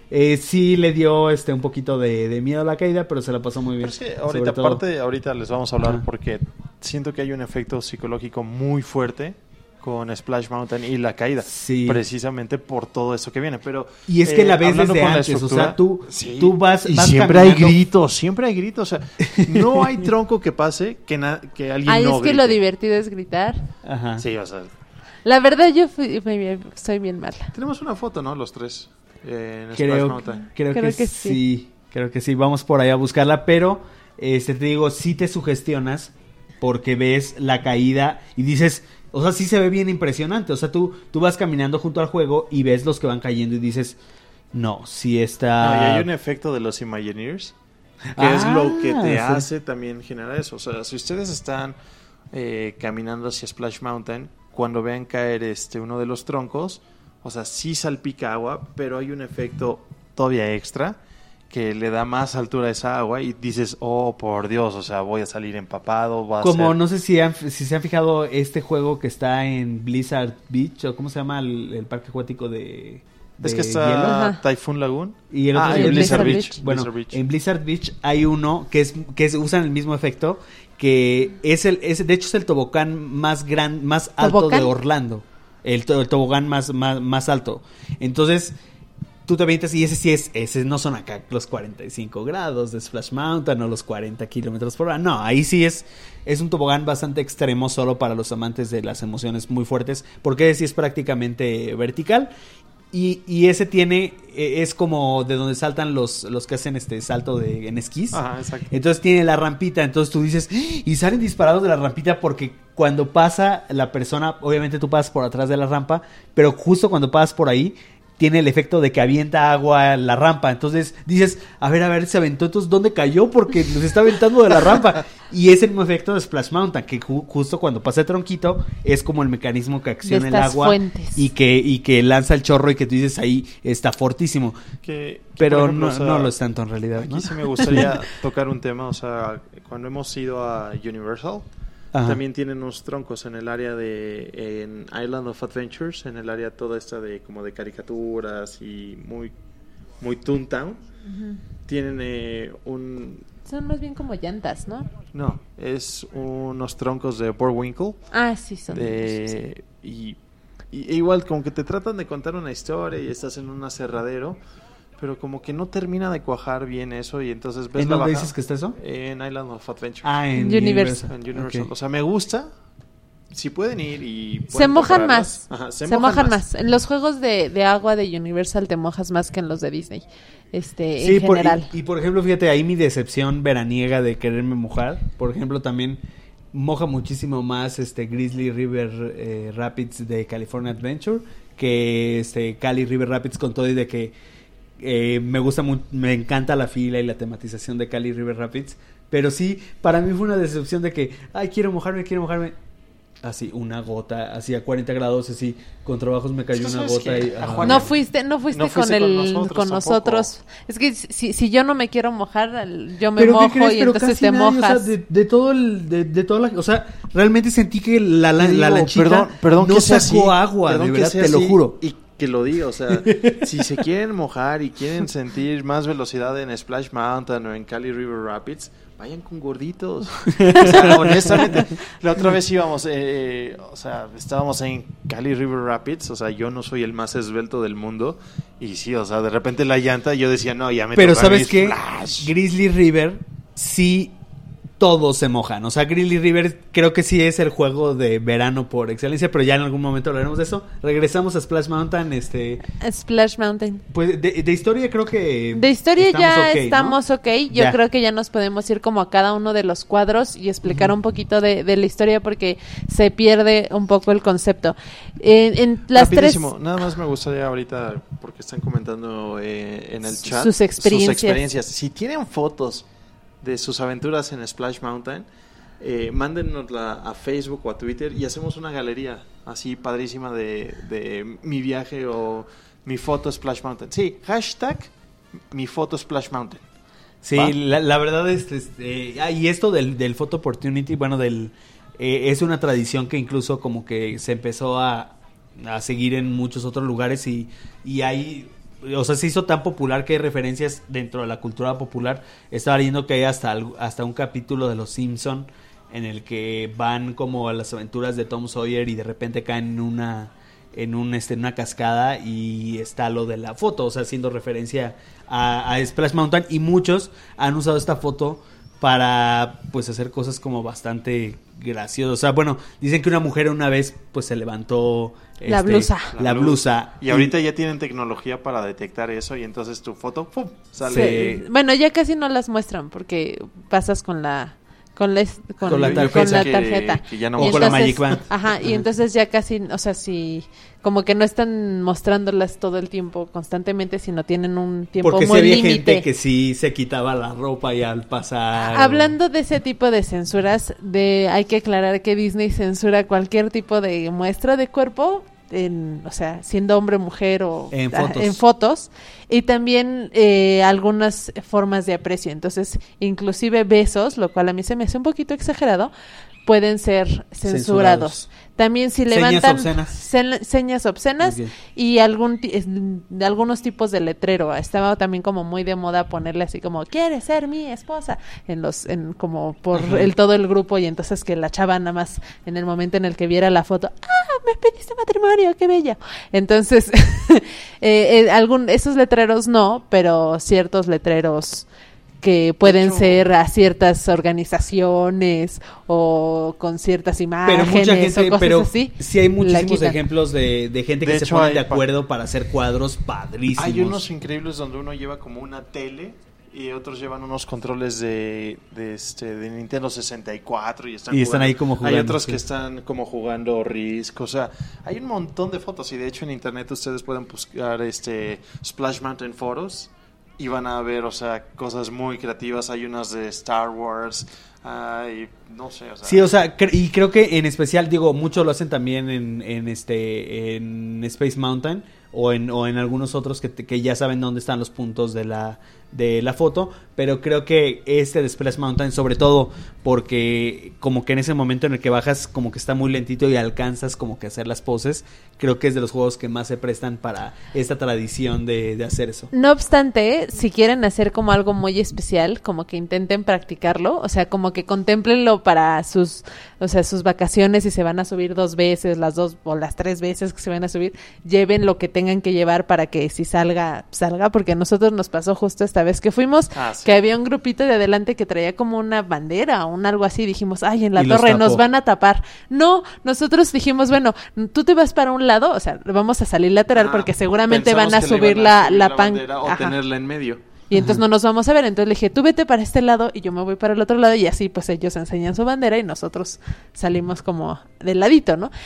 Sí le dio un poquito de miedo a la caída, pero se la pasó muy bien. Pero es que Sobre ahorita, todo- aparte, ahorita les vamos a hablar Ajá. porque siento que hay un efecto psicológico muy fuerte con Splash Mountain y la caída. Sí. Precisamente por todo eso que viene. Pero Y es que la ves hablando desde con la antes, o estructura, sea, tú sí. vas Y vas siempre hay caminando. gritos, siempre hay gritos. O sea, no hay tronco que pase que alguien Ay, no es que grite. lo divertido es gritar. Ajá. Sí, o sea, La verdad, yo soy bien mala. tenemos una foto, ¿no? Los tres en Splash Creo Mountain. Creo que que sí. Creo que sí. Vamos por ahí a buscarla, pero te digo, sí te sugestionas porque ves la caída y dices, o sea, sí se ve bien impresionante. O sea, tú vas caminando junto al juego y ves los que van cayendo y dices, no, sí está... No, y hay un efecto de los Imagineers, que es lo que te hace también generar eso. O sea, si ustedes están caminando hacia Splash Mountain, cuando vean caer uno de los troncos, o sea, sí salpica agua, pero hay un efecto todavía extra que le da más altura a esa agua y dices, oh, por Dios, o sea, voy a salir empapado. Va a Como ser... no sé si se han fijado este juego que está en Blizzard Beach, o cómo se llama el parque acuático de Es que hielo. está Ajá. Typhoon Lagoon. Y el otro Ah, es en el Blizzard Blizzard Beach. Beach. Bueno, Blizzard Beach. en Blizzard Beach hay uno que usan el mismo efecto, que de hecho es el tobogán más alto ¿Tobogán? de Orlando. El tobogán más alto. Entonces, tú te avientas y ese no son acá los 45 grados de Splash Mountain o los 40 kilómetros por hora. No, ahí sí es un tobogán bastante extremo solo para los amantes de las emociones muy fuertes, porque ese sí es prácticamente vertical. Y ese es como de donde saltan los que hacen salto en esquís. Ajá, exacto. Entonces tiene la rampita, entonces tú dices, y salen disparados de la rampita porque cuando pasa la persona, obviamente tú pasas por atrás de la rampa, pero justo cuando pasas por ahí, tiene el efecto de que avienta agua a la rampa. Entonces dices, a ver, se aventó, entonces ¿dónde cayó? Porque nos está aventando de la rampa. Y es el mismo efecto de Splash Mountain, que justo cuando pasa el tronquito, es como el mecanismo que acciona el estas agua fuentes. y que lanza el chorro y que tú dices ahí está fortísimo. Pero por ejemplo, no, o sea, no lo es tanto en realidad, Aquí ¿no? sí me gustaría tocar un tema, o sea, cuando hemos ido a Universal, Ajá. también tienen unos troncos en el área en Island of Adventures, en el área toda esta de como de caricaturas y muy Toontown. Tienen Son más bien como llantas, ¿no? no, es unos troncos de Bullwinkle. Ah, sí, son. Sí. Y igual como que te tratan de contar una historia y estás en un aserradero, pero como que no termina de cuajar bien eso y entonces ves ¿En la dónde baja- dices que está eso? En Island of Adventure. En Universal. En Universal. Ok. O sea, me gusta. Si pueden ir y Se pueden mojan comprarlas. más. Ajá, se mojan más. En los juegos de agua de Universal te mojas más que en los de Disney. En general. Y por ejemplo, fíjate, ahí mi decepción veraniega de quererme mojar, por ejemplo, también moja muchísimo más Grizzly River Rapids de California Adventure que Cali River Rapids, con todo y de que me encanta la fila y la tematización de Cali River Rapids, pero sí, para mí fue una decepción de que, quiero mojarme, así una gota, así a 40 grados, así con trabajos me cayó Es que una sabes gota que y, a ajá. Juan- No fuiste con nosotros nosotros. Es que si yo no me quiero mojar, yo me ¿Pero qué mojo crees? y Pero entonces casi te nadie, mojas. o sea, de toda la, o sea, realmente sentí que la Te digo, lanchita perdón no que sea sacó así, agua, perdón de que verdad, sea te lo así juro. Y que lo diga, o sea, si se quieren mojar y quieren sentir más velocidad en Splash Mountain o en Cali River Rapids, vayan con gorditos. O sea, honestamente, la otra vez íbamos, o sea, estábamos en Cali River Rapids, o sea, yo no soy el más esbelto del mundo, y sí, o sea, de repente la llanta, yo decía, no, ya me Pero toca ¿sabes mi qué? Splash. Grizzly River sí todos se mojan. O sea, Grizzly River creo que sí es el juego de verano por excelencia, pero ya en algún momento hablaremos de eso. Regresamos a Splash Mountain, Splash Mountain. pues de historia creo que De historia ya ok, ¿no? estamos ok. Yo Ya. creo que ya nos podemos ir como a cada uno de los cuadros y explicar un poquito de la historia porque se pierde un poco el concepto. En las Rapidísimo, tres... nada más me gustaría ahorita, porque están comentando en el chat Sus experiencias. Si tienen fotos de sus aventuras en Splash Mountain, mándennosla a Facebook o a Twitter y hacemos una galería así padrísima de mi viaje o mi foto Splash Mountain. Sí, hashtag mi foto Splash Mountain. Sí, ¿Va? la verdad es, y esto del Photo Opportunity, bueno, es una tradición que incluso como que se empezó a seguir en muchos otros lugares y hay, o sea, se hizo tan popular que hay referencias dentro de la cultura popular. Estaba leyendo que hay hasta un capítulo de Los Simpson en el que van como a las aventuras de Tom Sawyer y de repente caen en una cascada y está lo de la foto, o sea, haciendo referencia a Splash Mountain, y muchos han usado esta foto para pues hacer cosas como bastante graciosas. O sea, bueno, dicen que una mujer una vez pues se levantó La blusa. la blusa Y ahorita ya tienen tecnología para detectar eso y entonces tu foto ¡pum! Sale. Sí. Bueno, ya casi no las muestran porque pasas con la tarjeta. Que ya no O Y con la entonces- Magic Band. Ajá, y entonces ya casi, o sea, sí, como que no están mostrándolas todo el tiempo constantemente, sino tienen un tiempo porque sí muy había límite. gente que sí se quitaba la ropa y al pasar. Hablando de ese tipo de censuras, hay que aclarar que Disney censura cualquier tipo de muestra de cuerpo, o sea, siendo hombre, mujer o En fotos, y también algunas formas de aprecio. Entonces, inclusive besos, lo cual a mí se me hace un poquito exagerado, pueden ser censurados. También si Señas levantan obscenas. señas obscenas Muy bien. y algunos tipos de letrero. Estaba también como muy de moda ponerle así como ¿quieres ser mi esposa? Como por todo el grupo, y entonces que la chava nada más en el momento en el que viera la foto, me pediste matrimonio, qué bella. Entonces esos letreros no, pero ciertos letreros que pueden ser a ciertas organizaciones o con ciertas imágenes Pero mucha o gente, cosas pero así. sí hay la muchísimos quitan. ejemplos de gente que De se hecho, pone hay de acuerdo para hacer cuadros padrísimos. Hay unos increíbles donde uno lleva como una tele y otros llevan unos controles de Nintendo 64 y están Y están ahí como jugando, Hay otros sí. que están como jugando Risk, o sea, hay un montón de fotos y de hecho en internet ustedes pueden buscar Splash Mountain Photos y van a ver, o sea, cosas muy creativas. Hay unas de Star Wars, hay, no sé, o sea... Sí, o sea, y creo que en especial, digo, muchos lo hacen también en Space Mountain o en algunos otros que ya saben dónde están los puntos de la foto, pero creo que de Splash Mountain, sobre todo porque como que en ese momento en el que bajas como que está muy lentito y alcanzas como que a hacer las poses, creo que es de los juegos que más se prestan para esta tradición de hacer eso. No obstante, si quieren hacer como algo muy especial, como que intenten practicarlo, o sea, como que contémplenlo para sus vacaciones. Si se van a subir 2 veces, las 2 o las 3 veces que se van a subir, lleven lo que tengan que llevar para que si salga, porque a nosotros nos pasó justo esta vez que fuimos, Sí. que había un grupito de adelante que traía como una bandera o algo así, dijimos, ay, en la Y los torre tapó. nos van a tapar. No, nosotros dijimos, bueno, tú te vas para un lado, o sea, vamos a salir lateral porque seguramente van a Pensamos que le subir iban a la bandera o ajá. tenerla en medio. Y entonces no nos vamos a ver, entonces le dije, tú vete para este lado y yo me voy para el otro lado, y así pues ellos enseñan su bandera y nosotros salimos como del ladito, ¿no?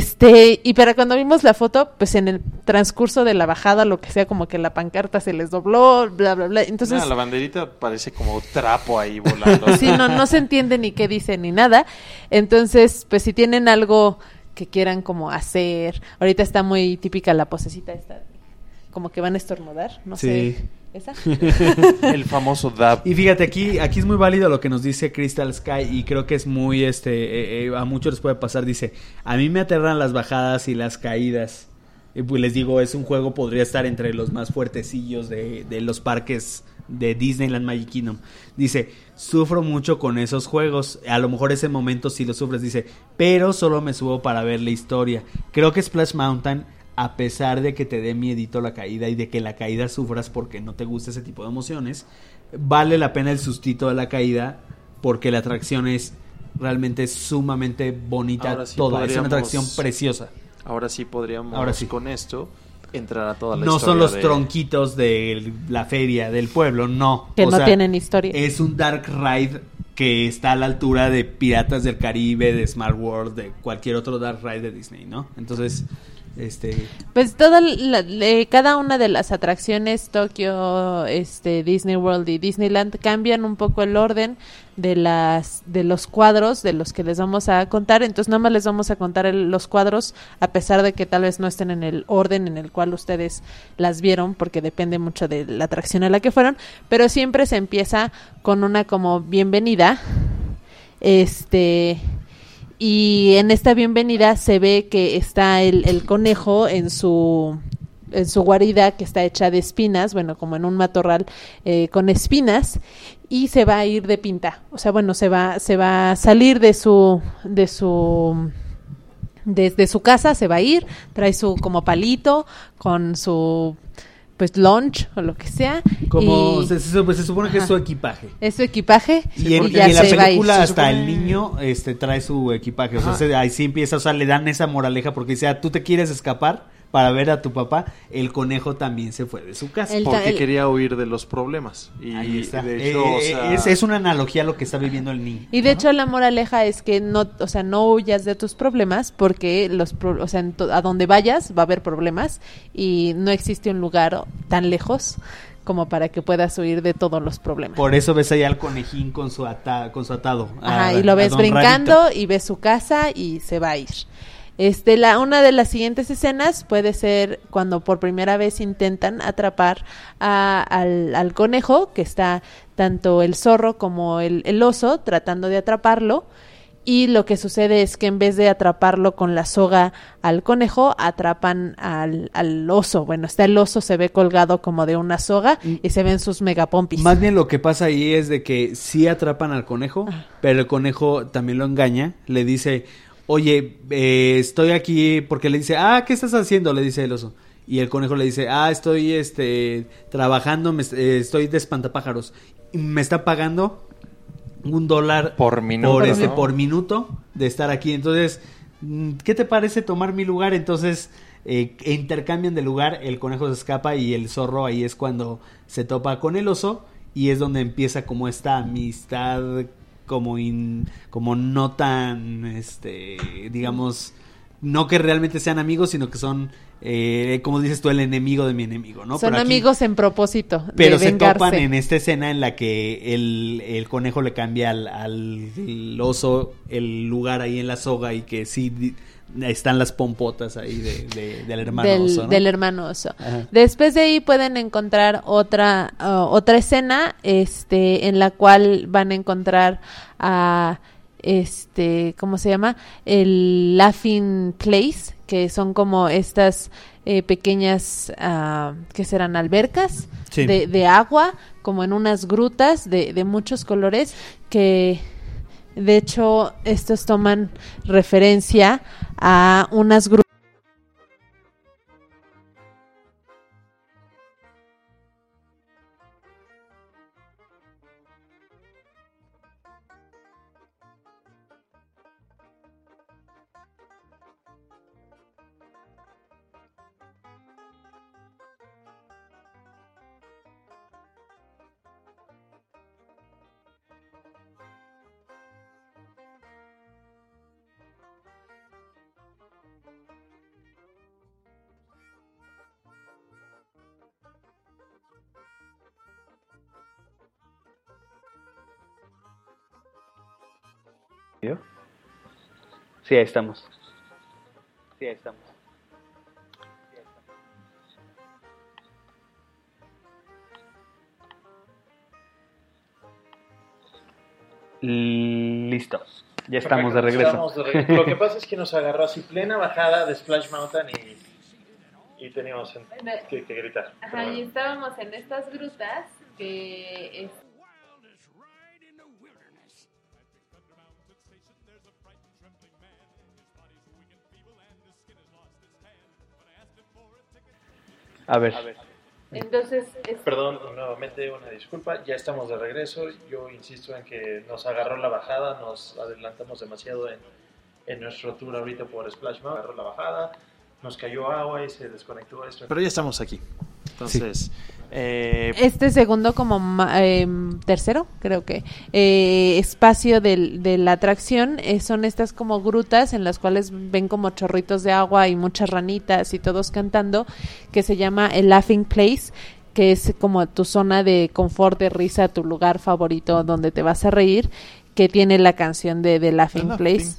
Y para cuando vimos la foto, pues en el transcurso de la bajada, lo que sea, como que la pancarta se les dobló, bla, bla, bla, entonces... La banderita parece como trapo ahí volando. Sí, no se entiende ni qué dice ni nada, entonces pues si tienen algo que quieran como hacer, ahorita está muy típica la posecita esta, como que van a estornudar, no Sí. sé... ¿Esa? El famoso dab. Y fíjate, aquí es muy válido lo que nos dice Crystal Sky, y creo que es muy, a muchos les puede pasar. Dice, a mí me aterran las bajadas y las caídas. Y pues les digo, es un juego, podría estar entre los más fuertecillos de los parques de Disneyland Magic Kingdom. Dice, sufro mucho con esos juegos. A lo mejor ese momento sí lo sufres. Dice, pero solo me subo para ver la historia. Creo que Splash Mountain, a pesar de que te dé miedito la caída y de que la caída sufras porque no te gusta ese tipo de emociones, vale la pena el sustito de la caída porque la atracción es realmente sumamente bonita. Ahora sí toda, es una podríamos- atracción preciosa. Ahora sí podríamos, Ahora sí. con esto, entrar a toda la No historia son los de... tronquitos de la feria del pueblo, no. Que O no sea, tienen historia. Es un dark ride que está a la altura de Piratas del Caribe, de Smart World, de cualquier otro dark ride de Disney, ¿no? Entonces, Pues cada una de las atracciones, Tokio, Disney World y Disneyland, cambian un poco el orden de los cuadros de los que les vamos a contar. Entonces nada más les vamos a contar los cuadros, a pesar de que tal vez no estén en el orden en el cual ustedes las vieron, porque depende mucho de la atracción a la que fueron, pero siempre se empieza con una como bienvenida, y en esta bienvenida se ve que está el conejo en su guarida, que está hecha de espinas, bueno, como en un matorral con espinas, y se va a ir de pinta. O sea, bueno, se va a salir desde su casa, se va a ir, trae su como palito con su pues lunch o lo que sea, como y se supone que es Ajá. su equipaje. es su equipaje, Y en, y y ya en la se va a ir. película Se hasta supone- el niño trae su equipaje. O sea, Ajá. ahí sí empieza, o sea, le dan esa moraleja porque dice, tú te quieres escapar para ver a tu papá. El conejo también se fue de su casa. Porque quería huir de los problemas. Y Ahí está. de hecho, o sea, Es una analogía a lo que está viviendo el niño. Y de hecho la moraleja es que no huyas de tus problemas, porque a donde vayas va a haber problemas y no existe un lugar tan lejos como para que puedas huir de todos los problemas. Por eso ves allá al conejín con su atado. Ajá, y lo ves Don brincando Rarito. y ves su casa y se va a ir. Una de las siguientes escenas puede ser cuando por primera vez intentan atrapar al conejo, que está tanto el zorro como el oso tratando de atraparlo, y lo que sucede es que en vez de atraparlo con la soga al conejo, atrapan al oso. Bueno, está el oso, se ve colgado como de una soga y se ven sus megapompis. Más bien lo que pasa ahí es de que sí atrapan al conejo, pero el conejo también lo engaña, le dice, oye, estoy aquí, porque le dice, ¿qué estás haciendo? Le dice el oso. Y el conejo le dice, estoy trabajando, estoy de espantapájaros. Y me está pagando $1 Por minuto, ¿no? por minuto de estar aquí. Entonces, ¿qué te parece tomar mi lugar? Entonces, intercambian de lugar, el conejo se escapa y el zorro ahí es cuando se topa con el oso y es donde empieza como esta amistad como no tan, digamos, no que realmente sean amigos, sino que son, como dices tú, el enemigo de mi enemigo, ¿no? Son pero aquí, amigos en propósito de pero se vengarse. topan en esta escena en la que el conejo le cambia al oso el lugar ahí en la soga y que sí están las pompotas ahí del hermano oso, ¿no? Del hermano oso. Ajá. Después de ahí pueden encontrar otra escena en la cual van a encontrar a ¿cómo se llama? El Laughing Place, que son como estas pequeñas, ¿qué serán? Albercas Sí. de agua, como en unas grutas de muchos colores, que de hecho estos toman referencia a unas grutas. Sí, ahí estamos. Listo. Ya estamos de regreso. Lo que pasa es que nos agarró así plena bajada de Splash Mountain y teníamos que gritar. Ajá, y estábamos en estas grutas que A ver. entonces Perdón, nuevamente una disculpa, ya estamos de regreso. Yo insisto en que nos agarró la bajada, nos adelantamos demasiado en nuestro tour ahorita por Splash Mountain. Agarró la bajada, nos cayó agua y se desconectó esto. Pero ya estamos aquí. Entonces, este segundo como tercero, creo que espacio de la atracción son estas como grutas en las cuales ven como chorritos de agua y muchas ranitas y todos cantando, que se llama el Laughing Place, que es como tu zona de confort, de risa, tu lugar favorito donde te vas a reír, que tiene la canción de The Laughing Place.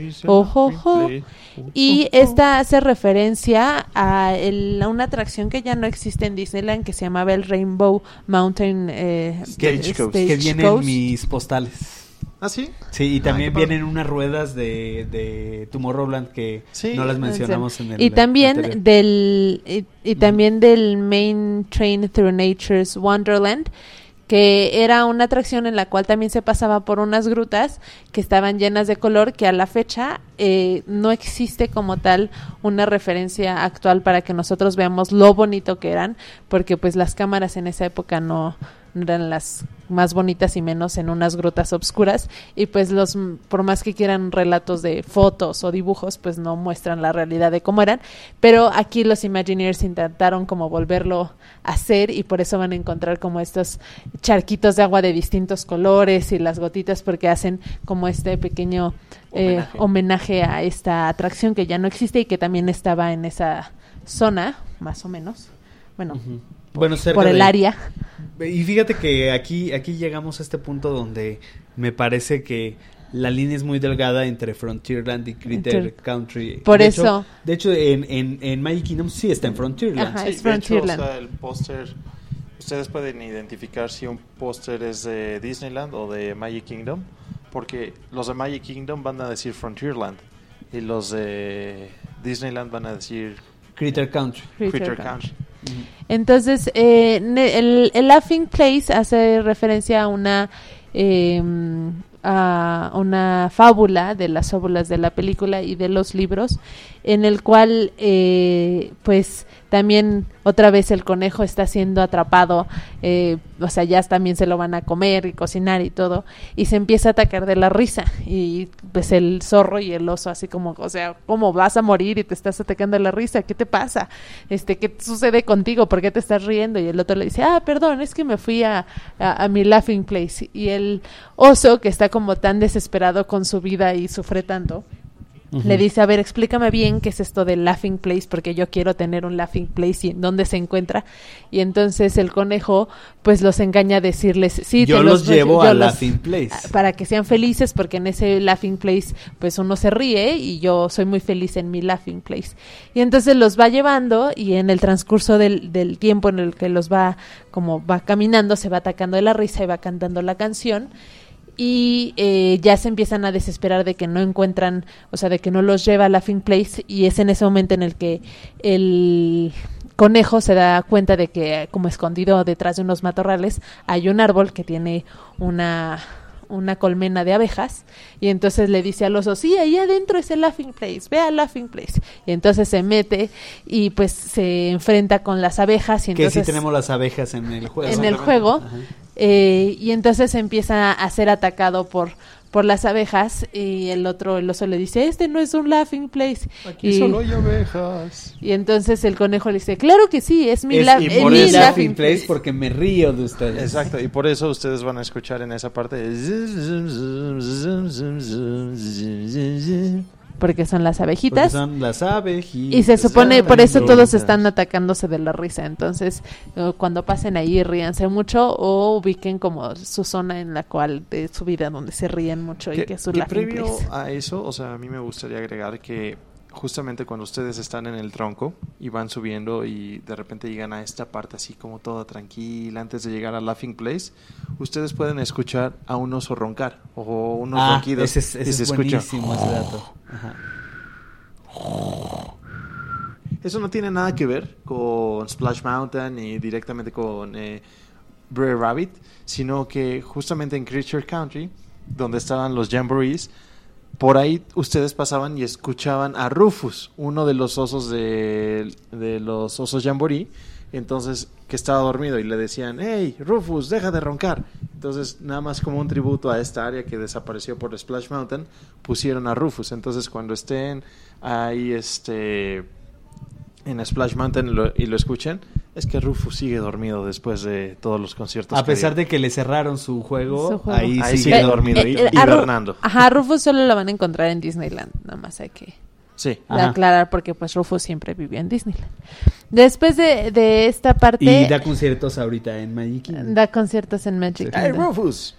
Y esta hace referencia a una atracción que ya no existe en Disneyland, que se llamaba el Rainbow Mountain Stagecoach. Que vienen mis postales. ¿Ah, sí? Sí, y también vienen unas ruedas de Tomorrowland que Sí. no las mencionamos en el y también anterior. también del Main Train Through Nature's Wonderland, que era una atracción en la cual también se pasaba por unas grutas que estaban llenas de color, que a la fecha no existe como tal una referencia actual para que nosotros veamos lo bonito que eran, porque pues las cámaras en esa época no eran las más bonitas y menos en unas grutas obscuras, y pues por más que quieran relatos de fotos o dibujos, pues no muestran la realidad de cómo eran, pero aquí los Imagineers intentaron como volverlo a hacer, y por eso van a encontrar como estos charquitos de agua de distintos colores y las gotitas, porque hacen como este pequeño homenaje a esta atracción que ya no existe y que también estaba en esa zona, más o menos, bueno, Bueno, cerca por el área. Y fíjate que aquí llegamos a este punto donde me parece que la línea es muy delgada entre Frontierland y Critter Country. Por De eso. De hecho, en Magic Kingdom sí está en Frontierland. Ajá, Sí, es de hecho, Frontierland. o sea, el póster, ustedes pueden identificar si un póster es de Disneyland o de Magic Kingdom porque los de Magic Kingdom van a decir Frontierland y los de Disneyland van a decir Critter Country. Critter Country. Entonces, el Laughing Place hace referencia a una fábula de las fábulas de la película y de los libros, en el cual pues también otra vez el conejo está siendo atrapado, o sea, ya también se lo van a comer y cocinar y todo, y se empieza a atacar de la risa, y pues el zorro y el oso así como, o sea, ¿cómo vas a morir y te estás atacando de la risa? ¿Qué te pasa? ¿Qué sucede contigo? ¿Por qué te estás riendo? Y el otro le dice, perdón, es que me fui a mi laughing place. Y el oso, que está como tan desesperado con su vida y sufre tanto, le dice, a ver, explícame bien qué es esto del laughing place, porque yo quiero tener un laughing place y en dónde se encuentra. Y entonces el conejo pues los engaña a decirles, sí, yo los llevo al laughing place para que sean felices, porque en ese laughing place pues uno se ríe y yo soy muy feliz en mi laughing place. Y entonces los va llevando, y en el transcurso del tiempo en el que los va caminando, se va atacando de la risa y va cantando la canción. Y ya se empiezan a desesperar de que no encuentran, o sea, de que no los lleva a Laughing Place, y es en ese momento en el que el conejo se da cuenta de que, como escondido detrás de unos matorrales, hay un árbol que tiene una colmena de abejas, y entonces le dice al oso, sí, ahí adentro es el Laughing Place, ve al Laughing Place. Y entonces se mete y pues se enfrenta con las abejas, y entonces que sí tenemos las abejas en el juego. Ajá. Y entonces empieza a ser atacado por las abejas, y el oso le dice, este no es un laughing place. Aquí solo hay abejas. Y entonces el conejo le dice, claro que sí, es mi laughing place, porque me río de ustedes. Exacto, y por eso ustedes van a escuchar en esa parte porque son las abejitas. Porque son las abejitas. Y se supone, por eso todos están atacándose de la risa. Entonces, cuando pasen ahí, ríanse mucho, o ubiquen como su zona en la cual, de su vida, donde se ríen mucho, y que es su laughing previo place. a eso, o sea, a mí me gustaría agregar que justamente cuando ustedes están en el tronco y van subiendo y de repente llegan a esta parte así como toda tranquila antes de llegar al laughing place, ustedes pueden escuchar a un oso roncar o unos ronquidos. Ese es buenísimo ese dato. Ajá. Eso no tiene nada que ver con Splash Mountain y directamente con Brer Rabbit, sino que justamente en Creature Country, donde estaban los jamborees, por ahí ustedes pasaban y escuchaban a Rufus, uno de los osos de los osos jamboree, entonces que estaba dormido, y le decían, hey Rufus, deja de roncar. Entonces, nada más como un tributo a esta área que desapareció por Splash Mountain, pusieron a Rufus. Entonces, cuando estén ahí en Splash Mountain y lo escuchen, es que Rufus sigue dormido después de todos los conciertos. A pesar de que le cerraron su juego. Ahí sigue dormido y hibernando. Ajá, Rufus solo lo van a encontrar en Disneyland, nada más hay que aclarar, porque pues Rufus siempre vivió en Disneyland. Después de esta parte... Y da conciertos ahorita en Magic Kingdom. Da conciertos en Magic Kingdom. ¡Hey, Rufus!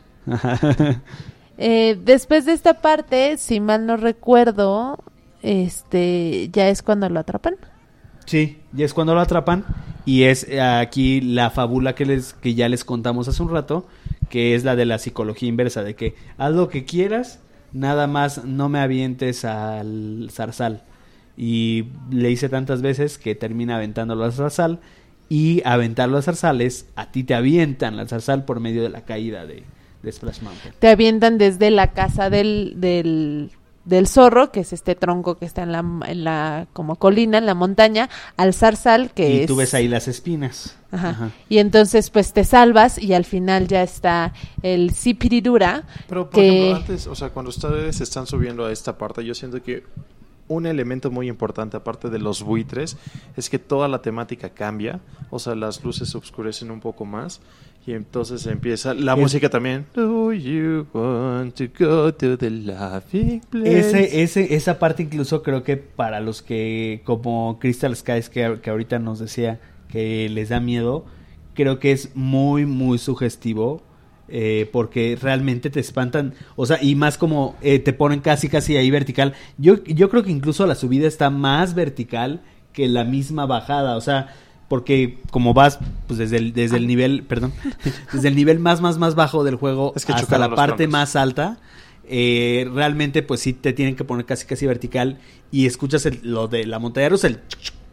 Después de esta parte, si mal no recuerdo, ya es cuando lo atrapan. Sí, ya es cuando lo atrapan, y es aquí la fábula que ya les contamos hace un rato, que es la de la psicología inversa, de que haz lo que quieras, nada más no me avientes al zarzal. Y le hice tantas veces que termina aventándolo al zarzal, y aventarlo al zarzal es, a ti te avientan al zarzal por medio de la caída de Splash Mountain. Te avientan desde la casa del zorro, que es este tronco que está en la como colina, en la montaña, al zarzal, que y tú ves ahí las espinas. Ajá. Y entonces pues te salvas, y al final ya está el Zipiridura. Pero por ejemplo, antes, o sea, cuando ustedes están subiendo a esta parte, yo siento que un elemento muy importante, aparte de los buitres, es que toda la temática cambia, o sea, las luces se oscurecen un poco más, y entonces empieza la música también. Do you want to go to the laughing place? Esa parte incluso creo que para los que, como Crystal Skies, que ahorita nos decía que les da miedo, creo que es muy, muy sugestivo, porque realmente te espantan, o sea, y más como te ponen casi ahí vertical. Yo creo que incluso la subida está más vertical que la misma bajada, o sea, porque como vas pues desde el nivel, desde el nivel más bajo del juego hasta la parte más alta, realmente pues sí te tienen que poner casi vertical y escuchas lo de la montaña rusa, el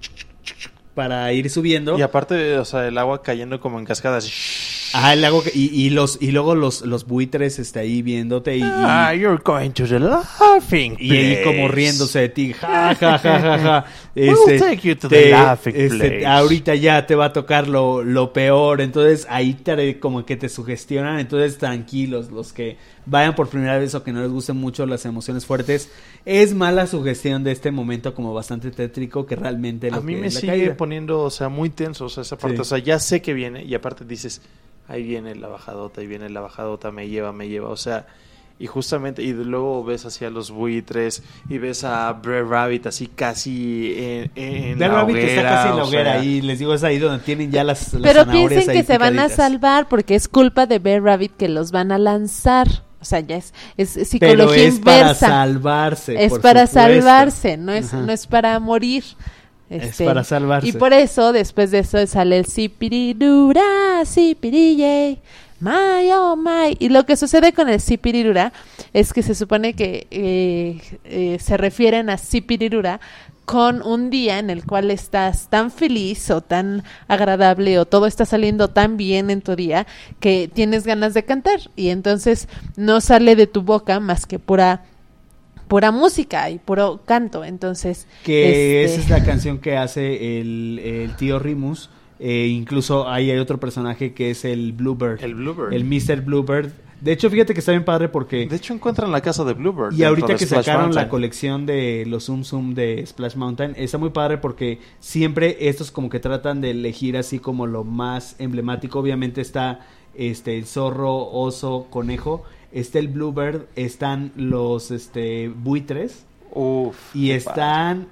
para ir subiendo. Y aparte, o sea, el agua cayendo como en cascadas. Ajá, el lago y luego los buitres ahí viéndote you're going to the laughing place. Y ahí como riéndose de ti, ja, ja, ja, ja, ja. We'll take you to the laughing place. Ahorita ya te va a tocar lo peor, entonces ahí como que te sugestionan, entonces tranquilos, los que vayan por primera vez o que no les gusten mucho las emociones fuertes, es mala sugestión de este momento como bastante tétrico que realmente a mí me sigue poniendo, o sea, muy tenso, o sea, esa parte, o sea, ya sé que viene y aparte dices, ahí viene la bajadota, me lleva, o sea, y justamente, y luego ves hacia los buitres y ves a Brer Rabbit así casi en Brer la Rabbit hoguera, está casi en la hoguera sea, y les digo, es ahí donde tienen ya las Pero zanahorias piensen ahí que se van a picaditas. salvar porque es culpa de Brer Rabbit que los van a lanzar. O sea, ya es psicología Pero es inversa. para salvarse. Es por para supuesto. salvarse, no es para morir. Es para salvarse. Y por eso, después de eso, sale el sipirirura, sipiriyey, my oh my. Y lo que sucede con el sipirirura es que se supone que se refieren a sipirirura con un día en el cual estás tan feliz o tan agradable o todo está saliendo tan bien en tu día que tienes ganas de cantar y entonces no sale de tu boca más que pura música y puro canto, entonces que esa es la canción que hace el tío Remus. Incluso ahí hay otro personaje que es el Bluebird, el Mr. Bluebird. De hecho, fíjate que está bien padre porque... De hecho, encuentran la casa de Bluebird. Y ahorita que Splash sacaron Mountain. la colección de los Zoom Zoom de Splash Mountain, está muy padre porque siempre estos como que tratan de elegir así como lo más emblemático. Obviamente está el zorro, oso, conejo, está el Bluebird, están los buitres. Uf, y están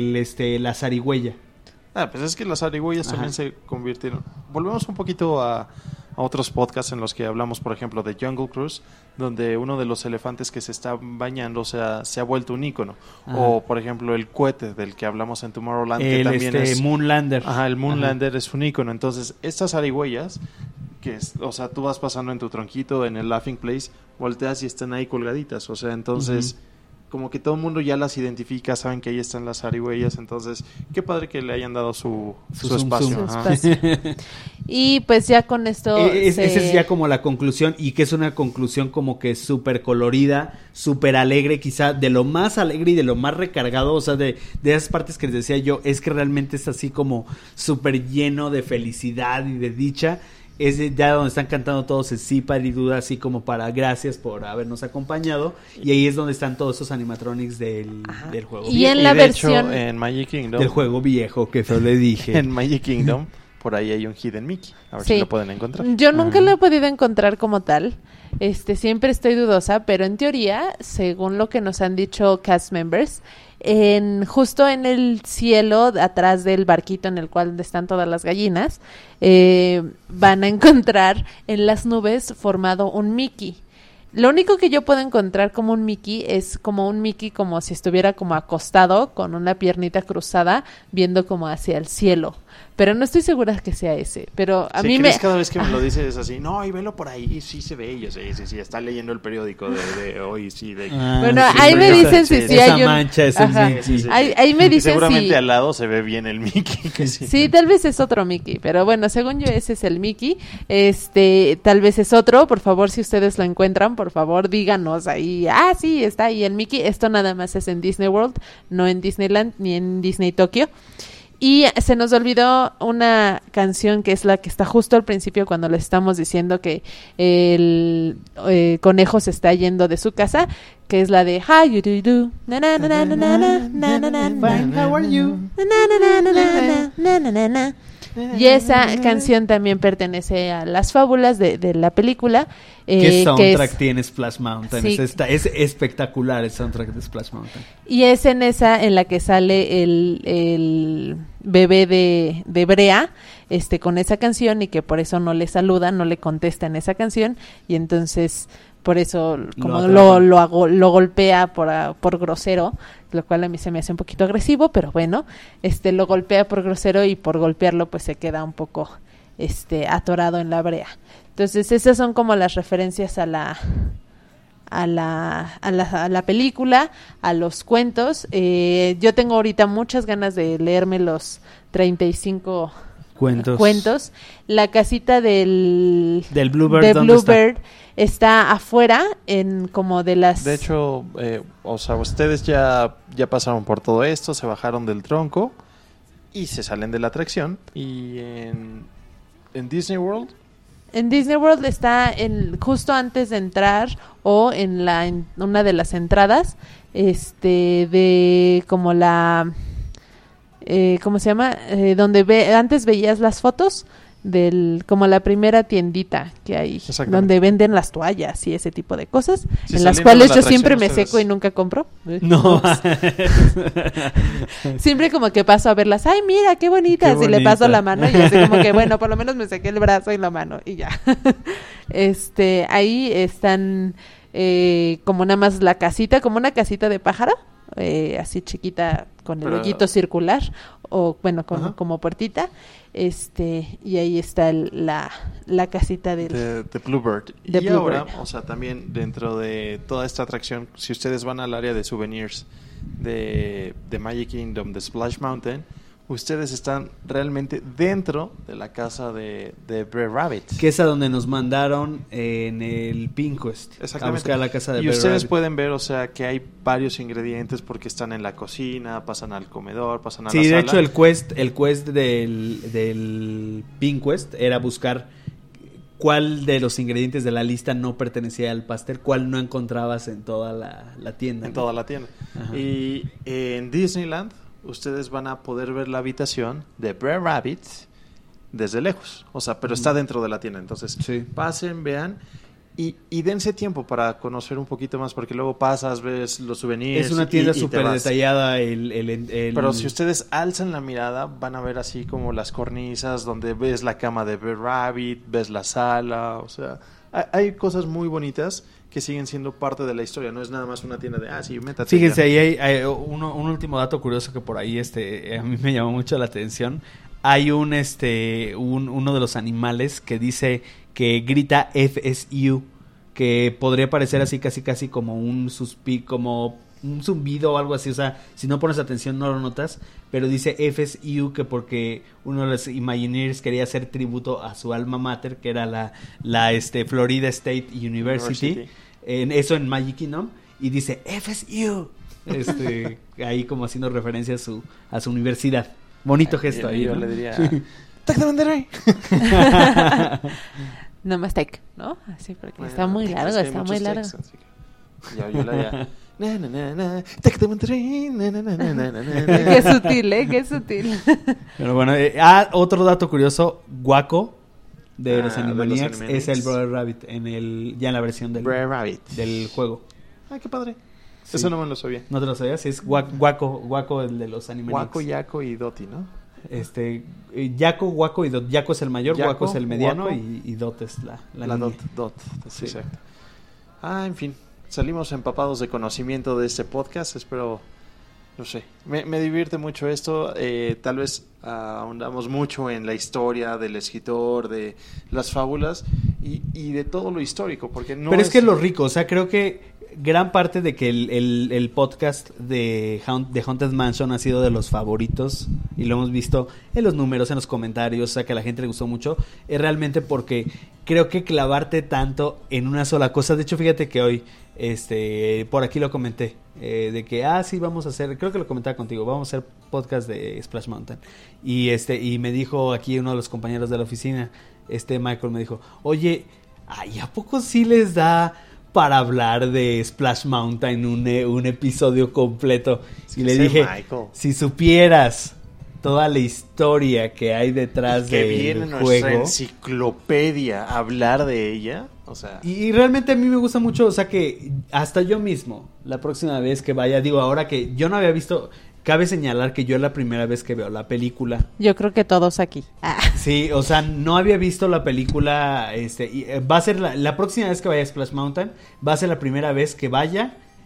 la zarigüeya. Pues es que las zarigüeyas también se convirtieron. Volvemos un poquito a otros podcasts en los que hablamos, por ejemplo, de Jungle Cruise, donde uno de los elefantes que se está bañando, o sea, se ha vuelto un ícono. O, por ejemplo, el cohete del que hablamos en Tomorrowland, que también es... Moonlander. Ajá, el Moonlander es un ícono. Entonces, estas zarigüeyas, o sea, tú vas pasando en tu tronquito, en el Laughing Place, volteas y están ahí colgaditas. O sea, entonces... como que todo el mundo ya las identifica, saben que ahí están las zarigüeyas, entonces qué padre que le hayan dado su espacio. Y pues ya con esto esa es ya como la conclusión, y que es una conclusión como que súper colorida, súper alegre, quizá de lo más alegre y de lo más recargado, o sea, de esas partes que les decía yo, es que realmente es así como súper lleno de felicidad y de dicha. Es ya donde están cantando todos el sí, pariduda, así como para gracias por habernos acompañado. Y ahí es donde están todos esos animatronics del juego. Y en la versión... Hecho, en Magic Kingdom... Del juego viejo, que eso le dije. En Magic Kingdom, por ahí hay un Hidden Mickey. A ver si lo pueden encontrar. Yo nunca lo he podido encontrar como tal. Siempre estoy dudosa, pero en teoría, según lo que nos han dicho cast members... justo en el cielo, atrás del barquito en el cual están todas las gallinas, van a encontrar en las nubes formado un Mickey. Lo único que yo puedo encontrar como un Mickey es como un Mickey como si estuviera como acostado con una piernita cruzada viendo como hacia el cielo, pero no estoy segura que sea ese, pero a mí cada vez que me lo dices es así, no, y velo por ahí, sí se ve, yo sé, sí, está leyendo el periódico de hoy, sí. Bueno, ahí me dicen si sí hay un... mancha es el Mickey. Ahí me dicen seguramente al lado se ve bien el Mickey. Que sí, tal vez es otro Mickey, pero bueno, según yo ese es el Mickey, tal vez es otro, por favor, si ustedes lo encuentran, por favor, díganos ahí, sí, está ahí el Mickey. Esto nada más es en Disney World, no en Disneyland ni en Disney Tokio. Y se nos olvidó una canción que es la que está justo al principio cuando les estamos diciendo que el conejo se está yendo de su casa, que es la de How you do na na na na na na na na na na. How are you? Na na na na na na na na. Y esa canción también pertenece a las fábulas de la película. ¿Qué soundtrack tiene Splash Mountain? Sí. Es espectacular el soundtrack de Splash Mountain. Y es en esa en la que sale el bebé de Brea, con esa canción, y que por eso no le saluda, no le contesta en esa canción, y entonces por eso como lo golpea por grosero, lo cual a mí se me hace un poquito agresivo, pero bueno, lo golpea por grosero, y por golpearlo pues se queda un poco atorado en la brea. Entonces esas son como las referencias a a la película, a los cuentos. Yo tengo ahorita muchas ganas de leerme los 35 cuentos. La casita del Bluebird, de ¿dónde Bluebird está afuera, en como de las... De hecho, o sea, ustedes ya pasaron por todo esto, se bajaron del tronco y se salen de la atracción. Y en Disney World... En Disney World está justo antes de entrar o en una de las entradas, de como la... ¿cómo se llama? Donde antes veías las fotos como la primera tiendita que hay, donde venden las toallas y ese tipo de cosas, Sí, en las saliendo cuales de la yo siempre me atracción, seco y nunca compro. No. Siempre como que paso a verlas, ay, mira, qué bonitas, Qué y le paso bonita. la mano y así como que, bueno, por lo menos me sequé el brazo y la mano y ya. Ahí están como nada más la casita, como una casita de pájaro, así chiquita, con el hoyito circular, o bueno, como puertita, y ahí está la casita de Bluebird. de Y Bluebird. ahora, o sea, también dentro de toda esta atracción, si ustedes van al área de souvenirs de Magic Kingdom, de Splash Mountain, ustedes están realmente dentro de la casa de Brer Rabbit. Que es a donde nos mandaron en el Pinquest. Exactamente. A buscar la casa de Y Brer ustedes Rabbit. pueden ver, o sea, que hay varios ingredientes porque están en la cocina, pasan al comedor, pasan a Sí, la de sala. hecho el quest del Pinquest era buscar cuál de los ingredientes de la lista no pertenecía al pastel, cuál no encontrabas en toda la tienda. En ¿no? toda la tienda. Ajá. Y en Disneyland, ustedes van a poder ver la habitación de Brer Rabbit desde lejos. O sea, pero está dentro de la tienda. Entonces, Sí. pasen, vean y dense tiempo para conocer un poquito más, porque luego pasas, ves los souvenirs. Es una tienda y te súper vas. detallada. Pero si ustedes alzan la mirada, van a ver así como las cornisas donde ves la cama de Brer Rabbit, ves la sala, o sea, hay cosas muy bonitas que siguen siendo parte de la historia, no es nada más una tienda de, sí, métate. Fíjense, ya. ahí hay un último dato curioso que por ahí a mí me llamó mucho la atención. Hay uno de los animales que dice que grita FSU, que podría parecer así casi como un como un zumbido o algo así, o sea, si no pones atención no lo notas, pero dice FSU que porque uno de los Imagineers quería hacer tributo a su alma mater, que era la Florida State University. Eso en Magic Kingdom, y dice FSU, ahí como haciendo referencia a su universidad. Bonito gesto ahí, yo ¿no? le diría, ¡Tac de Monterrey! Namaste, ¿no? Así, porque Bueno, está muy largo, es que hay está muy muchos largo. textos, así que yo le diría, ¡Tac de Monterrey! Qué sutil, qué sutil. Pero bueno, otro dato curioso, Guaco de los Animaniacs es el Brer Rabbit ya en la versión Brer Rabbit. del juego. ¡Ay, qué padre! Sí. Eso no me lo sabía. ¿No te lo sabías? Es Guaco el de los Animaniacs. Guaco, Yaco y Doti, ¿no? Yaco, Guaco y Dot. Yaco es el mayor, Yaco, Guaco es el mediano Guaco. y Dot es la La niña. Dot, Sí. exacto. En fin, salimos empapados de conocimiento de este podcast. Espero, no sé, me divierte mucho esto. Tal vez ahondamos mucho en la historia del escritor, de las fábulas y de todo lo histórico, porque no. Pero es que es lo rico, o sea, creo que gran parte de que el podcast de Haunted Mansion ha sido de los favoritos y lo hemos visto en los números, en los comentarios, o sea, que a la gente le gustó mucho, es realmente porque creo que clavarte tanto en una sola cosa. De hecho, fíjate que hoy por aquí lo comenté, de que sí, vamos a hacer, creo que lo comentaba contigo, vamos a hacer podcast de Splash Mountain, y me dijo aquí uno de los compañeros de la oficina, Michael me dijo, oye, ¿a poco sí les da para hablar de Splash Mountain un episodio completo? Y le dije, Michael, si supieras toda la historia que hay detrás que del viene nuestra juego, enciclopedia a hablar de ella, o sea, y realmente a mí me gusta mucho, o sea, que hasta yo mismo, la próxima vez que vaya, digo, ahora que yo no había visto, cabe señalar que yo es la primera vez que veo la película. Yo creo que todos aquí. Sí, o sea, no había visto la película, va a ser la próxima vez que vaya a Splash Mountain, va a ser la primera vez que vaya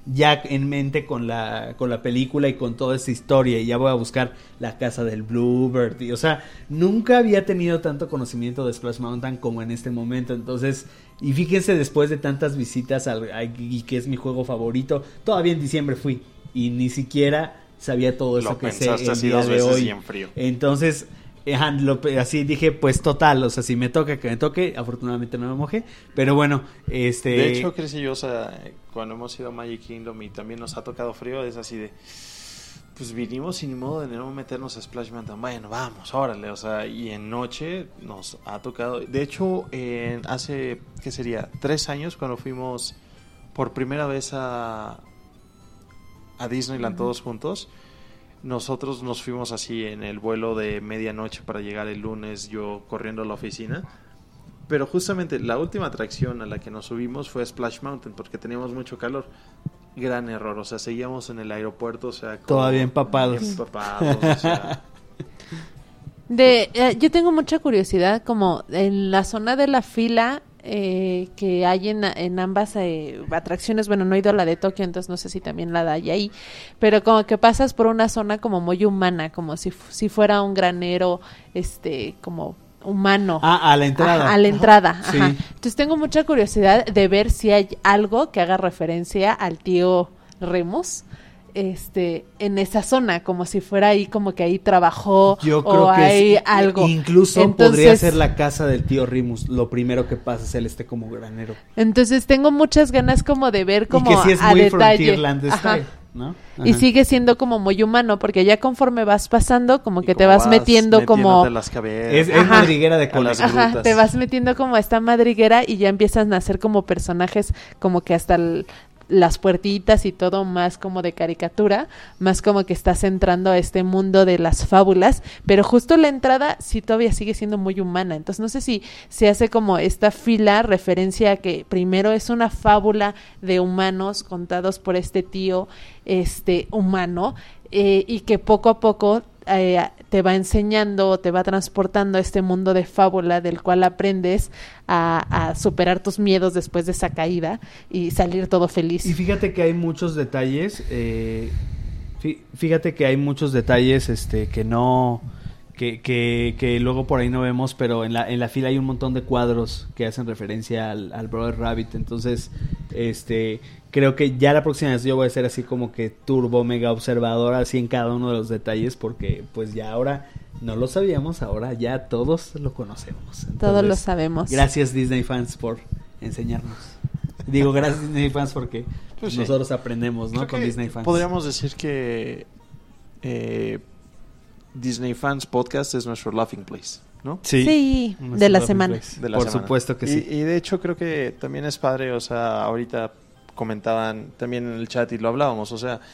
ya en mente con la película y con toda esa historia, y ya voy a buscar la casa del Bluebird, y, o sea, nunca había tenido tanto conocimiento de Splash Mountain como en este momento. Entonces, y fíjense, después de tantas visitas y que es mi juego favorito, todavía en diciembre fui y ni siquiera sabía todo eso Lo que sé pensaste el así día 2 de veces hoy. y en frío. Entonces, así dije, pues total, o sea, si me toca, que me toque. Afortunadamente no me mojé, pero bueno, De hecho, Chris y yo, o sea, cuando hemos ido a Magic Kingdom y también nos ha tocado frío, es así de, pues vinimos sin modo de no meternos a Splash Mountain. Bueno, vamos, órale, o sea, y en noche nos ha tocado. De hecho, hace, ¿qué sería? 3 años, cuando fuimos por primera vez a Disneyland todos juntos, nosotros nos fuimos así en el vuelo de medianoche para llegar el lunes, yo corriendo a la oficina. Pero justamente la última atracción a la que nos subimos fue Splash Mountain, porque teníamos mucho calor. Gran error, o sea, seguíamos en el aeropuerto, o sea, todavía empapados. O sea, Yo tengo mucha curiosidad, como en la zona de la fila que hay en ambas atracciones. Bueno, no he ido a la de Tokio, entonces no sé si también la hay ahí, pero como que pasas por una zona como muy humana, como si fuera un granero, como humano. A la entrada. Ajá, a la entrada, ajá. Sí. Entonces tengo mucha curiosidad de ver si hay algo que haga referencia al tío Remus, en esa zona, como si fuera ahí, como que ahí trabajó. Yo creo o que hay sí. algo. Incluso Entonces, podría ser la casa del tío Remus. Lo primero que pasa es él como granero. Entonces tengo muchas ganas como de ver como y que sí es a muy detalle. Frontierland Ajá. style, ¿no? Ajá. Y sigue siendo como muy humano, porque ya conforme vas pasando, como y que te como vas metiendo como... metiéndote las cabezas. Es Ajá. madriguera de A las cola. Ajá, grutas. te vas metiendo como a esta madriguera y ya empiezan a hacer como personajes como que hasta las puertitas y todo más como de caricatura, más como que estás entrando a este mundo de las fábulas, pero justo la entrada sí todavía sigue siendo muy humana. Entonces no sé si se hace como esta fila referencia a que primero es una fábula de humanos contados por este tío humano, y que poco a poco te va enseñando, te va transportando a este mundo de fábula del cual aprendes a superar tus miedos después de esa caída y salir todo feliz. Y fíjate que hay muchos detalles, fíjate que hay muchos detalles que no... Que luego por ahí no vemos, pero en la fila hay un montón de cuadros que hacen referencia al Brother Rabbit. Entonces, creo que ya la próxima vez yo voy a ser así como que turbo mega observador así en cada uno de los detalles, porque pues ya ahora no lo sabíamos, ahora ya todos lo conocemos. Entonces, todos lo sabemos. Gracias Disney fans por enseñarnos. Digo gracias Disney fans porque Pues sí. nosotros aprendemos, ¿no? Creo Con que Disney fans. podríamos decir que Disney Fans Podcast es nuestro laughing place, ¿no? Sí, Nuestro de la Laughing semana. Place. De la Por semana. supuesto que sí. Y de hecho creo que también es padre, o sea, ahorita comentaban también en el chat y lo hablábamos, o sea,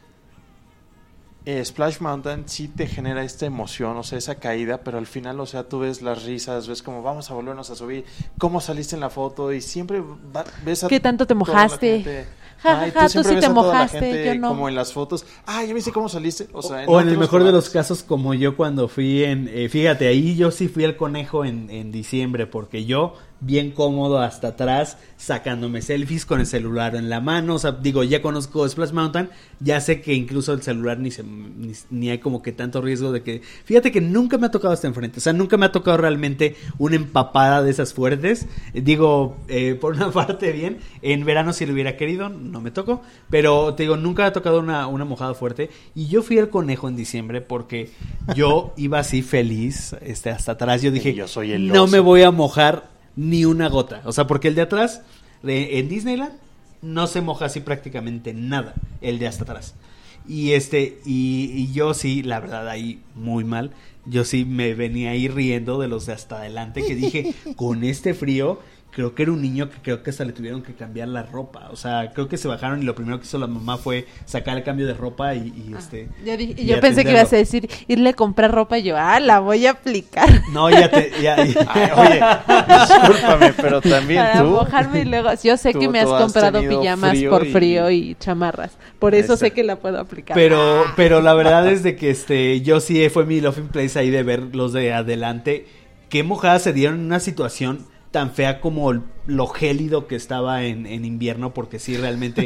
Splash Mountain sí te genera esta emoción, o sea, esa caída, pero al final, o sea, tú ves las risas, ves como vamos a volvernos a subir, cómo saliste en la foto y siempre ves a ¿Qué tanto te toda la mojaste? gente. Ja, Ay, ja, tú siempre sí ves te a toda la mojaste, gente yo no. como en las fotos. Ay, ya viste cómo saliste, o sea, O en el otros mejor de los lugares. casos, como yo cuando fui fíjate, ahí yo sí fui al conejo en diciembre, porque yo bien cómodo hasta atrás, sacándome selfies con el celular en la mano, o sea, digo, ya conozco Splash Mountain, ya sé que incluso el celular ni hay como que tanto riesgo de que, fíjate que nunca me ha tocado hasta enfrente, o sea, nunca me ha tocado realmente una empapada de esas fuertes, digo, por una parte bien, en verano si lo hubiera querido, no me tocó, pero te digo, nunca me ha tocado una mojada fuerte, y yo fui al conejo en diciembre porque yo iba así feliz, hasta atrás, yo dije, yo soy el no oso. me voy a mojar ni una gota, o sea, porque el de atrás en Disneyland no se moja así prácticamente nada, el de hasta atrás. Y y yo sí, la verdad ahí muy mal. Yo sí me venía ahí riendo de los de hasta adelante, que dije, con este frío, creo que era un niño que creo que hasta le tuvieron que cambiar la ropa. O sea, creo que se bajaron y lo primero que hizo la mamá fue sacar el cambio de ropa y Yo pensé que ibas a decir irle a comprar ropa y yo, la voy a aplicar. No, ya. Ay, oye, discúlpame, pero también Para tú. mojarme y luego. Yo sé tú- que me has tú has comprado tenido pijamas frío por y- frío y chamarras. Por eso sé Exacto. que la puedo aplicar. Pero la verdad es de que yo sí fue mi laughing place ahí de ver los de adelante. Qué mojadas se dieron en una situación tan fea como lo gélido que estaba en invierno, porque sí realmente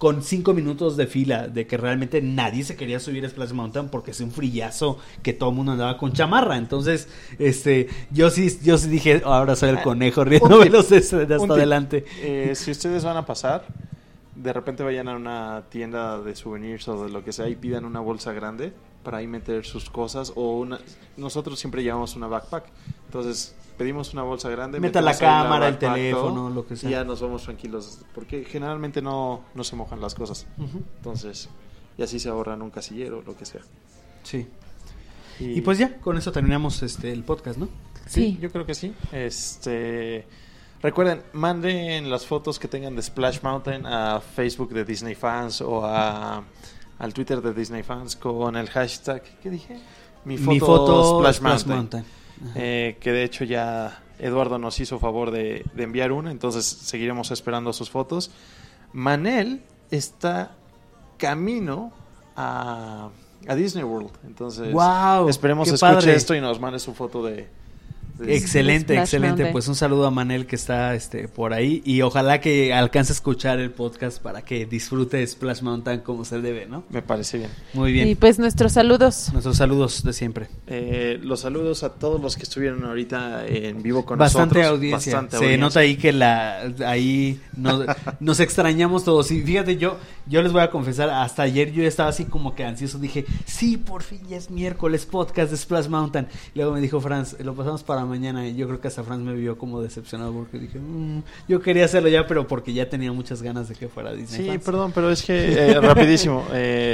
con 5 minutos de fila, de que realmente nadie se quería subir a Splash Mountain porque es un frillazo que todo el mundo andaba con chamarra. Entonces, yo sí dije, ahora soy el conejo riéndomelos de hasta adelante. Si ustedes van a pasar, de repente vayan a una tienda de souvenirs o de lo que sea y pidan una bolsa grande para ahí meter sus cosas, nosotros siempre llevamos una backpack, entonces pedimos una bolsa grande, meta la metemos ahí cámara, el backpack, teléfono, todo, lo que sea. y ya nos vamos tranquilos, porque generalmente no se mojan las cosas. Entonces, y así se ahorran un casillero, lo que sea. Sí. Y pues ya, con eso terminamos el podcast, ¿no? Sí. Yo creo que sí. Recuerden, manden las fotos que tengan de Splash Mountain a Facebook de Disney Fans o al Twitter de Disney Fans con el hashtag, ¿qué dije? Mi foto Splash Mountain. Que de hecho ya Eduardo nos hizo favor de enviar una, entonces seguiremos esperando sus fotos. Manel está camino a Disney World, entonces ¡Wow! esperemos ¡Qué escuche padre! esto y nos mande su foto de Excelente, Splash excelente. Mountain. Pues un saludo a Manel que está por ahí y ojalá que alcance a escuchar el podcast para que disfrute de Splash Mountain como se debe, ¿no? Me parece bien. Muy bien. Y pues nuestros saludos. Nuestros saludos de siempre. Los saludos a todos los que estuvieron ahorita en vivo con Bastante nosotros. audiencia. Bastante Se audiencia. nota ahí que ahí nos extrañamos todos. Y fíjate, yo les voy a confesar, hasta ayer yo estaba así como que ansioso. Dije, sí, por fin ya es miércoles, podcast de Splash Mountain. Luego me dijo Franz, lo pasamos para mañana. Y yo creo que hasta Franz me vio como decepcionado porque dije, yo quería hacerlo ya, pero porque ya tenía muchas ganas de que fuera Disney. Sí, Fans. perdón, pero es que rapidísimo.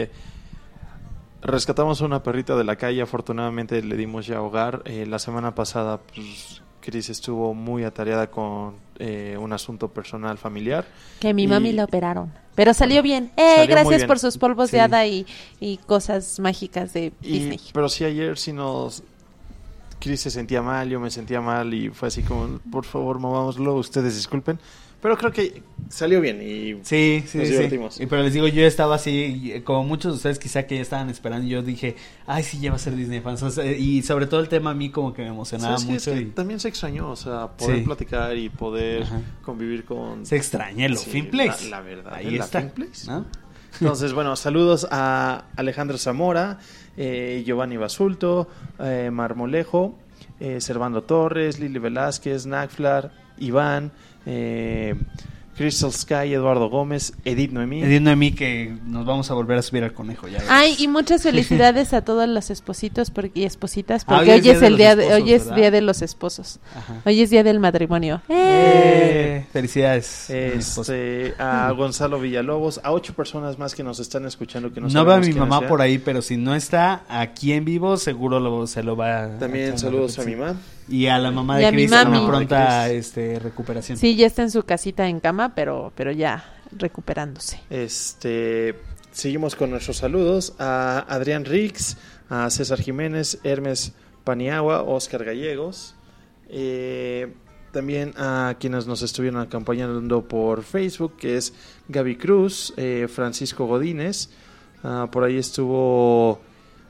Rescatamos a una perrita de la calle, afortunadamente le dimos ya hogar. La semana pasada, pues, Chris estuvo muy atareada con un asunto personal familiar. Que mi Y- mami la operaron. Pero salió bien. Salió muy Gracias bien. por sus polvos Sí. de hada y cosas mágicas de Disney. Pero sí, ayer sí Chris se sentía mal, yo me sentía mal y fue así como, por favor, movámoslo, ustedes disculpen. Pero creo que salió bien y Sí, nos divertimos. Pero les digo, yo estaba así, como muchos de ustedes quizá que ya estaban esperando, yo dije, ay, sí, ya va a ser Disney Fans. O sea, y sobre todo el tema a mí como que me emocionaba ¿Sabes qué? mucho. Es que Y también se extrañó, o sea, poder Sí. platicar y poder Ajá. convivir con... se extraña el Sí, Finplex. la verdad, ahí la está. Finplex. ¿No? Entonces, bueno, saludos a Alejandro Zamora, Giovanni Basulto, Marmolejo, Servando Torres, Lili Velázquez, Nagflar, Iván, Crystal Sky, Eduardo Gómez, Edith Noemí. Edith Noemí, que nos vamos a volver a subir al conejo ya. verás. Ay, y muchas felicidades a todos los espositos y espositas, Ah, porque hoy es el día de, hoy es ¿verdad? día de los esposos. Ajá. Hoy es día del matrimonio. Felicidades. a mi esposa. A Gonzalo Villalobos, a 8 personas más que nos están escuchando. Que no No sabemos va mi quiénes mamá sean. por ahí, pero si no está aquí en vivo, seguro se lo va a También echar saludos a mi repetir. mamá. Y a la mamá Y de a mi Cris, mami. una pronta recuperación. Sí, ya está en su casita en cama, pero ya recuperándose. Seguimos con nuestros saludos a Adrián Rix, a César Jiménez, Hermes Paniagua, Oscar Gallegos, también a quienes nos estuvieron acompañando por Facebook, que es Gaby Cruz, Francisco Godínez, por ahí estuvo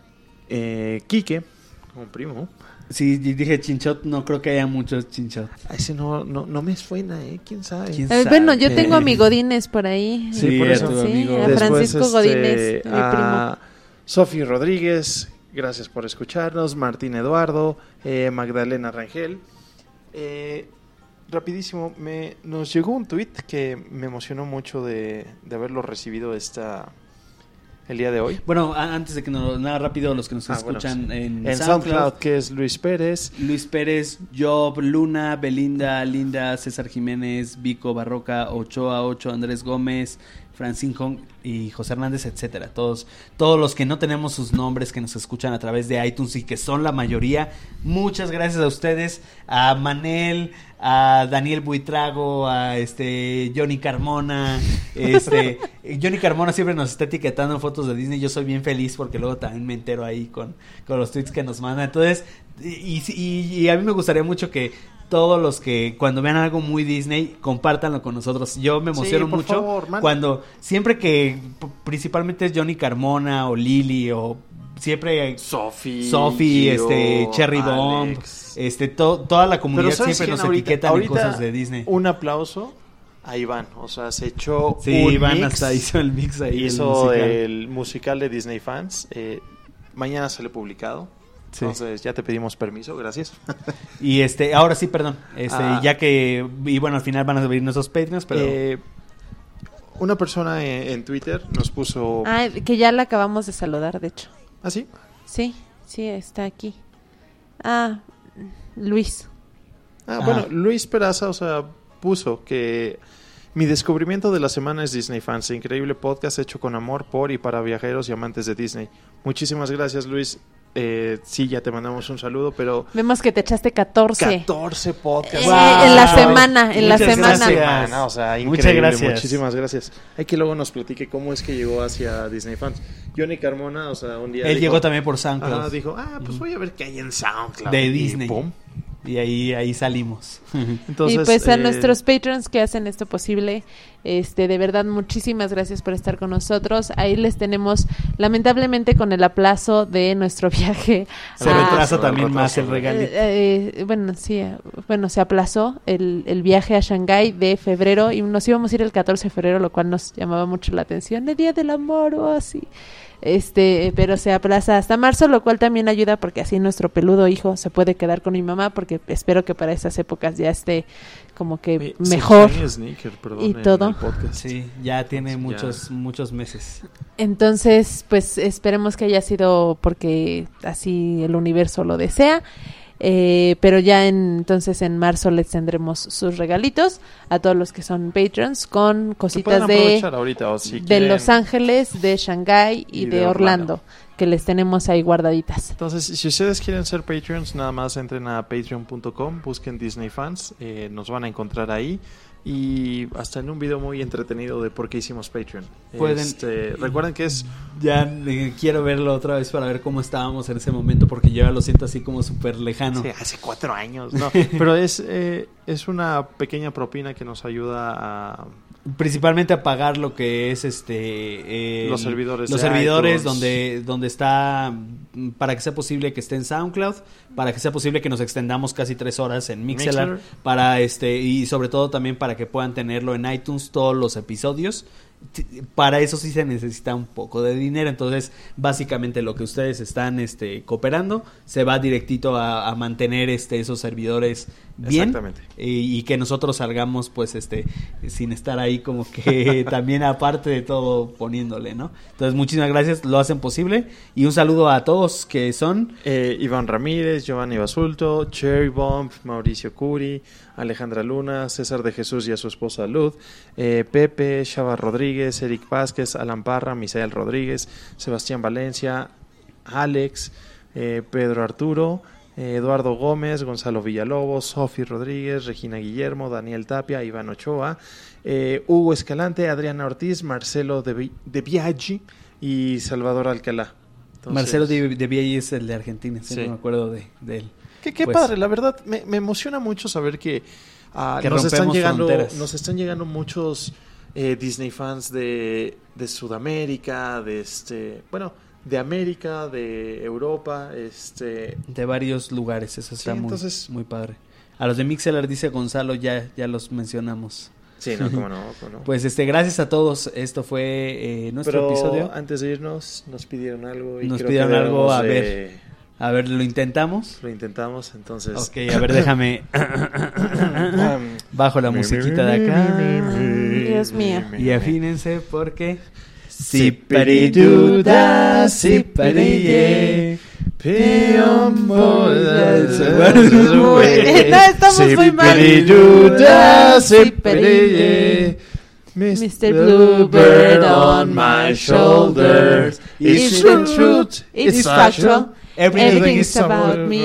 Quique, un primo. Sí, dije Chinchot, no creo que haya muchos Chinchot. A ese no me suena, quién sabe. ¿Quién Bueno, sabe? yo tengo a mi Godínez por ahí. Sí, por eso. a tu Sí, amigo. a Francisco Godínez, mi a Sofi Rodríguez, gracias por escucharnos, Martín Eduardo, Magdalena Rangel. Rapidísimo, nos llegó un tweet que me emocionó mucho de haberlo recibido el día de hoy. Bueno, antes de que nada rápido, los que nos Bueno, escuchan sí. en SoundCloud, que es Luis Pérez, Luis Pérez, Job, Luna, Belinda, Linda, César Jiménez, Vico Barroca, Ochoa, Andrés Gómez, Francisco y José Hernández, etcétera. Todos los que no tenemos sus nombres, que nos escuchan a través de iTunes y que son la mayoría, muchas gracias a ustedes, a Manel, a Daniel Buitrago, a Johnny Carmona, Johnny Carmona siempre nos está etiquetando en fotos de Disney. Yo soy bien feliz porque luego también me entero ahí con los tweets que nos mandan. Entonces, y a mí me gustaría mucho que todos los que cuando vean algo muy Disney, compártanlo con nosotros. Yo me emociono Sí, por mucho favor, man. cuando siempre que principalmente es Johnny Carmona o Lily o siempre Sofi, Gio, Cherry Bomb, Alex. toda la comunidad Pero ¿sabes siempre quién nos ahorita? etiquetan en Ahorita cosas de Disney. Un aplauso a Iván. O sea, se echó Sí, un Iván mix, hasta hizo el mix ahí. hizo musical. el musical de Disney Fans. Mañana sale publicado. Sí. Entonces ya te pedimos permiso, gracias. Y ahora sí, perdón. Ya que. Y bueno, al final van a subir nuestros Patreons, pero. Una persona en Twitter nos puso... Que ya la acabamos de saludar, de hecho. ¿Ah, sí? Sí, está aquí. Luis. Bueno, Luis Peraza, o sea, puso que mi descubrimiento de la semana es Disney Fans, increíble podcast hecho con amor por y para viajeros y amantes de Disney. Muchísimas gracias, Luis. Sí, ya te mandamos un saludo, pero... Vemos que te echaste 14. 14 podcasts. En la semana, Gracias. O sea, increíble. Muchas gracias. Muchísimas gracias. Hay que luego nos platique cómo es que llegó hacia Disney Fans. Johnny Carmona, o sea, un día Él dijo, llegó también por SoundCloud. Ajá, dijo, pues voy a ver qué hay en SoundCloud. De Y Disney. pum. Y ahí salimos. Entonces, y pues a nuestros patrons que hacen esto posible, de verdad muchísimas gracias por estar con nosotros. Ahí les tenemos, lamentablemente con el aplazo de nuestro viaje. Se retrasa también más el regalito. Se aplazó el viaje a Shanghái de febrero y nos íbamos a ir el 14 de febrero, lo cual nos llamaba mucho la atención, el Día del Amor o así. Pero se aplaza hasta marzo, lo cual también ayuda porque así nuestro peludo hijo se puede quedar con mi mamá, porque espero que para esas épocas ya esté como que mejor y todo. Sí, ya tiene muchos meses. Entonces, pues esperemos que haya sido porque así el universo lo desea. Pero ya entonces en marzo les tendremos sus regalitos a todos los que son patrons con cositas de Los Ángeles, de Shanghái y de Orlando que les tenemos ahí guardaditas. Entonces, si ustedes quieren ser Patreons, nada más entren a patreon.com, busquen Disney Fans, nos van a encontrar ahí. Y hasta en un video muy entretenido de por qué hicimos Patreon. Recuerden que es... Ya quiero verlo otra vez para ver cómo estábamos en ese momento, porque yo ya lo siento así como súper lejano. Sí, hace 4 años, ¿no? Pero es una pequeña propina que nos ayuda a... Principalmente a pagar lo que es los servidores donde está, para que sea posible que esté en SoundCloud, para que sea posible que nos extendamos casi 3 horas en Mixlr, para y sobre todo también para que puedan tenerlo en iTunes todos los episodios. Para eso sí se necesita un poco de dinero. Entonces básicamente lo que ustedes están cooperando se va directito a mantener esos servidores bien. Exactamente. Y que nosotros salgamos pues sin estar ahí como que también aparte de todo poniéndole, ¿no? Entonces muchísimas gracias, lo hacen posible. Y un saludo a todos que son Iván Ramírez, Giovanni Basulto, Cherry Bomb, Mauricio Curi, Alejandra Luna, César de Jesús y a su esposa Luz, Pepe, Chava Rodríguez, Eric Vázquez, Alan Parra, Misael Rodríguez, Sebastián Valencia, Alex, Pedro Arturo, Eduardo Gómez, Gonzalo Villalobos, Sofi Rodríguez, Regina Guillermo, Daniel Tapia, Iván Ochoa, Hugo Escalante, Adriana Ortiz, Marcelo de Biaggi y Salvador Alcalá. Entonces, Marcelo de Biaggi es el de Argentina, siempre me acuerdo de él. Qué pues, padre, la verdad me emociona mucho saber que nos están llegando muchos Disney fans de Sudamérica, de América, de Europa, de varios lugares. Eso está muy padre. A los de Mixlr, dice Gonzalo, ya los mencionamos. Sí, no, cómo no. Pues gracias a todos. Esto fue nuestro episodio. Antes de irnos nos pidieron algo. Nos pidieron algo, a ver, ¿lo intentamos? Lo intentamos, entonces... Ok, a ver, déjame... Bajo la musiquita de acá. Dios mío. Y afínense porque... Sipariduda, sipariye. No, estamos muy mal. Mr. Bluebird on my shoulders. It's the truth, it's factual. Everything's about me.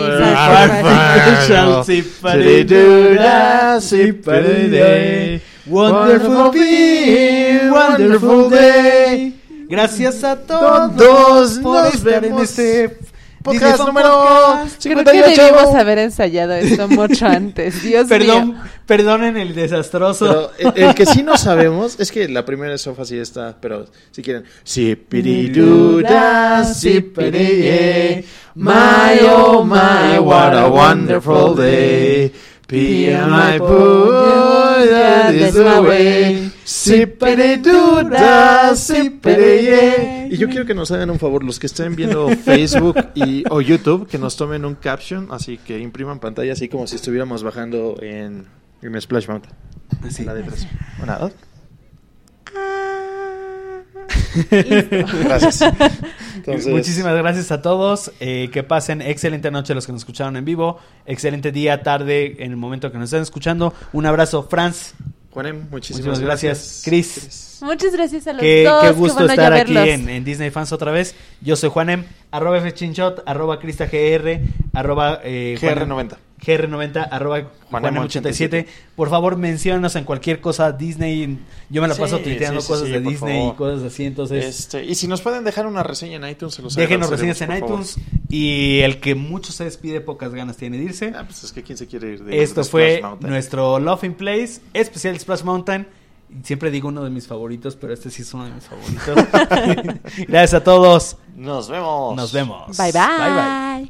Wonderful be, wonderful day. Gracias a todos por estar en este podcast número 58. Creo que debimos haber ensayado esto mucho antes. Dios mío. Perdonen el desastroso. Pero el que sí no sabemos es que la primera estrofa sí está, pero si quieren. Sipiriduda, sipiriye, my oh my, what a wonderful day. Be my boy, that is the way. Sippity-doo-dah, sippity-yeah. Y yo quiero que nos hagan un favor, los que estén viendo Facebook o YouTube, que nos tomen un caption, así que impriman pantalla, así como si estuviéramos bajando en Splash Mountain. Sí. La de 3. 1, 2. Gracias. Entonces, Muchísimas gracias a todos. Que pasen excelente noche los que nos escucharon en vivo. Excelente día, tarde, en el momento que nos estén escuchando. Un abrazo, Franz. Juanem, muchísimas gracias. Chris. Muchas gracias a los Qué dos. gusto bueno estar ya aquí verlos. en Disney Fans otra vez. Yo soy Juanem, @FChinshot, @CristaGR, GR90. GR90, @Juanem87. Por favor, menciónanos en cualquier cosa Disney. Yo me la paso tuiteando cosas de por Disney favor. y cosas así, entonces Y si nos pueden dejar una reseña en iTunes, se los déjenos reseñas en agradeceremos, por iTunes. Y el que mucho se despide, pocas ganas tiene de irse. favor. Pues es que quién se quiere ir de Esto de fue Splash Mountain. nuestro Laughing Place especial Splash Mountain. Siempre digo uno de mis favoritos, pero este sí es uno de mis favoritos. Gracias a todos. Nos vemos. Nos vemos. Bye bye.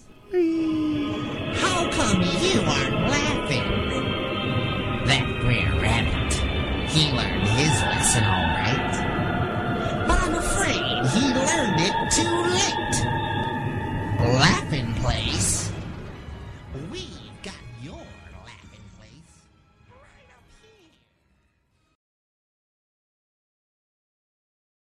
How come you aren't laughing? That Brer Rabbit, he learned his lesson all right.